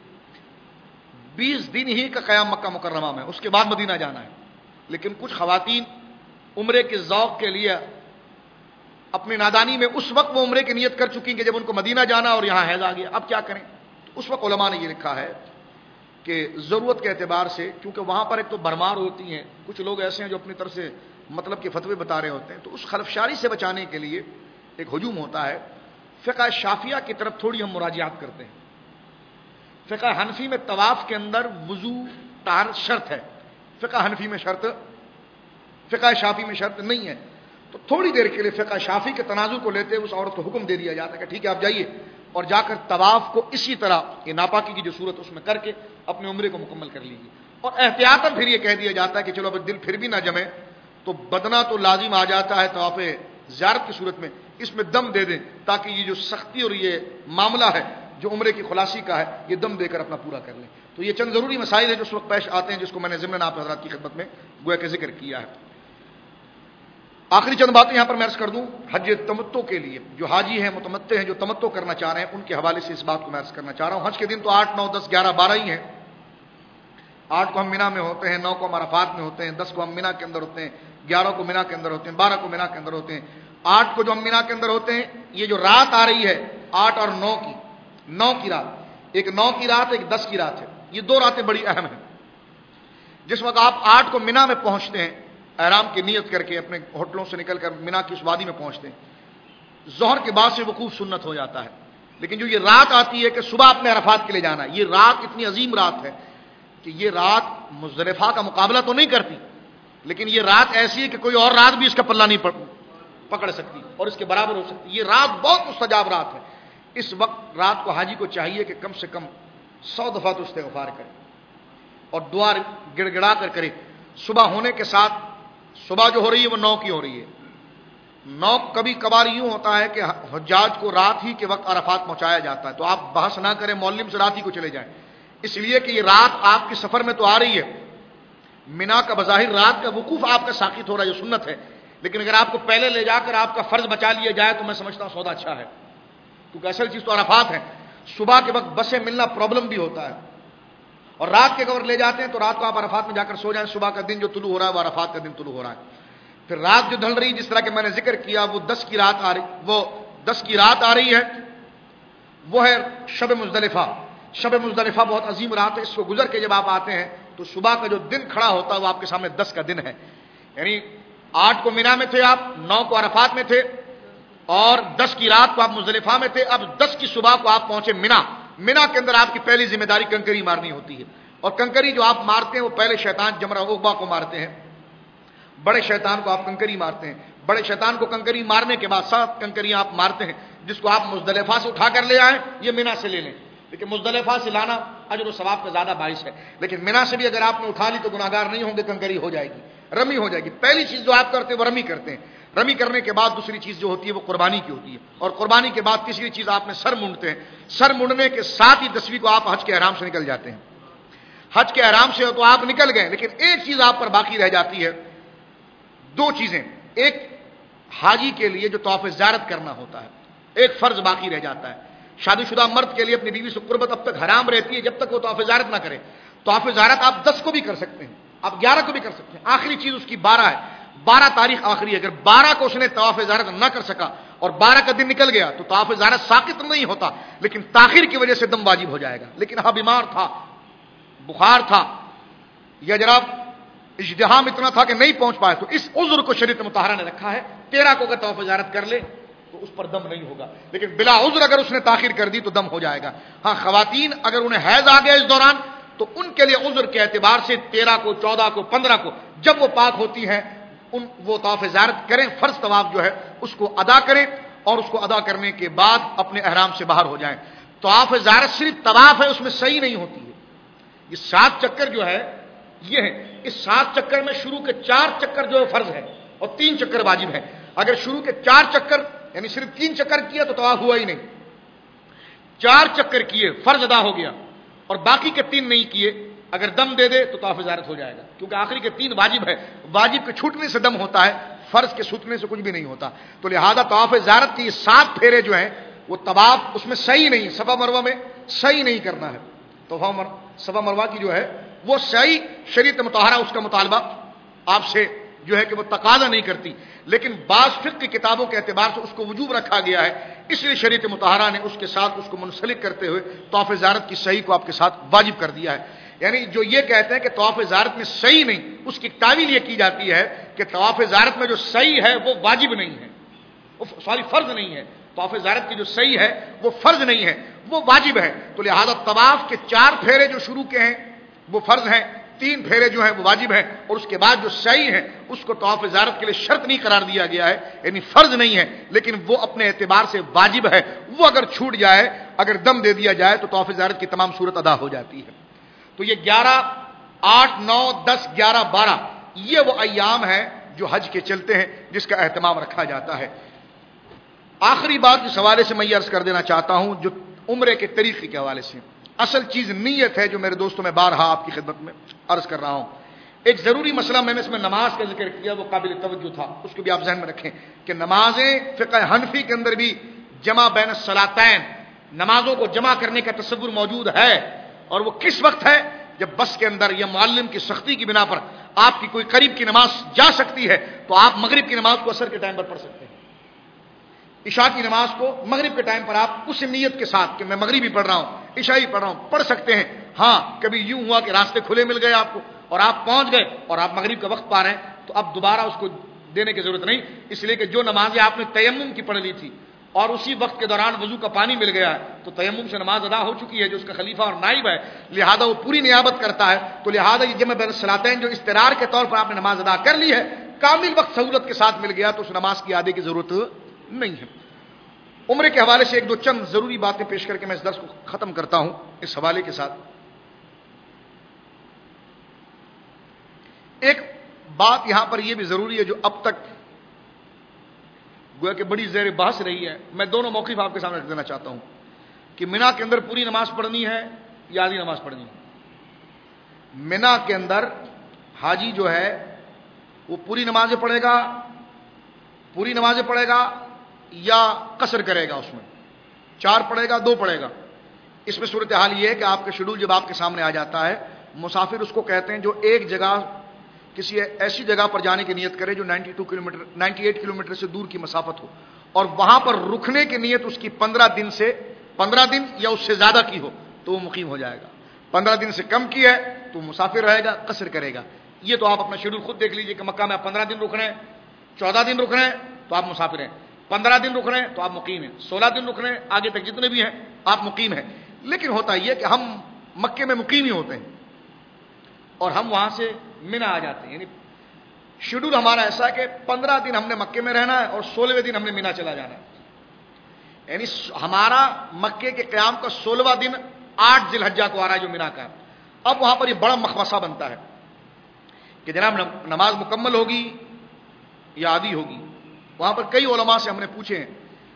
بیس دن ہی کا قیام مکہ مکرمہ میں, اس کے بعد مدینہ جانا ہے, لیکن کچھ خواتین عمرے کے ذوق کے لیے اپنی نادانی میں اس وقت وہ عمرے کی نیت کر چکی کہ جب ان کو مدینہ جانا اور یہاں حیض آ گیا, اب کیا کریں. تو اس وقت علماء نے یہ لکھا ہے کہ ضرورت کے اعتبار سے, کیونکہ وہاں پر ایک تو بھرمار ہوتی ہیں, کچھ لوگ ایسے ہیں جو اپنی طرف سے مطلب کے فتوے بتا رہے ہوتے ہیں, تو اس خلفشاری سے بچانے کے لیے ایک ہجوم ہوتا ہے. فقہ شافیہ کی طرف تھوڑی ہم مراجعات کرتے ہیں. فقہ حنفی میں طواف کے اندر وضو طہارت شرط ہے, فقہ حنفی میں شرط, فقہ شافی میں شرط نہیں ہے. تو تھوڑی دیر کے لیے فقہ شافی کے تنازع کو لیتے اس عورت کو حکم دے دیا جاتا ہے کہ ٹھیک ہے آپ جائیے اور جا کر طواف کو اسی طرح یہ ناپاکی کی جو صورت اس میں کر کے اپنے عمرے کو مکمل کر لیجیے. اور احتیاطاً پھر یہ کہہ دیا جاتا ہے کہ چلو اب دل پھر بھی نہ جمے تو بدنا تو لازم آ جاتا ہے طواف زیارت کی صورت میں، اس میں دم دے دیں تاکہ یہ جو سختی اور یہ معاملہ ہے جو عمرے کی خلاصی کا ہے یہ دم دے کر اپنا پورا کر لیں۔ تو یہ چند ضروری مسائل ہیں جو اس وقت پیش آتے ہیں، جس کو میں نے ضمن آپ حضرات کی خدمت میں گویا کہ ذکر کیا ہے۔ آخری چند باتیں یہاں پر میں عرض کر دوں حج تمتع کے لیے، جو حاجی ہیں متمتع ہیں جو تمتع کرنا چاہ رہے ہیں، ان کے حوالے سے اس بات کو میں عرض کرنا چاہ رہا ہوں۔ حج کے دن تو آٹھ نو دس گیارہ بارہ ہی ہیں۔ آٹھ کو ہم مینا میں ہوتے ہیں، نو کو ہم عرفات میں ہوتے ہیں، دس کو ہم مینا کے اندر ہوتے ہیں، گیارہ کو مینا کے اندر ہوتے ہیں، بارہ کو مینا کے اندر ہوتے ہیں۔ آٹھ کو جو ہم مینا کے اندر ہوتے ہیں، یہ جو رات آ رہی ہے آٹھ اور نو کی، نو کی رات، ایک نو کی رات ایک دس کی رات ہے، یہ دو راتیں بڑی اہم ہیں۔ جس وقت آپ آٹھ کو مینا میں پہنچتے ہیں احرام کی نیت کر کے اپنے ہوٹلوں سے نکل کر مینا کی اس وادی میں پہنچتے ہیں، ظہر کے بعد سے وقوف سنت ہو جاتا ہے، لیکن جو یہ رات آتی ہے کہ صبح اپنے عرفات کے لیے جانا ہے، یہ رات اتنی عظیم رات ہے کہ یہ رات مزدلفہ کا مقابلہ تو نہیں کرتی، لیکن یہ رات ایسی ہے کہ کوئی اور رات بھی اس کا پلہ نہیں پکڑ سکتی اور اس کے برابر ہو سکتی۔ یہ رات بہت مستجاب رات ہے۔ اس وقت رات کو حاجی کو چاہیے کہ کم سے کم سو دفعہ تو استغفار کرے اور دعا گڑ گڑا کر کرے۔ صبح ہونے کے ساتھ، صبح جو ہو رہی ہے وہ نو کی ہو رہی ہے، نو کبھی کبھار یوں ہوتا ہے کہ حجاج کو رات ہی کے وقت عرفات پہنچایا جاتا ہے، تو آپ بحث نہ کریں، مولم سے رات ہی کو چلے جائیں، اس لیے کہ یہ رات آپ کے سفر میں تو آ رہی ہے۔ مینا کا بظاہر رات کا وقوف آپ کا ساقط ہو رہا ہے، جو سنت ہے، لیکن اگر آپ کو پہلے لے جا کر آپ کا فرض بچا لیا جائے تو میں سمجھتا ہوں سودا اچھا ہے، کیونکہ اصل چیز تو عرفات ہے۔ صبح کے وقت بسیں ملنا پرابلم بھی ہوتا ہے، اور رات کے اگر لے جاتے ہیں تو رات کو آپ عرفات میں جا کر سو جائیں، صبح کا دن جو طلوع ہو رہا ہے وہ عرفات کا دن طلوع ہو رہا ہے۔ پھر رات جو ڈھل رہی، جس طرح کہ میں نے ذکر کیا، وہ دس کی رات آ رہی، وہ دس کی رات آ رہی ہے، وہ ہے شب مزدلفہ۔ شب مزدلفہ بہت عظیم رات ہے، اس کو گزر کے جب آپ آتے ہیں تو صبح کا جو دن کھڑا ہوتا ہے وہ آپ کے سامنے دس کا دن ہے، یعنی آٹھ کو مینا میں تھے آپ، نو کو عرفات میں تھے، اور دس کی رات کو آپ مزدلفہ میں تھے۔ اب دس کی صبح کو آپ پہنچے مینا۔ مینا کے اندر آپ کی پہلی ذمہ داری کنکری مارنی ہوتی ہے، اور کنکری جو آپ مارتے ہیں وہ پہلے شیطان جمرہ عقبہ کو مارتے ہیں، بڑے شیطان کو آپ کنکری مارتے ہیں۔ بڑے شیطان کو کنکری مارنے کے بعد سات کنکریاں آپ مارتے ہیں، جس کو آپ مزدلفہ سے اٹھا کر لے آئیں، یہ مینا سے لے لیں، لیکن مزدلفہ سے لانا اجر و ثواب کا زیادہ باعث ہے، لیکن مینا سے بھی اگر آپ نے اٹھا لی تو گناہگار نہیں ہوں گے، کنکری ہو جائے گی، رمی ہو جائے گی۔ پہلی چیز جو آپ کرتے ہیں وہ رمی کرتے ہیں، رمی کرنے کے بعد دوسری چیز جو ہوتی ہے وہ قربانی کی ہوتی ہے، اور قربانی کے بعد تیسری چیز آپ نے سر مونڈتے ہیں۔ سر مونڈنے کے ساتھ ہی دسویں کو آپ حج کے احرام سے نکل جاتے ہیں۔ حج کے احرام سے تو آپ نکل گئے، لیکن ایک چیز آپ پر باقی رہ جاتی ہے، دو چیزیں، ایک حاجی کے لیے جو طواف زیارت کرنا ہوتا ہے، ایک فرض باقی رہ جاتا ہے۔ شادی شدہ مرد کے لیے اپنی بیوی سے قربت اب تک حرام رہتی ہے جب تک وہ طواف زیارت نہ کرے۔ طواف زیارت آپ دس کو بھی کر سکتے ہیں، آپ گیارہ کو بھی کر سکتے ہیں، آخری چیز اس کی بارہ ہے، بارہ تاریخ آخری ہے۔ اگر بارہ کو اس نے طواف زیارت نہ کر سکا اور بارہ کا دن نکل گیا تو طواف زیارت ساقط نہیں ہوتا، لیکن تاخیر کی وجہ سے دم واجب ہو جائے گا۔ لیکن ہاں بیمار تھا، بخار تھا، یا جناب اجتہام اتنا تھا کہ نہیں پہنچ پائے، تو اس عذر کو شریعت مطہرہ نے رکھا ہے، تیرہ کو اگر طواف زیارت کر لے تو اس پر دم نہیں ہوگا، لیکن بلا عذر اگر اس نے تاخیر کر دی تو دم ہو جائے گا۔ ہاں خواتین اگر انہیں حیض آ گیا اس دوران تو ان کے لیے عذر کے اعتبار سے تیرہ کو، چودہ کو، پندرہ کو جب وہ پاک ہوتی ہیں ان وہ طواف زیارت کریں، فرض طواف جو ہے اس کو ادا کریں، اور اس کو ادا کرنے کے بعد اپنے احرام سے باہر ہو جائیں۔ طواف زیارت صرف طواف ہے، اس میں صحیح نہیں ہوتی ہے۔ یہ سات چکر جو ہے یہ ہے، اس سات چکر میں شروع کے چار چکر جو ہے فرض ہے اور تین چکر واجب ہے۔ اگر شروع کے چار چکر یعنی صرف تین چکر کیا تو طواف ہوا ہی نہیں، چار چکر کیے فرض ادا ہو گیا، اور باقی کے تین نہیں کیے اگر دم دے دے تو طواف زیارت ہو جائے گا، کیونکہ آخری کے تین واجب ہے، واجب کے چھوٹنے سے دم ہوتا ہے، فرض کے چھوٹنے سے کچھ بھی نہیں ہوتا۔ تو لہذا طواف زیارت کی یہ سات پھیرے جو ہیں وہ طواف اس میں صحیح نہیں، صفا مروہ میں صحیح نہیں کرنا ہے، تو صفا مروہ کی جو ہے وہ صحیح شریعت مطہرہ اس کا مطالبہ آپ سے جو ہے کہ وہ تقاضا نہیں کرتی، لیکن بعض فقہ کی کتابوں کے اعتبار سے اس کو وجوب رکھا گیا ہے، اس لیے شریعت مطہرہ نے اس کے ساتھ اس کو منسلک کرتے ہوئے طواف زیارت کی صحیح کو آپ کے ساتھ واجب کر دیا ہے۔ یعنی جو یہ کہتے ہیں کہ طواف زیارت میں صحیح نہیں، اس کی تعویل یہ کی جاتی ہے کہ طواف زیارت میں جو صحیح ہے وہ واجب نہیں ہے، وہ سوری فرض نہیں ہے، طواف زیارت کی جو صحیح ہے وہ فرض نہیں ہے، وہ واجب ہے۔ تو لہذا طواف کے چار پھیرے جو شروع کے ہیں وہ فرض ہیں، تین پھیرے جو ہیں وہ واجب ہیں، اور اس کے بعد جو صحیح ہیں اس کو طواف زیارت کے لیے شرط نہیں قرار دیا گیا ہے، یعنی فرض نہیں ہے، لیکن وہ اپنے اعتبار سے واجب ہے۔ وہ اگر چھوٹ جائے، اگر دم دے دیا جائے تو طواف زیارت کی تمام صورت ادا ہو جاتی ہے۔ تو یہ گیارہ، آٹھ، نو، دس، گیارہ، بارہ یہ وہ ایام ہیں جو حج کے چلتے ہیں، جس کا اہتمام رکھا جاتا ہے۔ آخری بات اس حوالے سے میں یہ عرض کر دینا چاہتا ہوں جو عمرے کے طریقے کے حوالے سے، اصل چیز نیت ہے، جو میرے دوستوں میں بارہا آپ کی خدمت میں عرض کر رہا ہوں۔ ایک ضروری مسئلہ میں نے اس میں نماز کا ذکر کیا، وہ قابل توجہ تھا، اس کو بھی آپ ذہن میں رکھیں کہ نمازیں فقہ حنفی کے اندر بھی جمع بین الصلاتین، نمازوں کو جمع کرنے کا تصور موجود ہے، اور وہ کس وقت ہے؟ جب بس کے اندر یا معلم کی سختی کی بنا پر آپ کی کوئی قریب کی نماز جا سکتی ہے تو آپ مغرب کی نماز کو عصر کے ٹائم پر پڑھ سکتے ہیں، عشاء کی نماز کو مغرب کے ٹائم پر آپ اس نیت کے ساتھ کہ میں مغربی پڑھ رہا ہوں، عشائی پڑھ رہا ہوں، پڑھ سکتے ہیں۔ ہاں کبھی یوں ہوا کہ راستے کھلے مل گئے آپ کو اور آپ پہنچ گئے اور آپ مغرب کا وقت پا رہے ہیں تو اب دوبارہ اس کو دینے کی ضرورت نہیں، اس لیے کہ جو نمازیں آپ نے تیمم کی پڑھ لی تھی اور اسی وقت کے دوران وضو کا پانی مل گیا ہے تو تیمم سے نماز ادا ہو چکی ہے، جو اس کا خلیفہ اور نائب ہے لہذا وہ پوری نیابت کرتا ہے، تو لہذا یہ جمع بین الصلاتین جو استرار کے طور پر آپ نے نماز ادا کر لی ہے، کامل وقت سہولت کے ساتھ مل گیا تو اس نماز کی ادا کی ضرورت نہیں ہے۔ عمرے کے حوالے سے ایک دو چند ضروری باتیں پیش کر کے میں اس درس کو ختم کرتا ہوں اس حوالے کے ساتھ۔ ایک بات یہاں پر یہ بھی ضروری ہے جو اب تک گویا کہ بڑی زیر بحث رہی ہے، میں دونوں موقف آپ کے سامنے رکھ دینا چاہتا ہوں کہ مینا کے اندر پوری نماز پڑھنی ہے یا آدھی نماز پڑھنی ہے۔ مینا کے اندر حاجی جو ہے وہ پوری نمازیں پڑھے گا پوری نمازیں پڑھے گا یا قصر کرے گا، اس میں چار پڑھے گا دو پڑھے گا۔ اس میں صورتحال یہ ہے کہ آپ کا شیڈول جب آپ کے سامنے آ جاتا ہے، مسافر اس کو کہتے ہیں جو ایک جگہ کسی ایسی جگہ پر جانے کی نیت کرے جو ninety two kilometre ninety eight kilometre سے دور کی مسافت ہو اور وہاں پر رکنے کی نیت اس کی پندرہ دن سے پندرہ دن یا اس سے زیادہ کی ہو تو وہ مقیم ہو جائے گا، پندرہ دن سے کم کی ہے تو مسافر رہے گا، قصر کرے گا۔ یہ تو آپ اپنا شیڈول خود دیکھ لیجئے کہ مکہ میں آپ پندرہ دن رک رہے ہیں، چودہ دن رک رہے ہیں تو آپ مسافر ہیں، پندرہ دن رک رہے ہیں تو آپ مقیم ہیں، سولہ دن رک رہے ہیں آگے تک جتنے بھی ہیں آپ مقیم ہیں۔ لیکن ہوتا یہ کہ ہم مکے میں مقیم ہی ہوتے ہیں اور ہم وہاں سے مینا آ جاتے ہیں، یعنی شیڈول ہمارا ایسا ہے کہ پندرہ دن ہم نے مکے میں رہنا ہے اور سولہویں دن ہم نے مینا چلا جانا ہے، یعنی ہمارا مکے کے قیام کا سولہواں دن آٹھ ذی الحجہ کو آ رہا ہے جو مینا کا۔ اب وہاں پر یہ بڑا مخمصہ بنتا ہے کہ جناب نماز مکمل ہوگی یا آدھی ہوگی۔ وہاں پر کئی علماء سے ہم نے پوچھے ہیں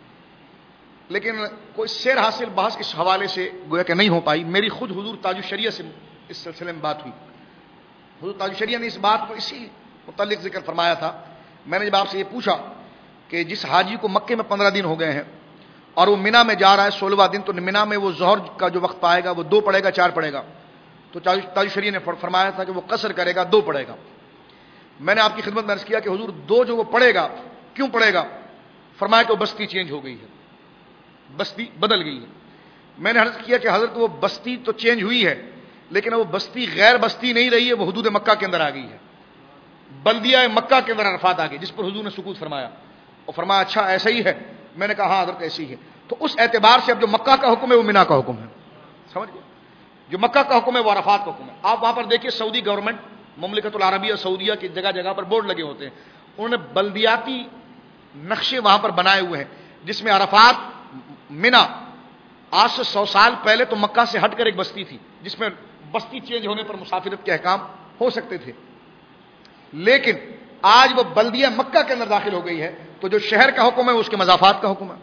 لیکن کوئی سیر حاصل بحث اس حوالے سے گویا کہ نہیں ہو پائی۔ میری خود حضور تاج الشریعہ سے اس سلسلے میں بات ہوئی، حضور تاج الشریعہ نے اس بات کو اسی متعلق ذکر فرمایا تھا۔ میں نے جب آپ سے یہ پوچھا کہ جس حاجی کو مکے میں پندرہ دن ہو گئے ہیں اور وہ مینا میں جا رہا ہے سولہواں دن، تو مینا میں وہ ظہر کا جو وقت پائے گا وہ دو پڑے گا چار پڑے گا؟ تو تاج الشریعہ نے فرمایا تھا کہ وہ قصر کرے گا، دو پڑے گا۔ میں نے آپ کی خدمت میں عرض کیا کہ حضور دو جو وہ پڑے گا کیوں پڑے گا؟ فرمایا کہ وہ بستی چینج ہو گئی ہے، بستی بدل گئی ہے۔ میں نے عرض کیا کہ حضرت وہ بستی تو چینج ہوئی ہے لیکن وہ بستی غیر بستی نہیں رہی ہے، وہ حدود مکہ کے اندر آ گئی ہے، بلدیہ مکہ کے اندر عرفات آ گئی، جس پر حضور نے سکوت فرمایا اور فرمایا اچھا ایسا ہی ہے؟ میں نے کہا ہاں حضرت ایسی ہے۔ تو اس اعتبار سے اب جو مکہ کا حکم ہے وہ مینا کا حکم ہے، سمجھ گئے؟ جو مکہ کا حکم ہے وہ عرفات کا حکم ہے۔ آپ وہاں پر دیکھیے سعودی گورنمنٹ، مملکت العربیہ سعودیہ کی جگہ جگہ پر بورڈ لگے ہوتے ہیں، انہوں نے بلدیاتی نقشے وہاں پر بنائے ہوئے ہیں جس میں عرفات مینا آج سے سو سال پہلے تو مکہ سے ہٹ کر ایک بستی تھی جس میں بستی چینج ہونے پر مسافرت کے احکام ہو سکتے تھے، لیکن آج وہ بلدیہ مکہ کے اندر داخل ہو گئی ہے تو جو شہر کا حکم ہے اس کے مضافات کا حکم ہے،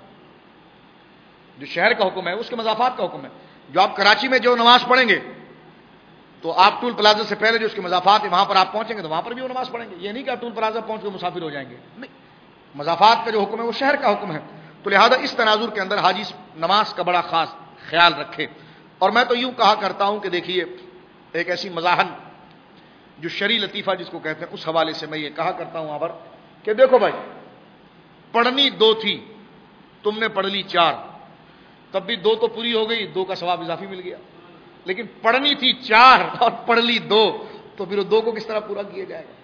جو شہر کا حکم ہے اس کے مضافات کا حکم ہے۔ جو آپ کراچی میں جو نماز پڑھیں گے تو آپ ٹول پلازا سے پہلے جو اس کے مضافات ہیں وہاں پر آپ پہنچیں گے تو وہاں پر بھی وہ نماز پڑھیں گے، یہ نہیں کہ آپ ٹول پلازا پہنچ کے مسافر ہو جائیں گے، نہیں، مضافات کا جو حکم ہے وہ شہر کا حکم ہے۔ تو لہذا اس تناظر کے اندر حاجی نماز کا بڑا خاص خیال رکھے۔ اور میں تو یوں کہا کرتا ہوں کہ دیکھیے ایک ایسی مزاحن جو شرعی لطیفہ جس کو کہتے ہیں اس حوالے سے میں یہ کہا کرتا ہوں وہاں پر کہ دیکھو بھائی پڑھنی دو تھی تم نے پڑھ لی چار، تب بھی دو تو پوری ہو گئی، دو کا ثواب اضافی مل گیا، لیکن پڑھنی تھی چار اور پڑھ لی دو تو پھر دو کو کس طرح پورا کیا جائے گا؟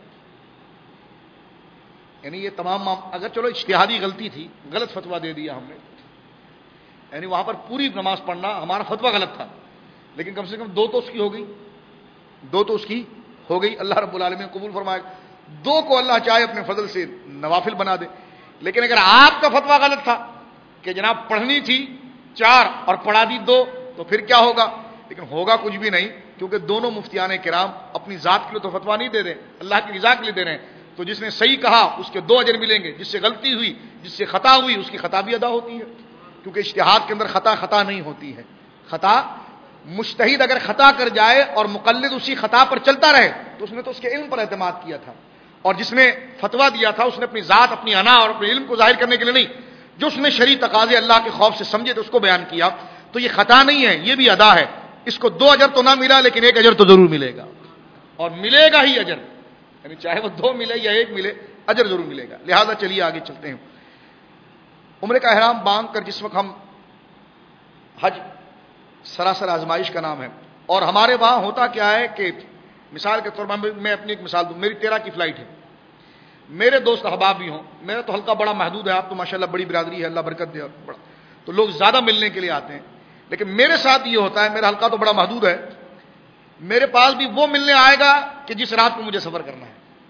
یعنی یہ تمام اگر چلو اجتہادی غلطی تھی، غلط فتویٰ دے دیا ہم نے، یعنی وہاں پر پوری نماز پڑھنا ہمارا فتویٰ غلط تھا، لیکن کم سے کم دو تو اس کی ہو گئی، دو تو اس کی ہو گئی، اللہ رب العالمین قبول فرمائے، دو کو اللہ چاہے اپنے فضل سے نوافل بنا دے۔ لیکن اگر آپ کا فتویٰ غلط تھا کہ جناب پڑھنی تھی چار اور پڑھا دی دو تو پھر کیا ہوگا؟ لیکن ہوگا کچھ بھی نہیں، کیونکہ دونوں مفتیان کرام اپنی ذات کے لیے تو فتویٰ نہیں دے رہے، اللہ کی رضا کے لیے دے رہے ہیں۔ تو جس نے صحیح کہا اس کے دو اجر ملیں گے، جس سے غلطی ہوئی، جس سے خطا ہوئی، اس کی خطا بھی ادا ہوتی ہے، کیونکہ اجتہاد کے اندر خطا خطا نہیں ہوتی ہے۔ خطا مجتہد اگر خطا کر جائے اور مقلد اسی خطا پر چلتا رہے تو اس نے تو اس کے علم پر اعتماد کیا تھا، اور جس نے فتویٰ دیا تھا اس نے اپنی ذات، اپنی انا اور اپنے علم کو ظاہر کرنے کے لیے نہیں، جو اس نے شرعی تقاضے اللہ کے خوف سے سمجھے تو اس کو بیان کیا، تو یہ خطا نہیں ہے، یہ بھی ادا ہے۔ اس کو دو اجر تو نہ ملا لیکن ایک اجر تو ضرور ملے گا، اور ملے گا ہی اجر، یعنی چاہے وہ دو ملے یا ایک ملے، اجر ضرور ملے گا۔ لہذا چلیے آگے چلتے ہیں۔ عمرے کا احرام باندھ کر جس وقت ہم، حج سراسر آزمائش کا نام ہے، اور ہمارے وہاں ہوتا کیا ہے کہ مثال کے طور پر میں اپنی ایک مثال دوں، میری تیرہ کی فلائٹ ہے، میرے دوست احباب بھی ہوں، میرا تو حلقہ بڑا محدود ہے، آپ تو ماشاءاللہ بڑی برادری ہے، اللہ برکت دے، بڑا تو لوگ زیادہ ملنے کے لیے آتے ہیں، لیکن میرے ساتھ یہ ہوتا ہے، میرا حلقہ تو بڑا محدود ہے، میرے پاس بھی وہ ملنے آئے گا کہ جس رات کو مجھے سفر کرنا ہے،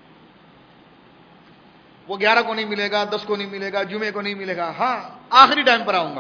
وہ گیارہ کو نہیں ملے گا، دس کو نہیں ملے گا، جمعے کو نہیں ملے گا، ہاں آخری ٹائم پر آؤں گا۔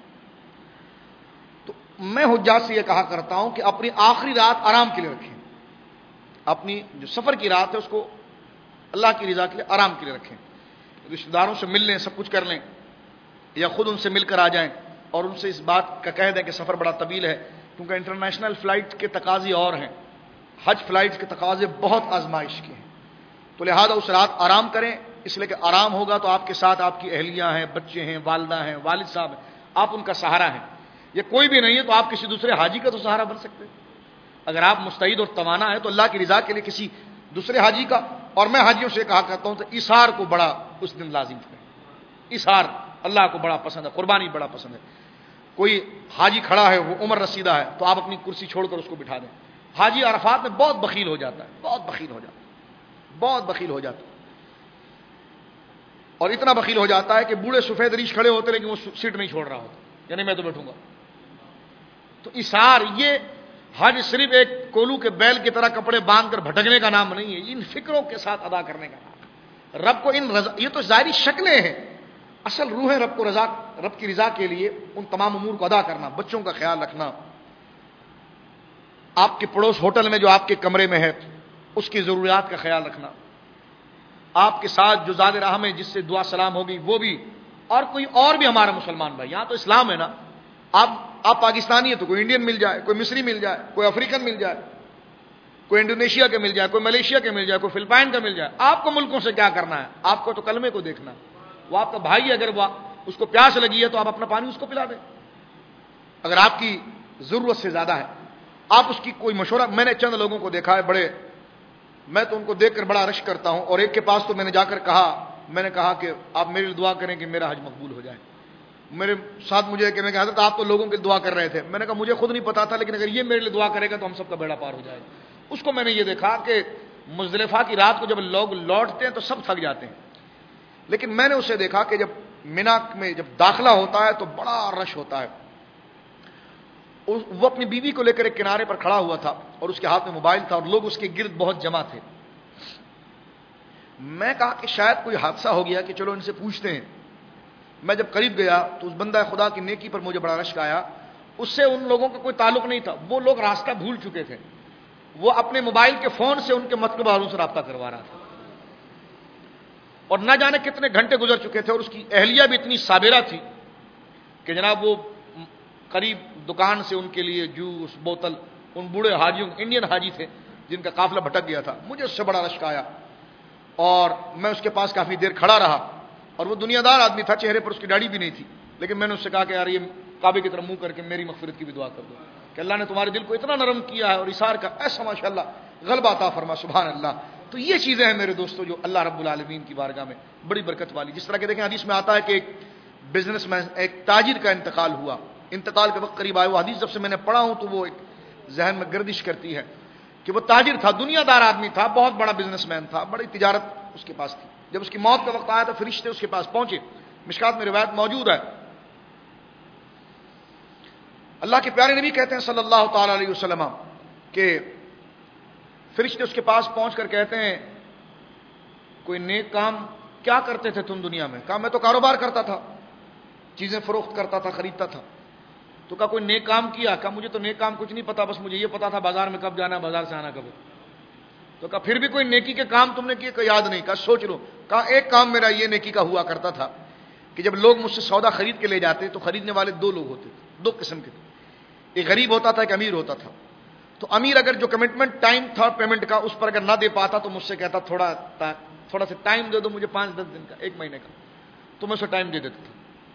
تو میں حجاج سے یہ کہا کرتا ہوں کہ اپنی آخری رات آرام کے لیے رکھیں، اپنی جو سفر کی رات ہے اس کو اللہ کی رضا کے لیے آرام کے لیے رکھیں، رشتہ داروں سے مل لیں، سب کچھ کر لیں، یا خود ان سے مل کر آ جائیں اور ان سے اس بات کا کہہ دیں کہ سفر بڑا طویل ہے، کیونکہ انٹرنیشنل فلائٹ کے تقاضے اور ہیں، حج فلائٹ کے تقاضے بہت آزمائش کے ہیں، تو لہذا اس رات آرام کریں، اس لیے کہ آرام ہوگا تو آپ کے ساتھ آپ کی اہلیاں ہیں، بچے ہیں، والدہ ہیں، والد صاحب ہیں، آپ ان کا سہارا ہیں، یہ کوئی بھی نہیں ہے تو آپ کسی دوسرے حاجی کا تو سہارا بن سکتے ہیں، اگر آپ مستعد اور توانا ہے تو اللہ کی رضا کے لیے کسی دوسرے حاجی کا، اور میں حاجیوں سے کہا کرتا ہوں تو ایثار کو بڑا اس دن لازم کریں، ایثار اللہ کو بڑا پسند ہے، قربانی بڑا پسند ہے، کوئی حاجی کھڑا ہے وہ عمر رسیدہ ہے تو آپ اپنی کرسی چھوڑ کر اس کو بٹھا دیں، حاجی عرفات میں بہت بخیل ہو جاتا ہے، بہت بخیل ہو جاتا ہے، بہت بخیل ہو جاتا ہے، اور اتنا بخیل ہو جاتا ہے کہ بوڑھے سفید ریش کھڑے ہوتے لیکن وہ سیٹ نہیں چھوڑ رہا ہوتا، یعنی میں تو بیٹھوں گا۔ تو ایثار، یہ حج صرف ایک کولو کے بیل کی طرح کپڑے باندھ کر بھٹکنے کا نام نہیں ہے، ان فکروں کے ساتھ ادا کرنے کا نام ہے، رب کو ان رضا، یہ تو ظاہری شکلیں ہیں، اصل روح ہے رب کو رضا، رب کی رضا کے لیے ان تمام امور کو ادا کرنا، بچوں کا خیال رکھنا، آپ کے پڑوس ہوٹل میں جو آپ کے کمرے میں ہے اس کی ضروریات کا خیال رکھنا، آپ کے ساتھ جو زاد راہ میں جس سے دعا سلام ہوگی وہ بھی، اور کوئی اور بھی ہمارا مسلمان بھائی، یہاں تو اسلام ہے نا، آپ آپ پاکستانی ہے تو کوئی انڈین مل جائے، کوئی مصری مل جائے، کوئی افریقن مل جائے، کوئی انڈونیشیا کے مل جائے، کوئی ملیشیا کے مل جائے، کوئی فلپائن کا مل جائے، آپ کو ملکوں سے کیا کرنا ہے، آپ کو تو کلمے کو دیکھنا ہے، وہ آپ کا بھائی ہے، اگر وہ اس کو پیاس لگی ہے تو آپ اپنا پانی اس کو پلا دیں، اگر آپ کی ضرورت سے زیادہ ہے آپ اس کی کوئی مشورہ، میں نے چند لوگوں کو دیکھا ہے بڑے، میں تو ان کو دیکھ کر بڑا رش کرتا ہوں، اور ایک کے پاس تو میں نے جا کر کہا، میں نے کہا کہ آپ میرے لیے دعا کریں کہ میرا حج مقبول ہو جائے، میرے ساتھ مجھے کہ میں کہا تھا آپ تو لوگوں کے لیے دعا کر رہے تھے، میں نے کہا مجھے خود نہیں پتا تھا لیکن اگر یہ میرے لیے دعا کرے گا تو ہم سب کا بیڑا پار ہو جائے گا۔ اس کو میں نے یہ دیکھا کہ مزدلفہ کی رات کو جب لوگ لوٹتے ہیں تو سب تھک جاتے ہیں، لیکن میں نے اسے دیکھا کہ جب مینا میں جب داخلہ ہوتا ہے تو بڑا رش ہوتا ہے، وہ اپنی بیوی کو لے کر ایک کنارے پر کھڑا ہوا تھا اور اس کے ہاتھ میں موبائل تھا اور لوگ اس کے گرد بہت جمع تھے، میں کہا کہ شاید کوئی حادثہ ہو گیا کہ چلو ان سے پوچھتے ہیں، میں جب قریب گیا تو اس بندہ خدا کی نیکی پر مجھے بڑا رشک آیا، اس سے ان لوگوں کا کوئی تعلق نہیں تھا، وہ لوگ راستہ بھول چکے تھے، وہ اپنے موبائل کے فون سے ان کے مطلب والوں سے رابطہ کروا رہا تھا، اور نہ جانے کتنے گھنٹے گزر چکے تھے، اور اس کی اہلیہ بھی اتنی صابرہ تھی کہ جناب وہ قریب دکان سے ان کے لیے جوس بوتل، ان بوڑھے حاجیوں، انڈین حاجی تھے جن کا قافلہ بھٹک گیا تھا، مجھے اس سے بڑا رشک آیا، اور میں اس کے پاس کافی دیر کھڑا رہا، اور وہ دنیا دار آدمی تھا، چہرے پر اس کی داڑھی بھی نہیں تھی، لیکن میں نے اس سے کہا کہ یار یہ کعبے کی طرف منہ کر کے میری مغفرت کی بھی دعا کر دو کہ اللہ نے تمہارے دل کو اتنا نرم کیا ہے اور ایثار کا ایسا ماشاءاللہ غلبہ عطا فرما، سبحان اللہ۔ تو یہ چیزیں ہیں میرے دوستو جو اللہ رب العالمین کی بارگاہ میں بڑی برکت والی، جس طرح کہ دیکھیں حدیث میں آتا ہے کہ ایک بزنس مین، ایک تاجر کا انتقال ہوا، انتقال کے وقت قریب آئے، وہ حدیث جب سے میں نے پڑھا ہوں تو وہ ایک ذہن میں گردش کرتی ہے کہ وہ تاجر تھا، دنیا دار آدمی تھا، بہت بڑا بزنس مین تھا، بڑی تجارت اس کے پاس تھی، جب اس کی موت کا وقت آیا تو فرشتے اس کے پاس پہنچے، مشکات میں روایت موجود ہے، اللہ کے پیارے نبی کہتے ہیں صلی اللہ تعالی علیہ وسلم کہ فرشتے اس کے پاس پہنچ کر کہتے ہیں کوئی نیک کام کیا کرتے تھے تم دنیا میں؟ کہا میں تو کاروبار کرتا تھا، چیزیں فروخت کرتا تھا، خریدتا تھا۔ تو کہا کوئی نیک کام کیا؟ کہا مجھے تو نیک کام کچھ نہیں پتا، بس مجھے یہ پتا تھا بازار میں کب جانا، بازار سے آنا کب۔ تو کہا پھر بھی کوئی نیکی کے کام تم نے کیے؟ کہ یاد نہیں. کہا سوچ لو. کہا ایک کام میرا یہ نیکی کا ہوا کرتا تھا کہ جب لوگ مجھ سے سودا خرید کے لے جاتے تو خریدنے والے دو لوگ ہوتے تھے, دو قسم کے تھے. ایک غریب ہوتا تھا, ایک امیر ہوتا تھا. تو امیر اگر جو کمٹمنٹ ٹائم تھا پیمنٹ کا اس پر اگر نہ دے پاتا تو مجھ سے کہتا تھوڑا تھوڑا سا ٹائم دے دو مجھے, پانچ دس دن کا, ایک مہینے کا. تو میں اسے ٹائم دے دیتا تھا.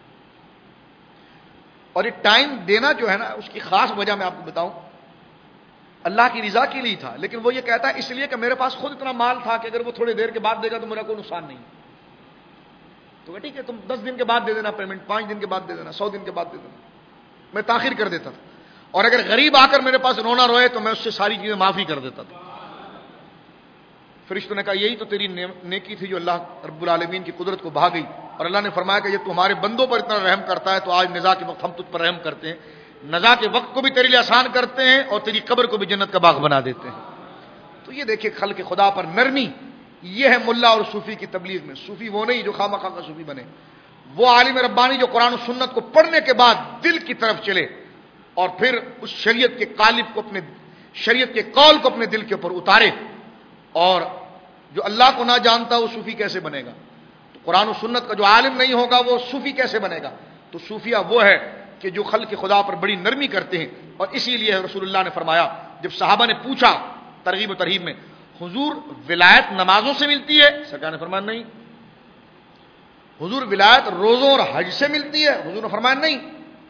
اور یہ ٹائم دینا جو ہے نا اس کی خاص وجہ میں آپ کو بتاؤں, اللہ کی رضا کے لیے تھا. لیکن وہ یہ کہتا ہے اس لیے کہ میرے پاس خود اتنا مال تھا کہ اگر وہ تھوڑی دیر کے بعد دے گا تو میرا کوئی نقصان نہیں. تو ٹھیک ہے تم دس دن کے بعد دے دینا پیمنٹ, پانچ دن کے بعد دے دینا, سو دن کے بعد دے دینا. میں تاخیر کر دیتا تھا. اور اگر غریب آ کر میرے پاس رونا روئے تو میں اس سے ساری چیزیں معافی کر دیتا تھا. فرشتوں نے کہا یہی تو تیری نیکی تھی جو اللہ رب العالمین کی قدرت کو بھا گئی. اور اللہ نے فرمایا کہ یہ تمہارے بندوں پر اتنا رحم کرتا ہے تو آج نزاع کے وقت ہم تجھ پر رحم کرتے ہیں. نزاع کے وقت کو بھی تیرے لیے آسان کرتے ہیں اور تیری قبر کو بھی جنت کا باغ بنا دیتے ہیں. تو یہ دیکھیں خلق خدا پر نرمی, یہ ہے ملا اور صوفی کی تبلیغ میں. صوفی وہ نہیں جو خواہ مخواہ کا صوفی بنے, وہ عالم ربانی جو قرآن و سنت کو پڑھنے کے بعد دل کی طرف چلے اور پھر اس شریعت کے قالب کو اپنے شریعت کے قول کو اپنے دل کے اوپر اتارے. اور جو اللہ کو نہ جانتا وہ صوفی کیسے بنے گا؟ تو قرآن و سنت کا جو عالم نہیں ہوگا وہ صوفی کیسے بنے گا؟ تو صوفیہ وہ ہے کہ جو خلق خدا پر بڑی نرمی کرتے ہیں. اور اسی لیے رسول اللہ نے فرمایا, جب صحابہ نے پوچھا ترغیب و ترہیب میں, حضور ولایت نمازوں سے ملتی ہے؟ سرکار نے فرمایا نہیں. حضور ولایت روزوں اور حج سے ملتی ہے؟ حضور نے فرمایا نہیں.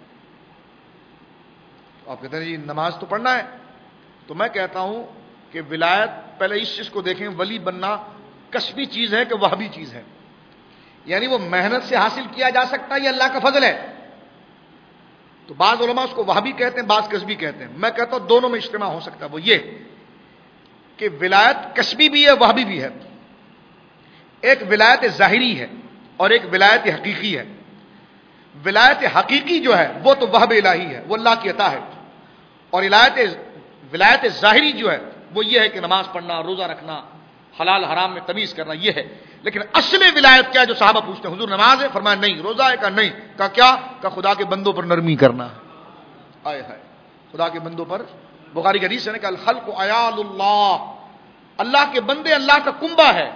آپ کہتے ہیں جی نماز تو پڑھنا ہے. تو میں کہتا ہوں کہ ولایت پہلے اس چیز کو دیکھیں, ولی بننا کسبی چیز ہے کہ وہابی چیز ہے؟ یعنی وہ محنت سے حاصل کیا جا سکتا ہے یہ اللہ کا فضل ہے. تو بعض علماء اس کو وہابی کہتے ہیں, بعض کسبی کہتے ہیں. میں کہتا ہوں دونوں میں اجتماع ہو سکتا ہے. وہ یہ کہ ولایت کسبی بھی ہے وہابی بھی ہے. ایک ولایت ظاہری ہے اور ایک ولایت حقیقی ہے. ولایت حقیقی جو ہے وہ تو وہب الہی ہے, وہ اللہ کی عطا ہے. اور ولایت ولایت ظاہری جو ہے وہ یہ ہے کہ نماز پڑھنا, روزہ رکھنا, حلال حرام میں تمیز کرنا, یہ ہے. لیکن اصل ولایت کیا ہے جو صحابہ پوچھتے ہیں, حضور نماز ہے؟ فرمایا نہیں. روزہ ہے؟ کہا نہیں. کہا کیا؟ کہا خدا کے بندوں پر نرمی کرنا. آئے ہائے, خدا کے بندوں پر. بخاری کی حدیث ہے کہ الخلق عیال اللہ, اللہ کے بندے اللہ کا کنبا ہے.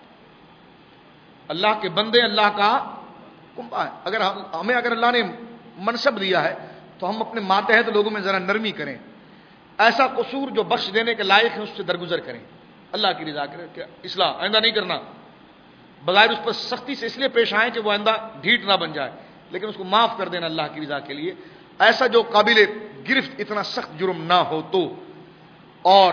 اللہ کے بندے اللہ کا کنبا ہے. اگر ہمیں اگر اللہ نے منصب دیا ہے تو ہم اپنے ماتحت لوگوں میں ذرا نرمی کریں. ایسا قصور جو بخش دینے کے لائق ہے اس سے درگزر کریں, اللہ کی رضا کریں کہ اصلاح آئندہ نہیں کرنا. بظاہر اس پر سختی سے اس لیے پیش آئیں کہ وہ آئندہ ڈھیٹ نہ بن جائے, لیکن اس کو معاف کر دینا اللہ کی رضا کے لیے. ایسا جو قابل گرفت اتنا سخت جرم نہ ہو تو. اور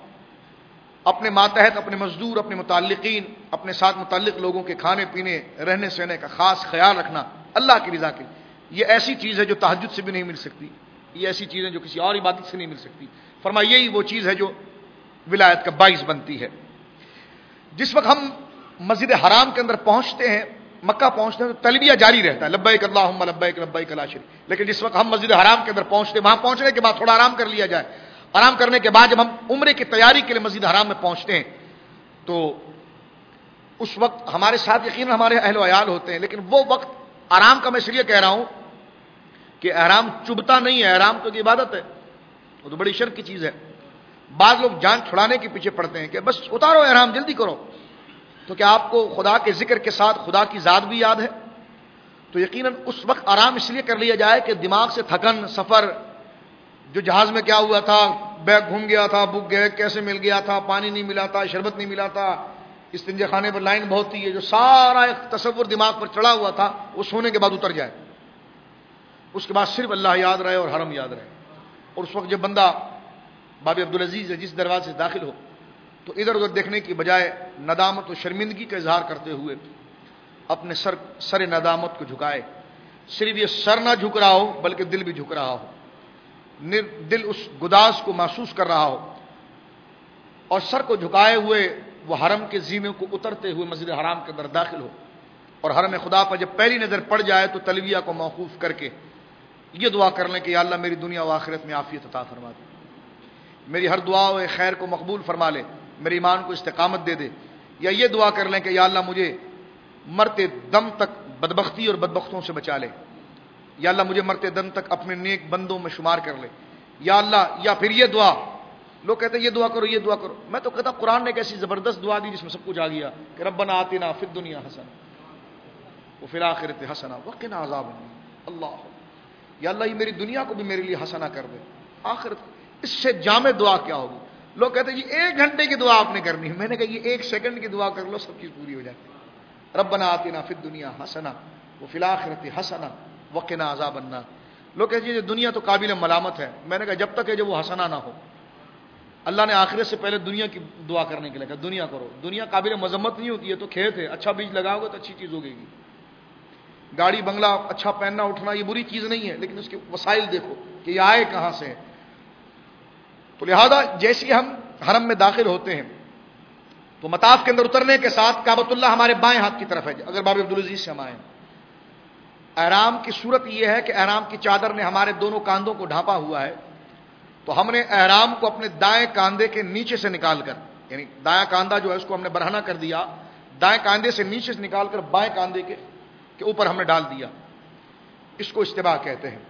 اپنے ماتحت, اپنے مزدور, اپنے متعلقین, اپنے ساتھ متعلق لوگوں کے کھانے پینے, رہنے سہنے کا خاص خیال رکھنا اللہ کی رضا کے لیے. یہ ایسی چیز ہے جو تہجد سے بھی نہیں مل سکتی. یہ ایسی چیزیں جو کسی اور عبادت سے نہیں مل سکتی. فرمایا یہی وہ چیز ہے جو ولایت کا باعث بنتی ہے. جس وقت ہم مسجد حرام کے اندر پہنچتے ہیں, مکہ پہنچتے ہیں تو تلبیہ جاری رہتا ہے, لبیک اللہم لبیک لبیک لا شریک. لیکن جس وقت ہم مسجد حرام کے اندر پہنچتے ہیں, وہاں پہنچنے کے بعد تھوڑا آرام کر لیا جائے. آرام کرنے کے بعد جب ہم عمرے کی تیاری کے لیے مسجد حرام میں پہنچتے ہیں تو اس وقت ہمارے ساتھ یقیناً ہمارے اہل و عیال ہوتے ہیں. لیکن وہ وقت آرام کا میں اس لیے کہہ رہا ہوں کہ احرام چبھتا نہیں ہے. احرام تو عبادت ہے, وہ تو بڑی شرک کی چیز ہے. بعض لوگ جان چھڑانے کے پیچھے پڑتے ہیں کہ بس اتارو احرام جلدی کرو. تو کیا آپ کو خدا کے ذکر کے ساتھ خدا کی ذات بھی یاد ہے؟ تو یقیناً اس وقت آرام اس لیے کر لیا جائے کہ دماغ سے تھکن, سفر, جو جہاز میں کیا ہوا تھا, بیگ گھوم گیا تھا, بک گئے کیسے مل گیا تھا, پانی نہیں ملا تھا, شربت نہیں ملا تھا, استنجا خانے پر لائن بہت تھی, جو سارا ایک تصور دماغ پر چڑھا ہوا تھا وہ سونے کے بعد اتر جائے. اس کے بعد صرف اللہ یاد رہے اور حرم یاد رہے. اور اس وقت جب بندہ باب عبدالعزیز ہے جس دروازے سے داخل ہو تو ادھر ادھر دیکھنے کی بجائے ندامت و شرمندگی کا اظہار کرتے ہوئے اپنے سر سر ندامت کو جھکائے. صرف یہ سر نہ جھک رہا ہو بلکہ دل بھی جھک رہا ہو, دل اس گداز کو محسوس کر رہا ہو, اور سر کو جھکائے ہوئے وہ حرم کے زینے کو اترتے ہوئے مسجد حرام کے اندر داخل ہو. اور حرم خدا پر جب پہلی نظر پڑ جائے تو تلبیہ کو موقوف کر کے یہ دعا کر لیں کہ یا اللہ میری دنیا و آخرت میں عافیت عطا فرما دے, میری ہر دعا و خیر کو مقبول فرما لے, میرے ایمان کو استقامت دے دے. یا یہ دعا کر لیں کہ یا اللہ مجھے مرتے دم تک بدبختی اور بدبختوں سے بچا لے, یا اللہ مجھے مرتے دم تک اپنے نیک بندوں میں شمار کر لے, یا اللہ. یا پھر یہ دعا لوگ کہتے ہیں یہ دعا کرو یہ دعا کرو. میں تو کہتا قرآن نے ایک ایسی زبردست دعا دی جس میں سب کچھ آ گیا کہ ربنا آتنا فی الدنیا حسنہ وفی الآخرۃ حسنہ وقنا عذاب النار. اللہ یا اللہ یہ میری دنیا کو بھی میرے لیے حسنہ کر دے, آخرت. اس سے جامع دعا کیا ہوگی؟ لوگ کہتے ہیں یہ ایک گھنٹے کی دعا آپ نے کرنی ہے. میں نے کہا یہ ایک سیکنڈ کی دعا کر لو سب چیز پوری ہو جائے. ربنا آتنا فی الدنیا حسنہ وفی الآخرۃ حسنہ وقنا عذاب النار. لوگ کہتے ہیں یہ دنیا تو قابل ملامت ہے. میں نے کہا جب تک ہے جب وہ حسنہ نہ ہو. اللہ نے آخرت سے پہلے دنیا کی دعا کرنے کے لیے کہا دنیا کرو. دنیا قابل مذمت نہیں ہوتی ہے تو کھیت ہے, اچھا بیج لگاؤ گے تو اچھی چیز ہوگی. گاڑی بنگلہ اچھا پہننا اٹھنا یہ بری چیز نہیں ہے, لیکن اس کے وسائل دیکھو کہ یہ آئے کہاں سے. تو لہذا جیسے ہم حرم میں داخل ہوتے ہیں تو مطاف کے اندر اترنے کے ساتھ کعبۃ اللہ ہمارے بائیں ہاتھ کی طرف ہے. اگر باب عبدالعزیز سے ہم آئیں, احرام کی صورت یہ ہے کہ احرام کی چادر نے ہمارے دونوں کاندھوں کو ڈھانپا ہوا ہے, تو ہم نے احرام کو اپنے دائیں کاندھے کے نیچے سے نکال کر, یعنی دایاں کاندھا جو ہے اس کو ہم نے برہنہ کر دیا, دائیں کاندھے سے نیچے سے نکال کر بائیں کاندھے کے کے اوپر ہم نے ڈال دیا. اس کو استباء کہتے ہیں.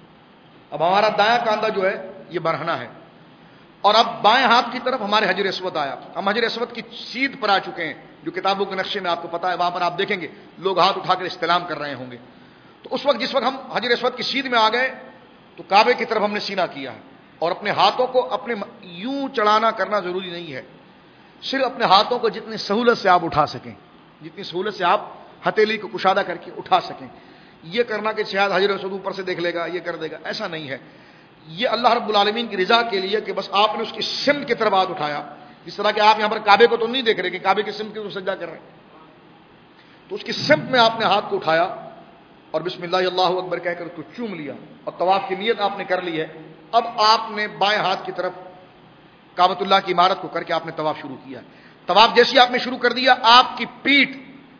اب ہمارا دایاں کاندھا جو ہے یہ برہنہ ہے, اور اب بائیں ہاتھ کی طرف ہمارے حجر اسود آیا. ہم حجر اسود کی سیدھ پر آ چکے ہیں, جو کتابوں کے نقشے میں آپ کو پتا ہے, وہاں پر آپ دیکھیں گے لوگ ہاتھ اٹھا کر استلام کر رہے ہوں گے. تو اس وقت جس وقت ہم حجر اسود کی سیدھ میں آ گئے تو کعبے کی طرف ہم نے سینہ کیا ہے, اور اپنے ہاتھوں کو اپنے یوں چڑھانا کرنا ضروری نہیں ہے, صرف اپنے ہاتھوں کو جتنی سہولت سے آپ اٹھا سکیں, جتنی سہولت سے آپ ہتھیلی کو کشادہ کر کے اٹھا سکیں. یہ کرنا کہ شاید حجر اسود اوپر سے دیکھ لے گا یہ کر دے گا, ایسا نہیں ہے. یہ اللہ رب العالمین کی رضا کے لیے کہ بس آپ نے اس کی سمت کی طرف ہاتھ اٹھایا, جس طرح کہ آپ یہاں پر کعبے کو تو نہیں دیکھ رہے کہ کعبے کی سمت کی طرف سجدہ کر رہے ہیں, تو اس کی سمت میں آپ نے ہاتھ کو اٹھایا اور بسم اللہ اللہ اکبر کہہ کر اس کو چوم لیا, اور طواف کی نیت آپ نے کر لی ہے. اب آپ نے بائیں ہاتھ کی طرف کعبۃ اللہ کی عمارت کو کر کے آپ نے طواف شروع کیا. طواف جیسی آپ نے شروع کر دیا, آپ کی پیٹھ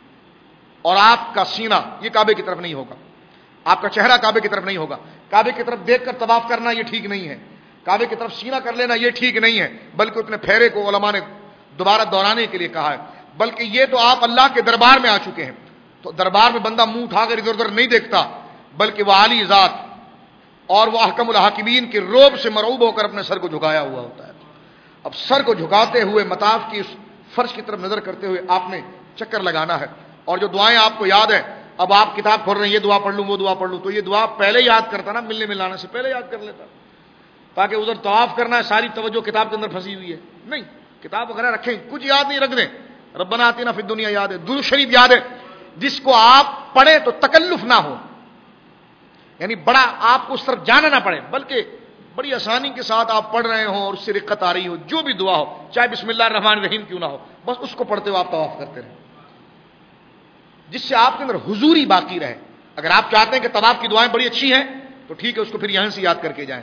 اور آپ کا سینہ یہ کعبے کی طرف نہیں ہوگا, آپ کا چہرہ کعبے کی طرف نہیں ہوگا. کعبے کی طرف دیکھ کر طواف کرنا یہ ٹھیک نہیں ہے, کعبے کی طرف سینہ کر لینا یہ ٹھیک نہیں ہے, بلکہ اتنے پھیرے کو علماء نے دوبارہ دہرانے کے لیے کہا ہے. بلکہ یہ تو آپ اللہ کے دربار میں آ چکے ہیں, تو دربار میں بندہ منہ اٹھا کر ادھر ادھر نہیں دیکھتا, بلکہ وہ عالی ذات اور وہ احکم الحاکمین کے روب سے مرعوب ہو کر اپنے سر کو جھکایا ہوا ہوتا ہے. اب سر کو جھکاتے ہوئے مطاف کی اس فرش کی طرف نظر کرتے ہوئے آپ نے چکر لگانا ہے, اور جو دعائیں آپ کو یاد ہیں, اب آپ کتاب کھول رہے ہیں یہ دعا پڑھ لوں وہ دعا پڑھ لوں, تو یہ دعا پہلے یاد کرتا نا, ملنے ملانے سے پہلے یاد کر لیتا, تاکہ ادھر طواف کرنا ہے ساری توجہ کتاب کے اندر پھنسی ہوئی ہے. نہیں, کتاب وغیرہ رکھیں, کچھ یاد نہیں رکھ دیں. ربنا آتنا فی الدنیا یاد ہے, درود شریف یاد ہے, جس کو آپ پڑھیں تو تکلف نہ ہو, یعنی بڑا آپ کو اس طرف جانا نہ پڑے, بلکہ بڑی آسانی کے ساتھ آپ پڑھ رہے ہوں اور اس سے رقت آ رہی ہو, جو بھی دعا ہو, چاہے بسم اللہ الرحمن الرحیم کیوں نہ ہو, بس اس کو پڑھتے ہوئے آپ طواف کرتے رہیں, جس سے آپ کے اندر حضوری باقی رہے. اگر آپ چاہتے ہیں کہ طواف کی دعائیں بڑی اچھی ہیں تو ٹھیک ہے, اس کو پھر یہاں سے یاد کر کے جائیں.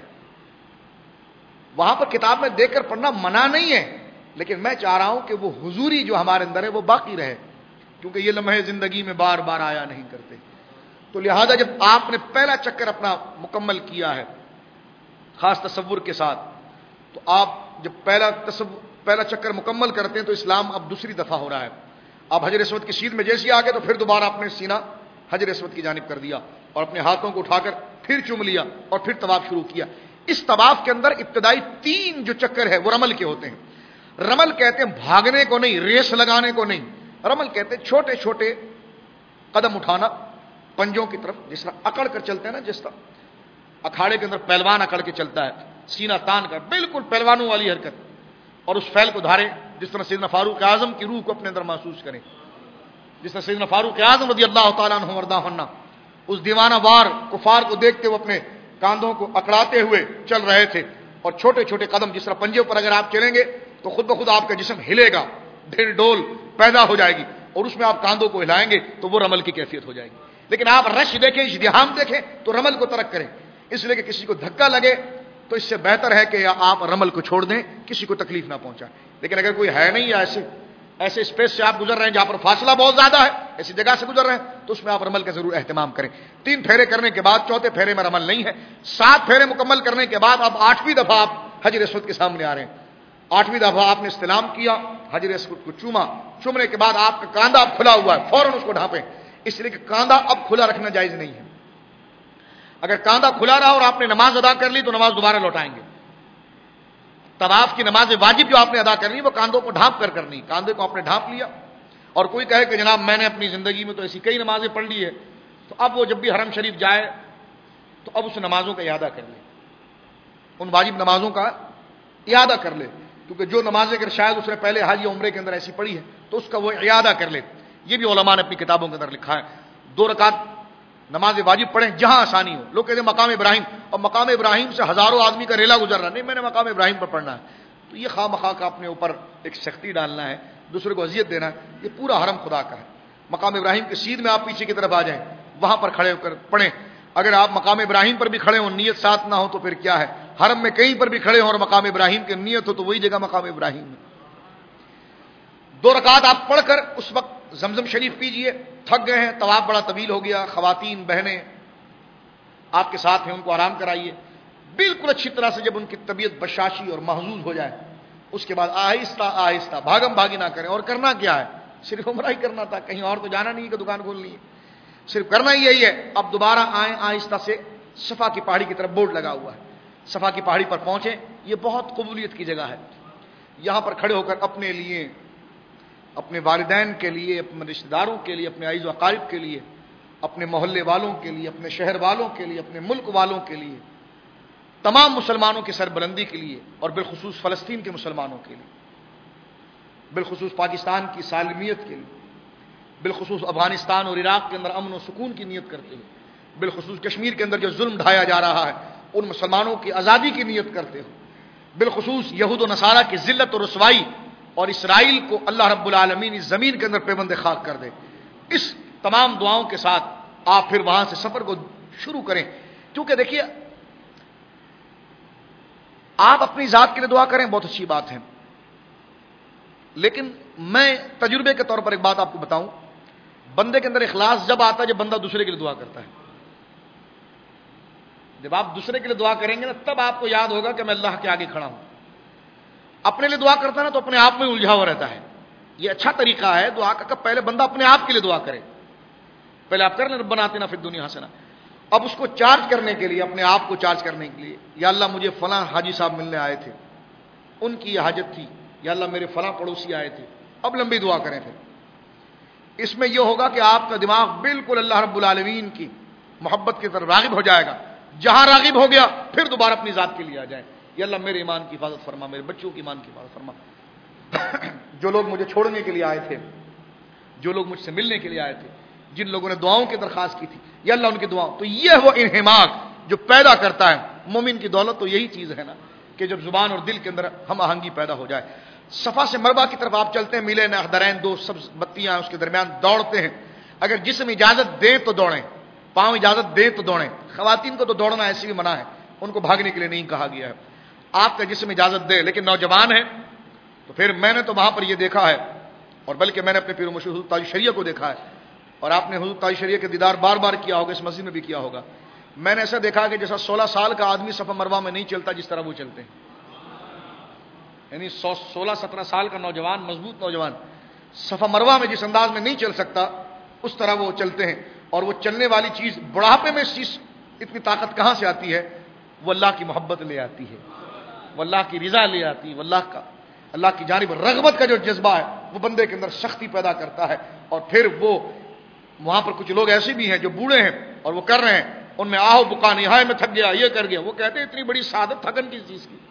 وہاں پر کتاب میں دیکھ کر پڑھنا منع نہیں ہے, لیکن میں چاہ رہا ہوں کہ وہ حضوری جو ہمارے اندر ہے وہ باقی رہے, کیونکہ یہ لمحے زندگی میں بار بار آیا نہیں کرتے. تو لہذا جب آپ نے پہلا چکر اپنا مکمل کیا ہے خاص تصور کے ساتھ, تو آپ جب پہلا تصور پہلا چکر مکمل کرتے ہیں تو اسلام اب دوسری دفعہ ہو رہا ہے. آپ حجر اسود کی سیدھ میں جیسے آ گئے تو پھر دوبارہ اپنے سینہ حجر اسود کی جانب کر دیا, اور اپنے ہاتھوں کو اٹھا کر پھر چوم لیا, اور پھر طواف شروع کیا. اس طواف کے اندر ابتدائی تین جو چکر ہے وہ رمل کے ہوتے ہیں. رمل کہتے ہیں بھاگنے کو نہیں, ریس لگانے کو نہیں, رمل کہتے ہیں چھوٹے چھوٹے قدم اٹھانا پنجوں کی طرف, جس طرح اکڑ کر چلتے ہیں نا, جس طرح اکھاڑے کے اندر پہلوان اکڑ کے چلتا ہے, سینہ تان کر, بالکل پہلوانوں والی حرکت, اور اس فعل کو دھارے, جس طرح سیدنا فاروق اعظم کی روح کو اپنے اندر محسوس کریں, جس طرح سیدنا فاروق اعظم رضی اللہ تعالیٰ عنہ وارضاہ عنہ اس دیوانہ وار کفار کو دیکھتے ہوئے اپنے کاندھوں کو اکڑاتے ہوئے چل رہے تھے, اور چھوٹے چھوٹے قدم, جس طرح پنجے پر اگر آپ چلیں گے تو خود بخود آپ کا جسم ہلے گا, ڈھل ڈول پیدا ہو جائے گی, اور اس میں آپ کاندھوں کو ہلائیں گے تو وہ رمل کی کیفیت ہو جائے گی. لیکن آپ رش دیکھیں, ازدحام دیکھیں تو رمل کو ترک کریں, اس لیے کہ کسی کو دھکا لگے تو اس سے بہتر ہے کہ آپ رمل کو چھوڑ دیں, کسی کو تکلیف نہ پہنچائیں. لیکن اگر کوئی ہے نہیں, ایسے ایسے اسپیس سے آپ گزر رہے ہیں جہاں پر فاصلہ بہت زیادہ ہے, ایسی جگہ سے گزر رہے ہیں, تو اس میں آپ رمل کا ضرور اہتمام کریں. تین پھیرے کرنے کے بعد چوتھے پھیرے میں رمل نہیں ہے. سات پھیرے مکمل کرنے کے بعد اب آٹھویں دفعہ آپ حجر اسود کے سامنے آ رہے ہیں. آٹھویں دفعہ آپ نے استلام کیا, حجر اسود کو چوما, چومنے کے بعد آپ کا کاندھا اب کھلا ہوا ہے, فوراً اس کو ڈھانپیں, اس لیے کہ کاندھا اب کھلا رکھنا جائز نہیں ہے. اگر کاندھا کھلا رہا اور آپ نے نماز ادا کر لی تو نماز دوبارہ لوٹائیں گے. طواف کی نماز واجب جو آپ نے ادا کرنی وہ کاندھوں کو ڈھانپ کر کرنی. کاندھے کو آپ نے ڈھانپ لیا اور کوئی کہے کہ جناب میں نے اپنی زندگی میں تو ایسی کئی نمازیں پڑھ لی ہے, تو اب وہ جب بھی حرم شریف جائے تو اب اس نمازوں کا اعادہ کر لے, ان واجب نمازوں کا اعادہ کر لے, کیونکہ جو نمازیں اگر شاید اس نے پہلے حج یا عمرے کے اندر ایسی پڑھی ہے تو اس کا وہ اعادہ کر لے. یہ بھی علماء نے اپنی کتابوں کے اندر لکھا ہے. دو رکعت نماز واجب پڑھیں جہاں آسانی ہو. لوگ کہتے ہیں مقام ابراہیم, اور مقام ابراہیم سے ہزاروں آدمی کا ریلا گزر رہا, نہیں میں نے مقام ابراہیم پر پڑھنا ہے, تو یہ خواہ مخواہ کا اپنے اوپر ایک سختی ڈالنا ہے, دوسرے کو اذیت دینا ہے. یہ پورا حرم خدا کا ہے. مقام ابراہیم کے سیدھ میں آپ پیچھے کی طرف آ جائیں, وہاں پر کھڑے ہو کر پڑھیں. اگر آپ مقام ابراہیم پر بھی کھڑے ہوں, نیت ساتھ نہ ہو تو پھر کیا ہے, حرم میں کہیں پر بھی کھڑے ہوں اور مقام ابراہیم کی نیت ہو تو وہی جگہ مقام ابراہیم ہے. دو رکعت آپ پڑھ کر اس وقت زمزم شریف پیجئے. تھک گئے ہیں, طواف بڑا طویل ہو گیا, خواتین بہنیں آپ کے ساتھ ہیں, ان کو آرام کرائیے. بالکل اچھی طرح سے جب ان کی طبیعت بشاشی اور محظوظ ہو جائے, اس کے بعد آہستہ آہستہ, بھاگم بھاگی نہ کریں. اور کرنا کیا ہے, صرف عمرہ ہی کرنا تھا, کہیں اور تو جانا نہیں ہے کہ دکان کھولنی ہے, صرف کرنا ہی یہی ہے. اب دوبارہ آئیں آہستہ سے, صفا کی پہاڑی کی طرف بورڈ لگا ہوا ہے, صفا کی پہاڑی پر پہنچیں. یہ بہت قبولیت کی جگہ ہے. یہاں پر کھڑے ہو کر اپنے لیے, اپنے والدین کے لیے, اپنے رشتہ داروں کے لیے, اپنے عزیز و اقارب کے لیے, اپنے محلے والوں کے لیے, اپنے شہر والوں کے لیے, اپنے ملک والوں کے لیے, تمام مسلمانوں کی سربلندی کے لیے, اور بالخصوص فلسطین کے مسلمانوں کے لیے, بالخصوص پاکستان کی سالمیت کے لیے, بالخصوص افغانستان اور عراق کے اندر امن و سکون کی نیت کرتے ہوئے, بالخصوص کشمیر کے اندر جو ظلم ڈھایا جا رہا ہے ان مسلمانوں کی آزادی کی نیت کرتے ہوئے, بالخصوص یہود و نصارہ کی ذلت و رسوائی اور اسرائیل کو اللہ رب العالمین اس زمین کے اندر پیوند خاک کر دے. اس تمام دعاؤں کے ساتھ آپ پھر وہاں سے سفر کو شروع کریں. کیونکہ دیکھیے, آپ اپنی ذات کے لیے دعا کریں, بہت اچھی بات ہے, لیکن میں تجربے کے طور پر ایک بات آپ کو بتاؤں, بندے کے اندر اخلاص جب آتا ہے جب بندہ دوسرے کے لیے دعا کرتا ہے. جب آپ دوسرے کے لیے دعا کریں گے نا, تب آپ کو یاد ہوگا کہ میں اللہ کے آگے کھڑا ہوں. اپنے لیے دعا کرتا ہے نا تو اپنے آپ میں الجھا ہوا رہتا ہے. یہ اچھا طریقہ ہے دعا کا, پہلے بندہ اپنے آپ کے لیے دعا کرے. پہلے آپ کر لیں ربنا آتنا فی الدنیا حسنہ, اب اس کو چارج کرنے کے لیے, اپنے آپ کو چارج کرنے کے لیے, یا اللہ مجھے فلاں حاجی صاحب ملنے آئے تھے, ان کی یہ حاجت تھی, یا اللہ میرے فلاں پڑوسی آئے تھے. اب لمبی دعا کریں. پھر اس میں یہ ہوگا کہ آپ کا دماغ بالکل اللہ رب العالمین کی محبت کی طرف راغب ہو جائے گا. جہاں راغب ہو گیا پھر دوبارہ اپنی ذات کے لیے آ جائیں, یا اللہ میرے ایمان کی حفاظت فرما, میرے بچوں کی ایمان کی حفاظت فرما. جو لوگ مجھے چھوڑنے کے لیے آئے تھے, جو لوگ مجھ سے ملنے کے لیے آئے تھے, جن لوگوں نے دعاؤں کی درخواست کی تھی, یا اللہ ان کی دعاؤں. تو یہ وہ انہماک جو پیدا کرتا ہے مومن کی دولت. تو یہی چیز ہے نا کہ جب زبان اور دل کے اندر ہم آہنگی پیدا ہو جائے. صفا سے مروا کی طرف آپ چلتے ہیں, ملے نخدرین, دو سبز بتیاں اس کے درمیان دوڑتے ہیں. اگر جسم اجازت دے تو دوڑیں, پاؤں اجازت دے تو دوڑیں. خواتین کو تو دوڑنا ایسی بھی منع ہے, ان کو بھاگنے کے لیے نہیں کہا گیا ہے. آپ کا جسم اجازت دے. لیکن نوجوان ہیں تو پھر میں نے تو وہاں پر یہ دیکھا ہے, اور بلکہ میں نے اپنے پیر و مشہور حضور تاج شریعہ کو دیکھا ہے, اور آپ نے حضور تاج شریعہ کے دیدار بار بار کیا ہوگا, اس مسجد میں بھی کیا ہوگا. میں نے ایسا دیکھا کہ جیسا سولہ سال کا آدمی صفا مروا میں نہیں چلتا جس طرح وہ چلتے ہیں, یعنی سولہ سترہ سال کا نوجوان, مضبوط نوجوان صفا مروا میں جس انداز میں نہیں چل سکتا اس طرح وہ چلتے ہیں. اور وہ چلنے والی چیز بڑھاپے میں چیز اتنی طاقت کہاں سے آتی ہے؟ وہ اللہ کی محبت لے آتی ہے, وہ اللہ کی رضا لے آتی ہے, وہ اللہ کا اللہ کی جانب رغبت کا جو جذبہ ہے وہ بندے کے اندر سختی پیدا کرتا ہے. اور پھر وہ وہاں پر کچھ لوگ ایسے بھی ہیں جو بوڑھے ہیں اور وہ کر رہے ہیں, ان میں آہو بکا نہیں, ہائے میں تھک گیا, یہ کر گیا. وہ کہتے ہیں اتنی بڑی سعادت تھکن کس چیز کی؟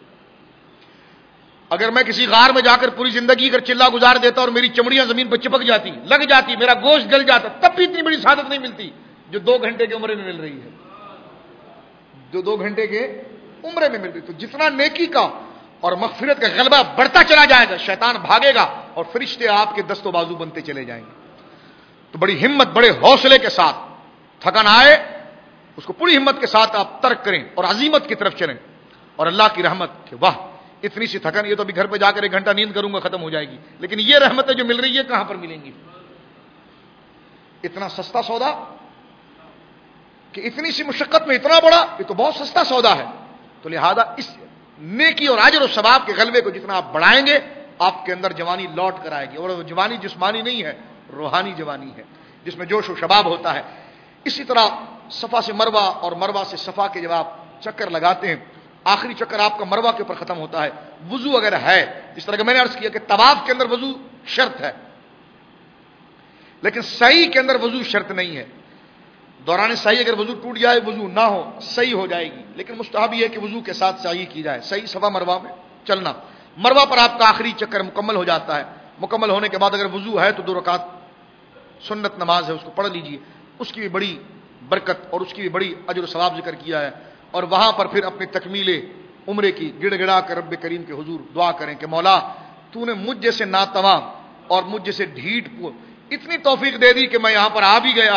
اگر میں کسی غار میں جا کر پوری زندگی اگر چلا گزار دیتا اور میری چمڑیاں زمین پر چپک جاتی, لگ جاتی, میرا گوشت گل جاتا, تب بھی اتنی بڑی سعادت نہیں ملتی جو دو گھنٹے کی عمرے میں مل رہی ہے, جو دو گھنٹے کے عمرے میں مل رہی. تو جتنا نیکی کا اور مغفرت کا غلبہ بڑھتا چلا جائے گا, شیطان بھاگے گا اور فرشتے آپ کے دست و بازو بنتے چلے جائیں گے. تو بڑی ہمت, بڑے حوصلے کے ساتھ, تھکن آئے اس کو پوری ہمت کے ساتھ آپ ترک کریں اور عزیمت کی طرف چلیں. اور اللہ کی رحمت کہ واہ اتنی سی تھکن, یہ تو ابھی گھر پہ جا کر ایک گھنٹہ نیند کروں گا ختم ہو جائے گی, لیکن یہ رحمتیں جو مل رہی ہے کہاں پر ملیں گی؟ اتنا سستا سودا کہ اتنی سی مشقت میں اتنا بڑا, یہ تو بہت سستا سودا ہے. تو لہذا اس نیکی اور اجر و ثواب کے غلبے کو جتنا آپ بڑھائیں گے آپ کے اندر جوانی لوٹ کر آئے گی. اور وہ جوانی جسمانی نہیں ہے, روحانی جوانی ہے جس میں جوش و شباب ہوتا ہے. اسی طرح صفا سے مروا اور مروا سے صفا کے جب آپ چکر لگاتے ہیں آخری چکر آپ کا مروہ کے اوپر ختم ہوتا ہے. وضو اگر ہے، جس طرح کہ میں نے عرض کیا کہ طواف کے اندر وضو شرط ہے، لیکن سعی کے اندر وضو شرط نہیں ہے. دوران سعی اگر وضو ٹوٹ جائے، وضو نہ ہو، سعی ہو جائے گی، لیکن مستحب یہ ہے کہ وضو کے ساتھ سعی کی جائے. سعی صفا مروہ میں چلنا. مروہ پر آپ کا آخری چکر مکمل ہو جاتا ہے. مکمل ہونے کے بعد اگر وضو ہے تو دو رکعت سنت نماز ہے، اس کو پڑھ لیجئے. اس کی بھی بڑی برکت اور اس کی بھی بڑی اجر و ثواب ذکر کیا ہے. اور وہاں پر پھر اپنی تکمیل عمرے کی گڑ گڑا کر رب کریم کے حضور دعا کریں کہ مولا تو نے مجھ جیسے ناتواں اور مجھ جیسے ڈھیٹ اتنی توفیق دے دی کہ میں یہاں پر آ بھی گیا.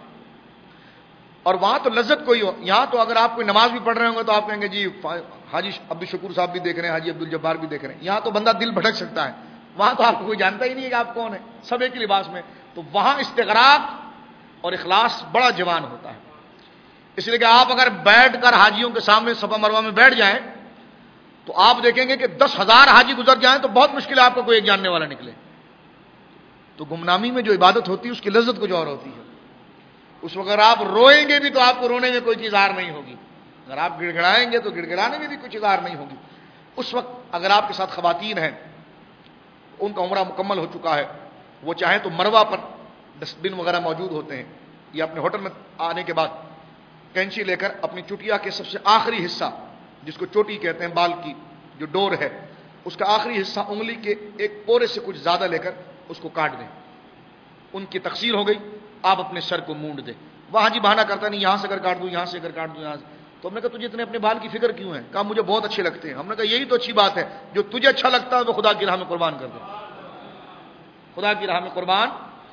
اور وہاں تو لذت کوئی ہو. یہاں تو اگر آپ کوئی نماز بھی پڑھ رہے ہوں گے تو آپ کہیں گے جی حاجی عبد الشکور صاحب بھی دیکھ رہے ہیں، حاجی عبد الجبار بھی دیکھ رہے ہیں. یہاں تو بندہ دل بھٹک سکتا ہے. وہاں تو آپ کو کوئی جانتا ہی نہیں ہے کہ آپ کون ہیں، سب ایک ہی لباس میں. تو وہاں استغراق اور اخلاص بڑا جوان ہوتا ہے. اس لیے کہ آپ اگر بیٹھ کر حاجیوں کے سامنے صفا مروہ میں بیٹھ جائیں تو آپ دیکھیں گے کہ دس ہزار حاجی گزر جائیں تو بہت مشکل ہے آپ کو کوئی ایک جاننے والا نکلے. تو گمنامی میں جو عبادت ہوتی ہے اس کی لذت کچھ اور ہوتی ہے. اس وقت اگر آپ روئیں گے بھی تو آپ کو رونے میں کوئی چیز آر نہیں ہوگی، اگر آپ گڑ گڑائیں گے تو گڑ گڑانے میں بھی کوئی چیز آر نہیں ہوگی. اس وقت اگر آپ کے ساتھ خواتین ہیں، ان کا عمرہ مکمل ہو چکا ہے، وہ چاہیں تو مروہ پر ڈسٹ بن وغیرہ موجود ہوتے ہیں، یا اپنے ہوٹل میں آنے کے بعد کینچی لے کر اپنی چٹیا کے سب سے آخری حصہ، جس کو چوٹی کہتے ہیں، بال کی جو ڈور ہے، اس کا آخری حصہ انگلی کے ایک پورے سے کچھ زیادہ لے کر اس کو کاٹ دیں. ان کی تقسیر ہو گئی. آپ اپنے سر کو مونڈ دیں. وہاں جی بہانہ کرتا نہیں، یہاں سے اگر کاٹ دوں، یہاں سے اگر کاٹ دوں، یہاں سے. تو ہم نے کہا تجھے اتنے اپنے بال کی فکر کیوں ہے؟ کہا مجھے بہت اچھے لگتے ہیں. ہم نے کہا یہی تو اچھی بات ہے، جو تجھے اچھا لگتا ہے وہ خدا کی راہ میں قربان کر دے. خدا کی راہ میں قربان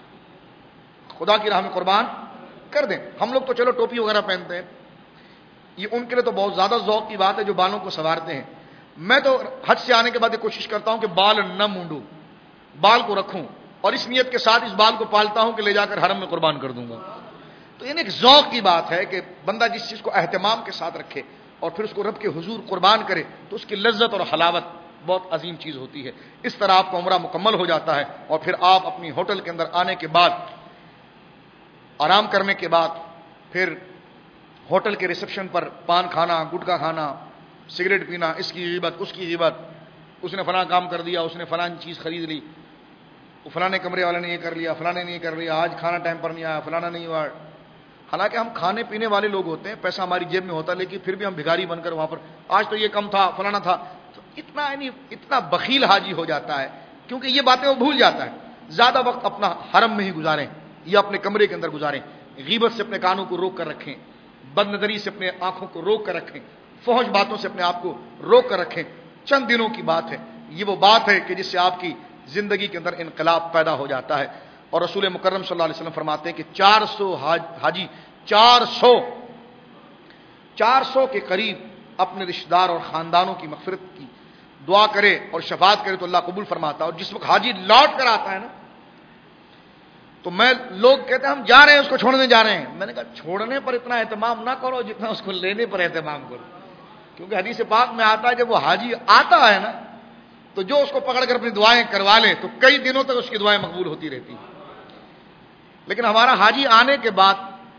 خدا کی راہ میں قربان کر دیں. ہم لوگ تو چلو ٹوپی وغیرہ پہنتے ہیں، یہ ان کے لیے تو بہت زیادہ ذوق کی بات ہے جو بالوں کو سنوارتے ہیں. میں تو حج سے آنے کے بعد یہ کوشش کرتا ہوں کہ بال نہ مونڈوں، بال کو رکھوں، اور اس نیت کے ساتھ اس بال کو پالتا ہوں کہ لے جا کر حرم میں قربان کر دوں گا. تو یہ ایک ذوق کی بات ہے کہ بندہ جس چیز کو اہتمام کے ساتھ رکھے اور پھر اس کو رب کے حضور قربان کرے تو اس کی لذت اور حلاوت بہت عظیم چیز ہوتی ہے. اس طرح آپ کا عمرہ مکمل ہو جاتا ہے، اور پھر آپ اپنی ہوٹل کے اندر آنے کے بعد، آرام کرنے کے بعد، پھر ہوٹل کے ریسپشن پر پان کھانا، گٹکا کھانا، سگریٹ پینا، اس کی غیبت، اس کی غیبت، اس نے فلاں کام کر دیا، اس نے فلاں چیز خرید لی، فلانے کمرے والے نے یہ کر لیا، فلانے نے یہ کر لیا، آج کھانا ٹائم پر نہیں آیا، فلانا نہیں ہوا. حالانکہ ہم کھانے پینے والے لوگ ہوتے ہیں، پیسہ ہماری جیب میں ہوتا ہے، لیکن پھر بھی ہم بھکاری بن کر وہاں پر آج تو یہ کم تھا، فلانا تھا. تو اتنا یعنی اتنا بخیل حاجی ہو جاتا ہے، کیونکہ یہ باتیں وہ بھول جاتا ہے. زیادہ وقت اپنا حرم میں ہی گزاریں یا اپنے کمرے کے اندر گزاریں. غیبت سے اپنے کانوں کو روک کر رکھیں، بد نظری سے اپنے آنکھوں کو روک کر رکھیں، فحش باتوں سے اپنے آپ کو روک کر رکھیں. چند دنوں کی بات ہے، یہ وہ بات ہے کہ جس سے آپ کی زندگی کے اندر انقلاب پیدا ہو جاتا ہے. اور رسول مکرم صلی اللہ علیہ وسلم فرماتے ہیں کہ چار سو حاجی چار سو چار سو کے قریب اپنے رشتہ دار اور خاندانوں کی مغفرت کی دعا کرے اور شفاعت کرے تو اللہ قبول فرماتا ہے. اور جس وقت حاجی لوٹ کر آتا ہے نا، تو میں لوگ کہتے ہیں ہم جا رہے ہیں، اس کو چھوڑنے جا رہے ہیں. میں نے کہا چھوڑنے پر اتنا اہتمام نہ کرو جتنا اس کو لینے پر اہتمام کرو، کیونکہ حدیث پاک میں آتا ہے جب وہ حاجی آتا ہے نا تو جو اس کو پکڑ کر اپنی دعائیں کروا لے تو کئی دنوں تک اس کی دعائیں مقبول ہوتی رہتی ہیں. لیکن ہمارا حاجی آنے کے بعد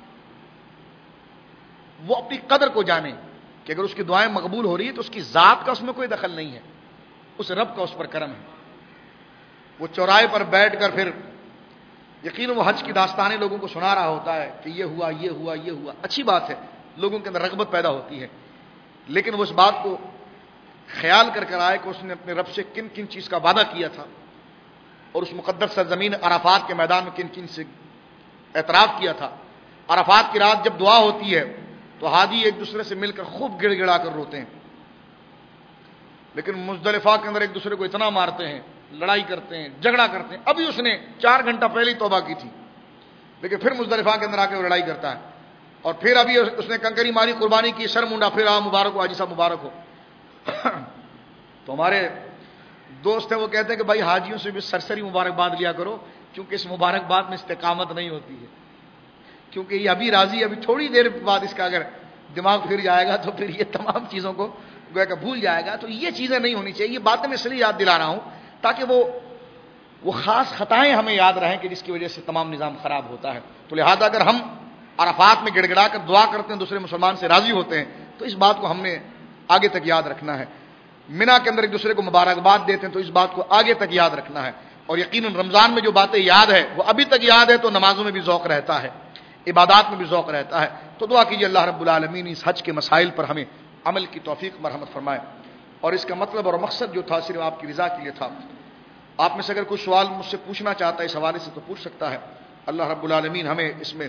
وہ اپنی قدر کو جانے کہ اگر اس کی دعائیں مقبول ہو رہی ہے تو اس کی ذات کا اس میں کوئی دخل نہیں ہے، اس رب کا اس پر کرم ہے. وہ چوراہے پر بیٹھ کر پھر یقیناً وہ حج کی داستانیں لوگوں کو سنا رہا ہوتا ہے کہ یہ ہوا یہ ہوا یہ ہوا. اچھی بات ہے، لوگوں کے اندر رغبت پیدا ہوتی ہے، لیکن وہ اس بات کو خیال کر کر آئے کہ اس نے اپنے رب سے کن کن چیز کا وعدہ کیا تھا اور اس مقدس سرزمین عرفات کے میدان میں کن کن سے اعتراف کیا تھا. عرفات کی رات جب دعا ہوتی ہے تو حاجی ایک دوسرے سے مل کر خوب گڑ گڑا کر روتے ہیں، لیکن مزدلفہ کے اندر ایک دوسرے کو اتنا مارتے ہیں، لڑائی کرتے ہیں، جھگڑا کرتے ہیں. ابھی اس نے چار گھنٹہ پہلے ہی توبہ کی تھی، لیکن پھر مزدلفہ کے اندر آ کے وہ لڑائی کرتا ہے. اور پھر ابھی اس نے کنکری ماری، قربانی کی، سر منڈا، پھر آ مبارک ہو حاجی صاحب مبارک ہو. تو ہمارے دوست ہیں وہ کہتے ہیں کہ بھائی حاجیوں سے بھی سرسری مبارکباد لیا کرو، کیونکہ اس مبارکباد میں استقامت نہیں ہوتی ہے، کیونکہ یہ ابھی راضی، ابھی تھوڑی دیر بعد اس کا اگر دماغ پھر جائے گا تو پھر یہ تمام چیزوں کو گویا کہ بھول جائے گا. تو یہ چیزیں نہیں ہونی چاہیے. یہ باتیں میں اس لیے یاد دلا رہا ہوں تاکہ وہ وہ خاص خطائیں ہمیں یاد رہیں کہ جس کی وجہ سے تمام نظام خراب ہوتا ہے. تو لہذا اگر ہم عرفات میں گڑ گڑا کر دعا کرتے ہیں، دوسرے مسلمان سے راضی ہوتے ہیں، تو اس بات کو ہم نے آگے تک یاد رکھنا ہے. منا کے اندر ایک دوسرے کو مبارکباد دیتے ہیں تو اس بات کو آگے تک یاد رکھنا ہے. اور یقیناً رمضان میں جو باتیں یاد ہے وہ ابھی تک یاد ہے تو نمازوں میں بھی ذوق رہتا ہے, عبادات میں بھی ذوق رہتا ہے. تو دعا کیجیے اللہ رب العالمین اس حج کے مسائل پر ہمیں عمل کی توفیق مرحمت فرمائے. اور اس کا مطلب اور مقصد جو تھا صرف آپ کی رضا کے لیے تھا. آپ میں سے اگر کوئی سوال مجھ سے پوچھنا چاہتا ہے اس حوالے سے تو پوچھ سکتا ہے. اللہ رب العالمین ہمیں اس میں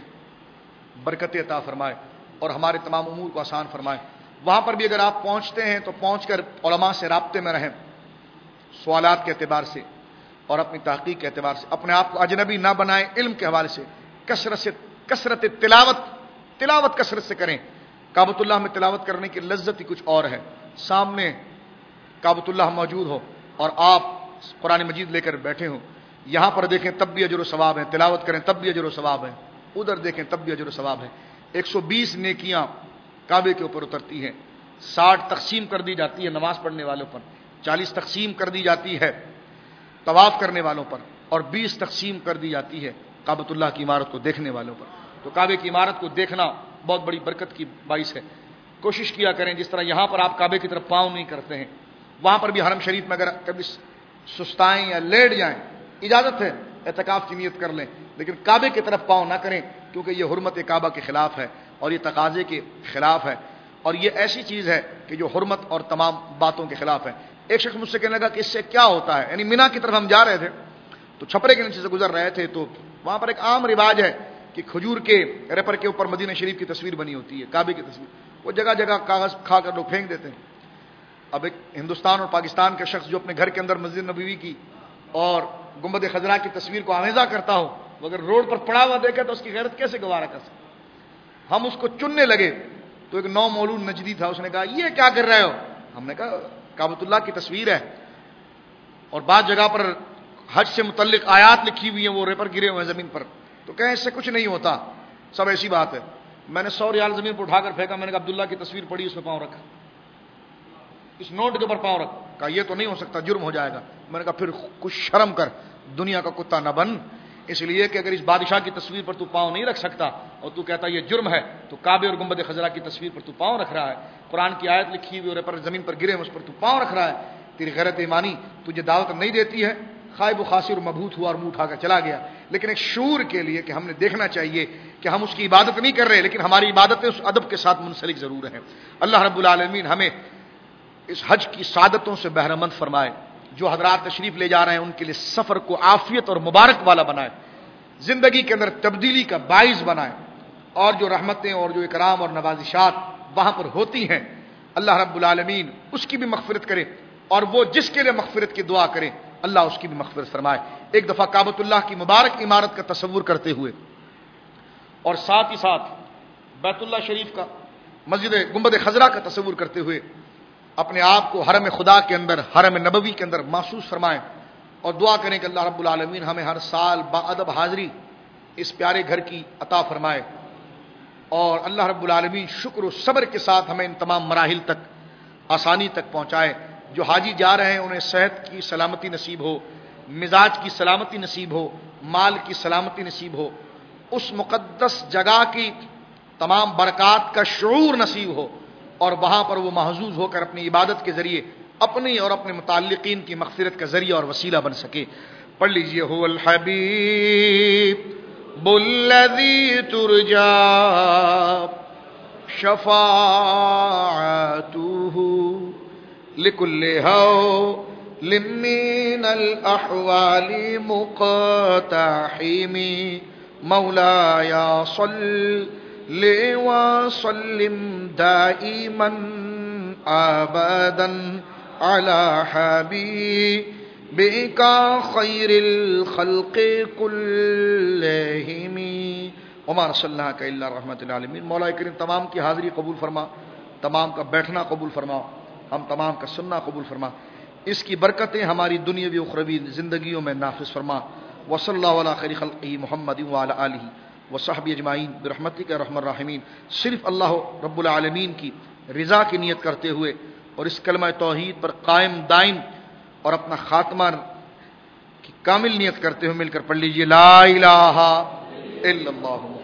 برکت عطا فرمائے اور ہمارے تمام امور کو آسان فرمائے. وہاں پر بھی اگر آپ پہنچتے ہیں تو پہنچ کر علماء سے رابطے میں رہیں, سوالات کے اعتبار سے اور اپنی تحقیق کے اعتبار سے. اپنے آپ کو اجنبی نہ بنائیں. علم کے حوالے سے کثرت سے کثرت تلاوت تلاوت کثرت سے کریں. کعبۃ اللہ میں تلاوت کرنے کی لذت ہی کچھ اور ہے. سامنے کعبۃ اللہ موجود ہو اور آپ قرآن مجید لے کر بیٹھے ہوں, یہاں پر دیکھیں تب بھی اجر و ثواب ہے, تلاوت کریں تب بھی اجر و ثواب ہے, ادھر دیکھیں تب بھی اجر و ثواب ہے. ایک سو بیس نیکیاں کعبے کے اوپر اترتی ہیں. ساٹھ تقسیم کر دی جاتی ہے نماز پڑھنے والوں پر, چالیس تقسیم کر دی جاتی ہے طواف کرنے والوں پر, اور بیس تقسیم کر دی جاتی ہے کعبۃ اللہ کی عمارت کو دیکھنے والوں پر. تو کعبے کی عمارت کو دیکھنا بہت بڑی برکت کی باعث ہے. کوشش کیا کریں جس طرح یہاں پر آپ کعبے کی طرف پاؤں نہیں کرتے ہیں, وہاں پر بھی حرم شریف میں اگر کبھی سستائیں یا لیٹ جائیں اجازت ہے, اعتکاف کی نیت کر لیں, لیکن کعبے کی طرف پاؤں نہ کریں کیونکہ یہ حرمت کعبہ کے خلاف ہے اور یہ تقاضے کے خلاف ہے, اور یہ ایسی چیز ہے کہ جو حرمت اور تمام باتوں کے خلاف ہے. ایک شخص مجھ سے کہنے لگا کہ اس سے کیا ہوتا ہے, یعنی مینا کی طرف ہم جا رہے تھے تو چھپرے کے نیچے سے گزر رہے تھے تو وہاں پر ایک عام رواج ہے کہ کھجور کے ریپر کے اوپر مدینہ شریف کی تصویر بنی ہوتی ہے, کعبے کی تصویر, وہ جگہ جگہ کاغذ کھا کر لوگ پھینک دیتے ہیں. اب ایک ہندوستان اور پاکستان کا شخص جو اپنے گھر کے اندر مسجد نبوی کی اور گنبد خضرا کی تصویر کو آمیزہ کرتا ہو, وہ اگر روڈ پر پڑا ہوا دیکھے تو اس کی غیرت کیسے گوارا کر سکتے. ہم اس کو چننے لگے تو ایک نو مولود نجدی تھا, اس نے کہا یہ کیا کر رہے ہو. ہم نے کہا کعبۃ اللہ کی تصویر ہے اور بعض جگہ پر حج سے متعلق آیات لکھی ہوئی ہیں, وہ ریپر گرے ہوئے ہیں زمین پر, تو کہیں اس سے کچھ نہیں ہوتا, سب ایسی بات ہے. میں نے سو ریال زمین پر اٹھا کر پھینکا, میں نے کہا عبداللہ کی تصویر پڑی, اس میں پاؤں رکھا, اس نوٹ کے اوپر پاؤں رکھ. کہا یہ تو نہیں ہو سکتا, جرم ہو جائے گا. میں نے کہا پھر کچھ شرم کر, دنیا کا کتا نہ بن, اس لیے کہ اگر اس بادشاہ کی تصویر پر تو پاؤں نہیں رکھ سکتا اور تو کہتا یہ جرم ہے, تو کعبے اور گنبد خضرا کی تصویر پر تو پاؤں رکھ رہا ہے, قرآن کی آیت لکھی ہوئی اور پر زمین پر گرے اس پر تو پاؤں رکھ رہا ہے. تیری غیرت ایمانی تجھے دعوت نہیں دیتی ہے. خائب و خاسر مبہوت ہوا اور منہ اٹھا کر چلا گیا. لیکن ایک شعور کے لیے کہ ہم نے دیکھنا چاہیے کہ ہم اس کی عبادت نہیں کر رہے, لیکن ہماری عبادتیں اس ادب کے ساتھ منسلک ضرور ہیں. اللہ رب العالمین ہمیں اس حج کی سعادتوں سے بہرہ مند فرمائے. جو حضرات تشریف لے جا رہے ہیں ان کے لیے سفر کو عافیت اور مبارک والا بنائے, زندگی کے اندر تبدیلی کا باعث بنائے, اور جو رحمتیں اور جو اکرام اور نوازشات وہاں پر ہوتی ہیں اللہ رب العالمین اس کی بھی مغفرت کرے, اور وہ جس کے لیے مغفرت کی دعا کرے اللہ اس کی بھی مغفرت فرمائے. ایک دفعہ کعبۃ اللہ کی مبارک عمارت کا تصور کرتے ہوئے اور ساتھ ہی ساتھ بیت اللہ شریف کا, مسجد گنبد خضرا کا تصور کرتے ہوئے اپنے آپ کو حرم خدا کے اندر, حرم نبوی کے اندر محسوس فرمائیں, اور دعا کریں کہ اللہ رب العالمین ہمیں ہر سال باادب حاضری اس پیارے گھر کی عطا فرمائے, اور اللہ رب العالمین شکر و صبر کے ساتھ ہمیں ان تمام مراحل تک آسانی تک پہنچائے. جو حاجی جا رہے ہیں انہیں صحت کی سلامتی نصیب ہو, مزاج کی سلامتی نصیب ہو, مال کی سلامتی نصیب ہو, اس مقدس جگہ کی تمام برکات کا شعور نصیب ہو, اور وہاں پر وہ محظوظ ہو کر اپنی عبادت کے ذریعے اپنی اور اپنے متعلقین کی مغفرت کا ذریعہ اور وسیلہ بن سکے. پڑھ لیجئے هو الحبیب الذی ترجا شفاعته لكل هول من الأحوال مقتحم مولاي صل وسلم دائما أبدا على حبيبك خير الخلق كلهم وما رسلناك إلا رحمة للعالمين. مولا کریم تمام کی حاضری قبول فرما, تمام کا بیٹھنا قبول فرما, ہم تمام کا سننا قبول فرما, اس کی برکتیں ہماری دنیاوی و اخروی زندگیوں میں نافذ فرما. وصلی اللہ علی خیر خلقہ محمد وعلی آلہ وصحبہ اجمعین برحمتک یا ارحم الراحمین. صرف اللہ رب العالمین کی رضا کی نیت کرتے ہوئے اور اس کلمہ توحید پر قائم دائم اور اپنا خاتمہ کی کامل نیت کرتے ہوئے مل کر پڑھ لیجئے لا الہ الا اللہ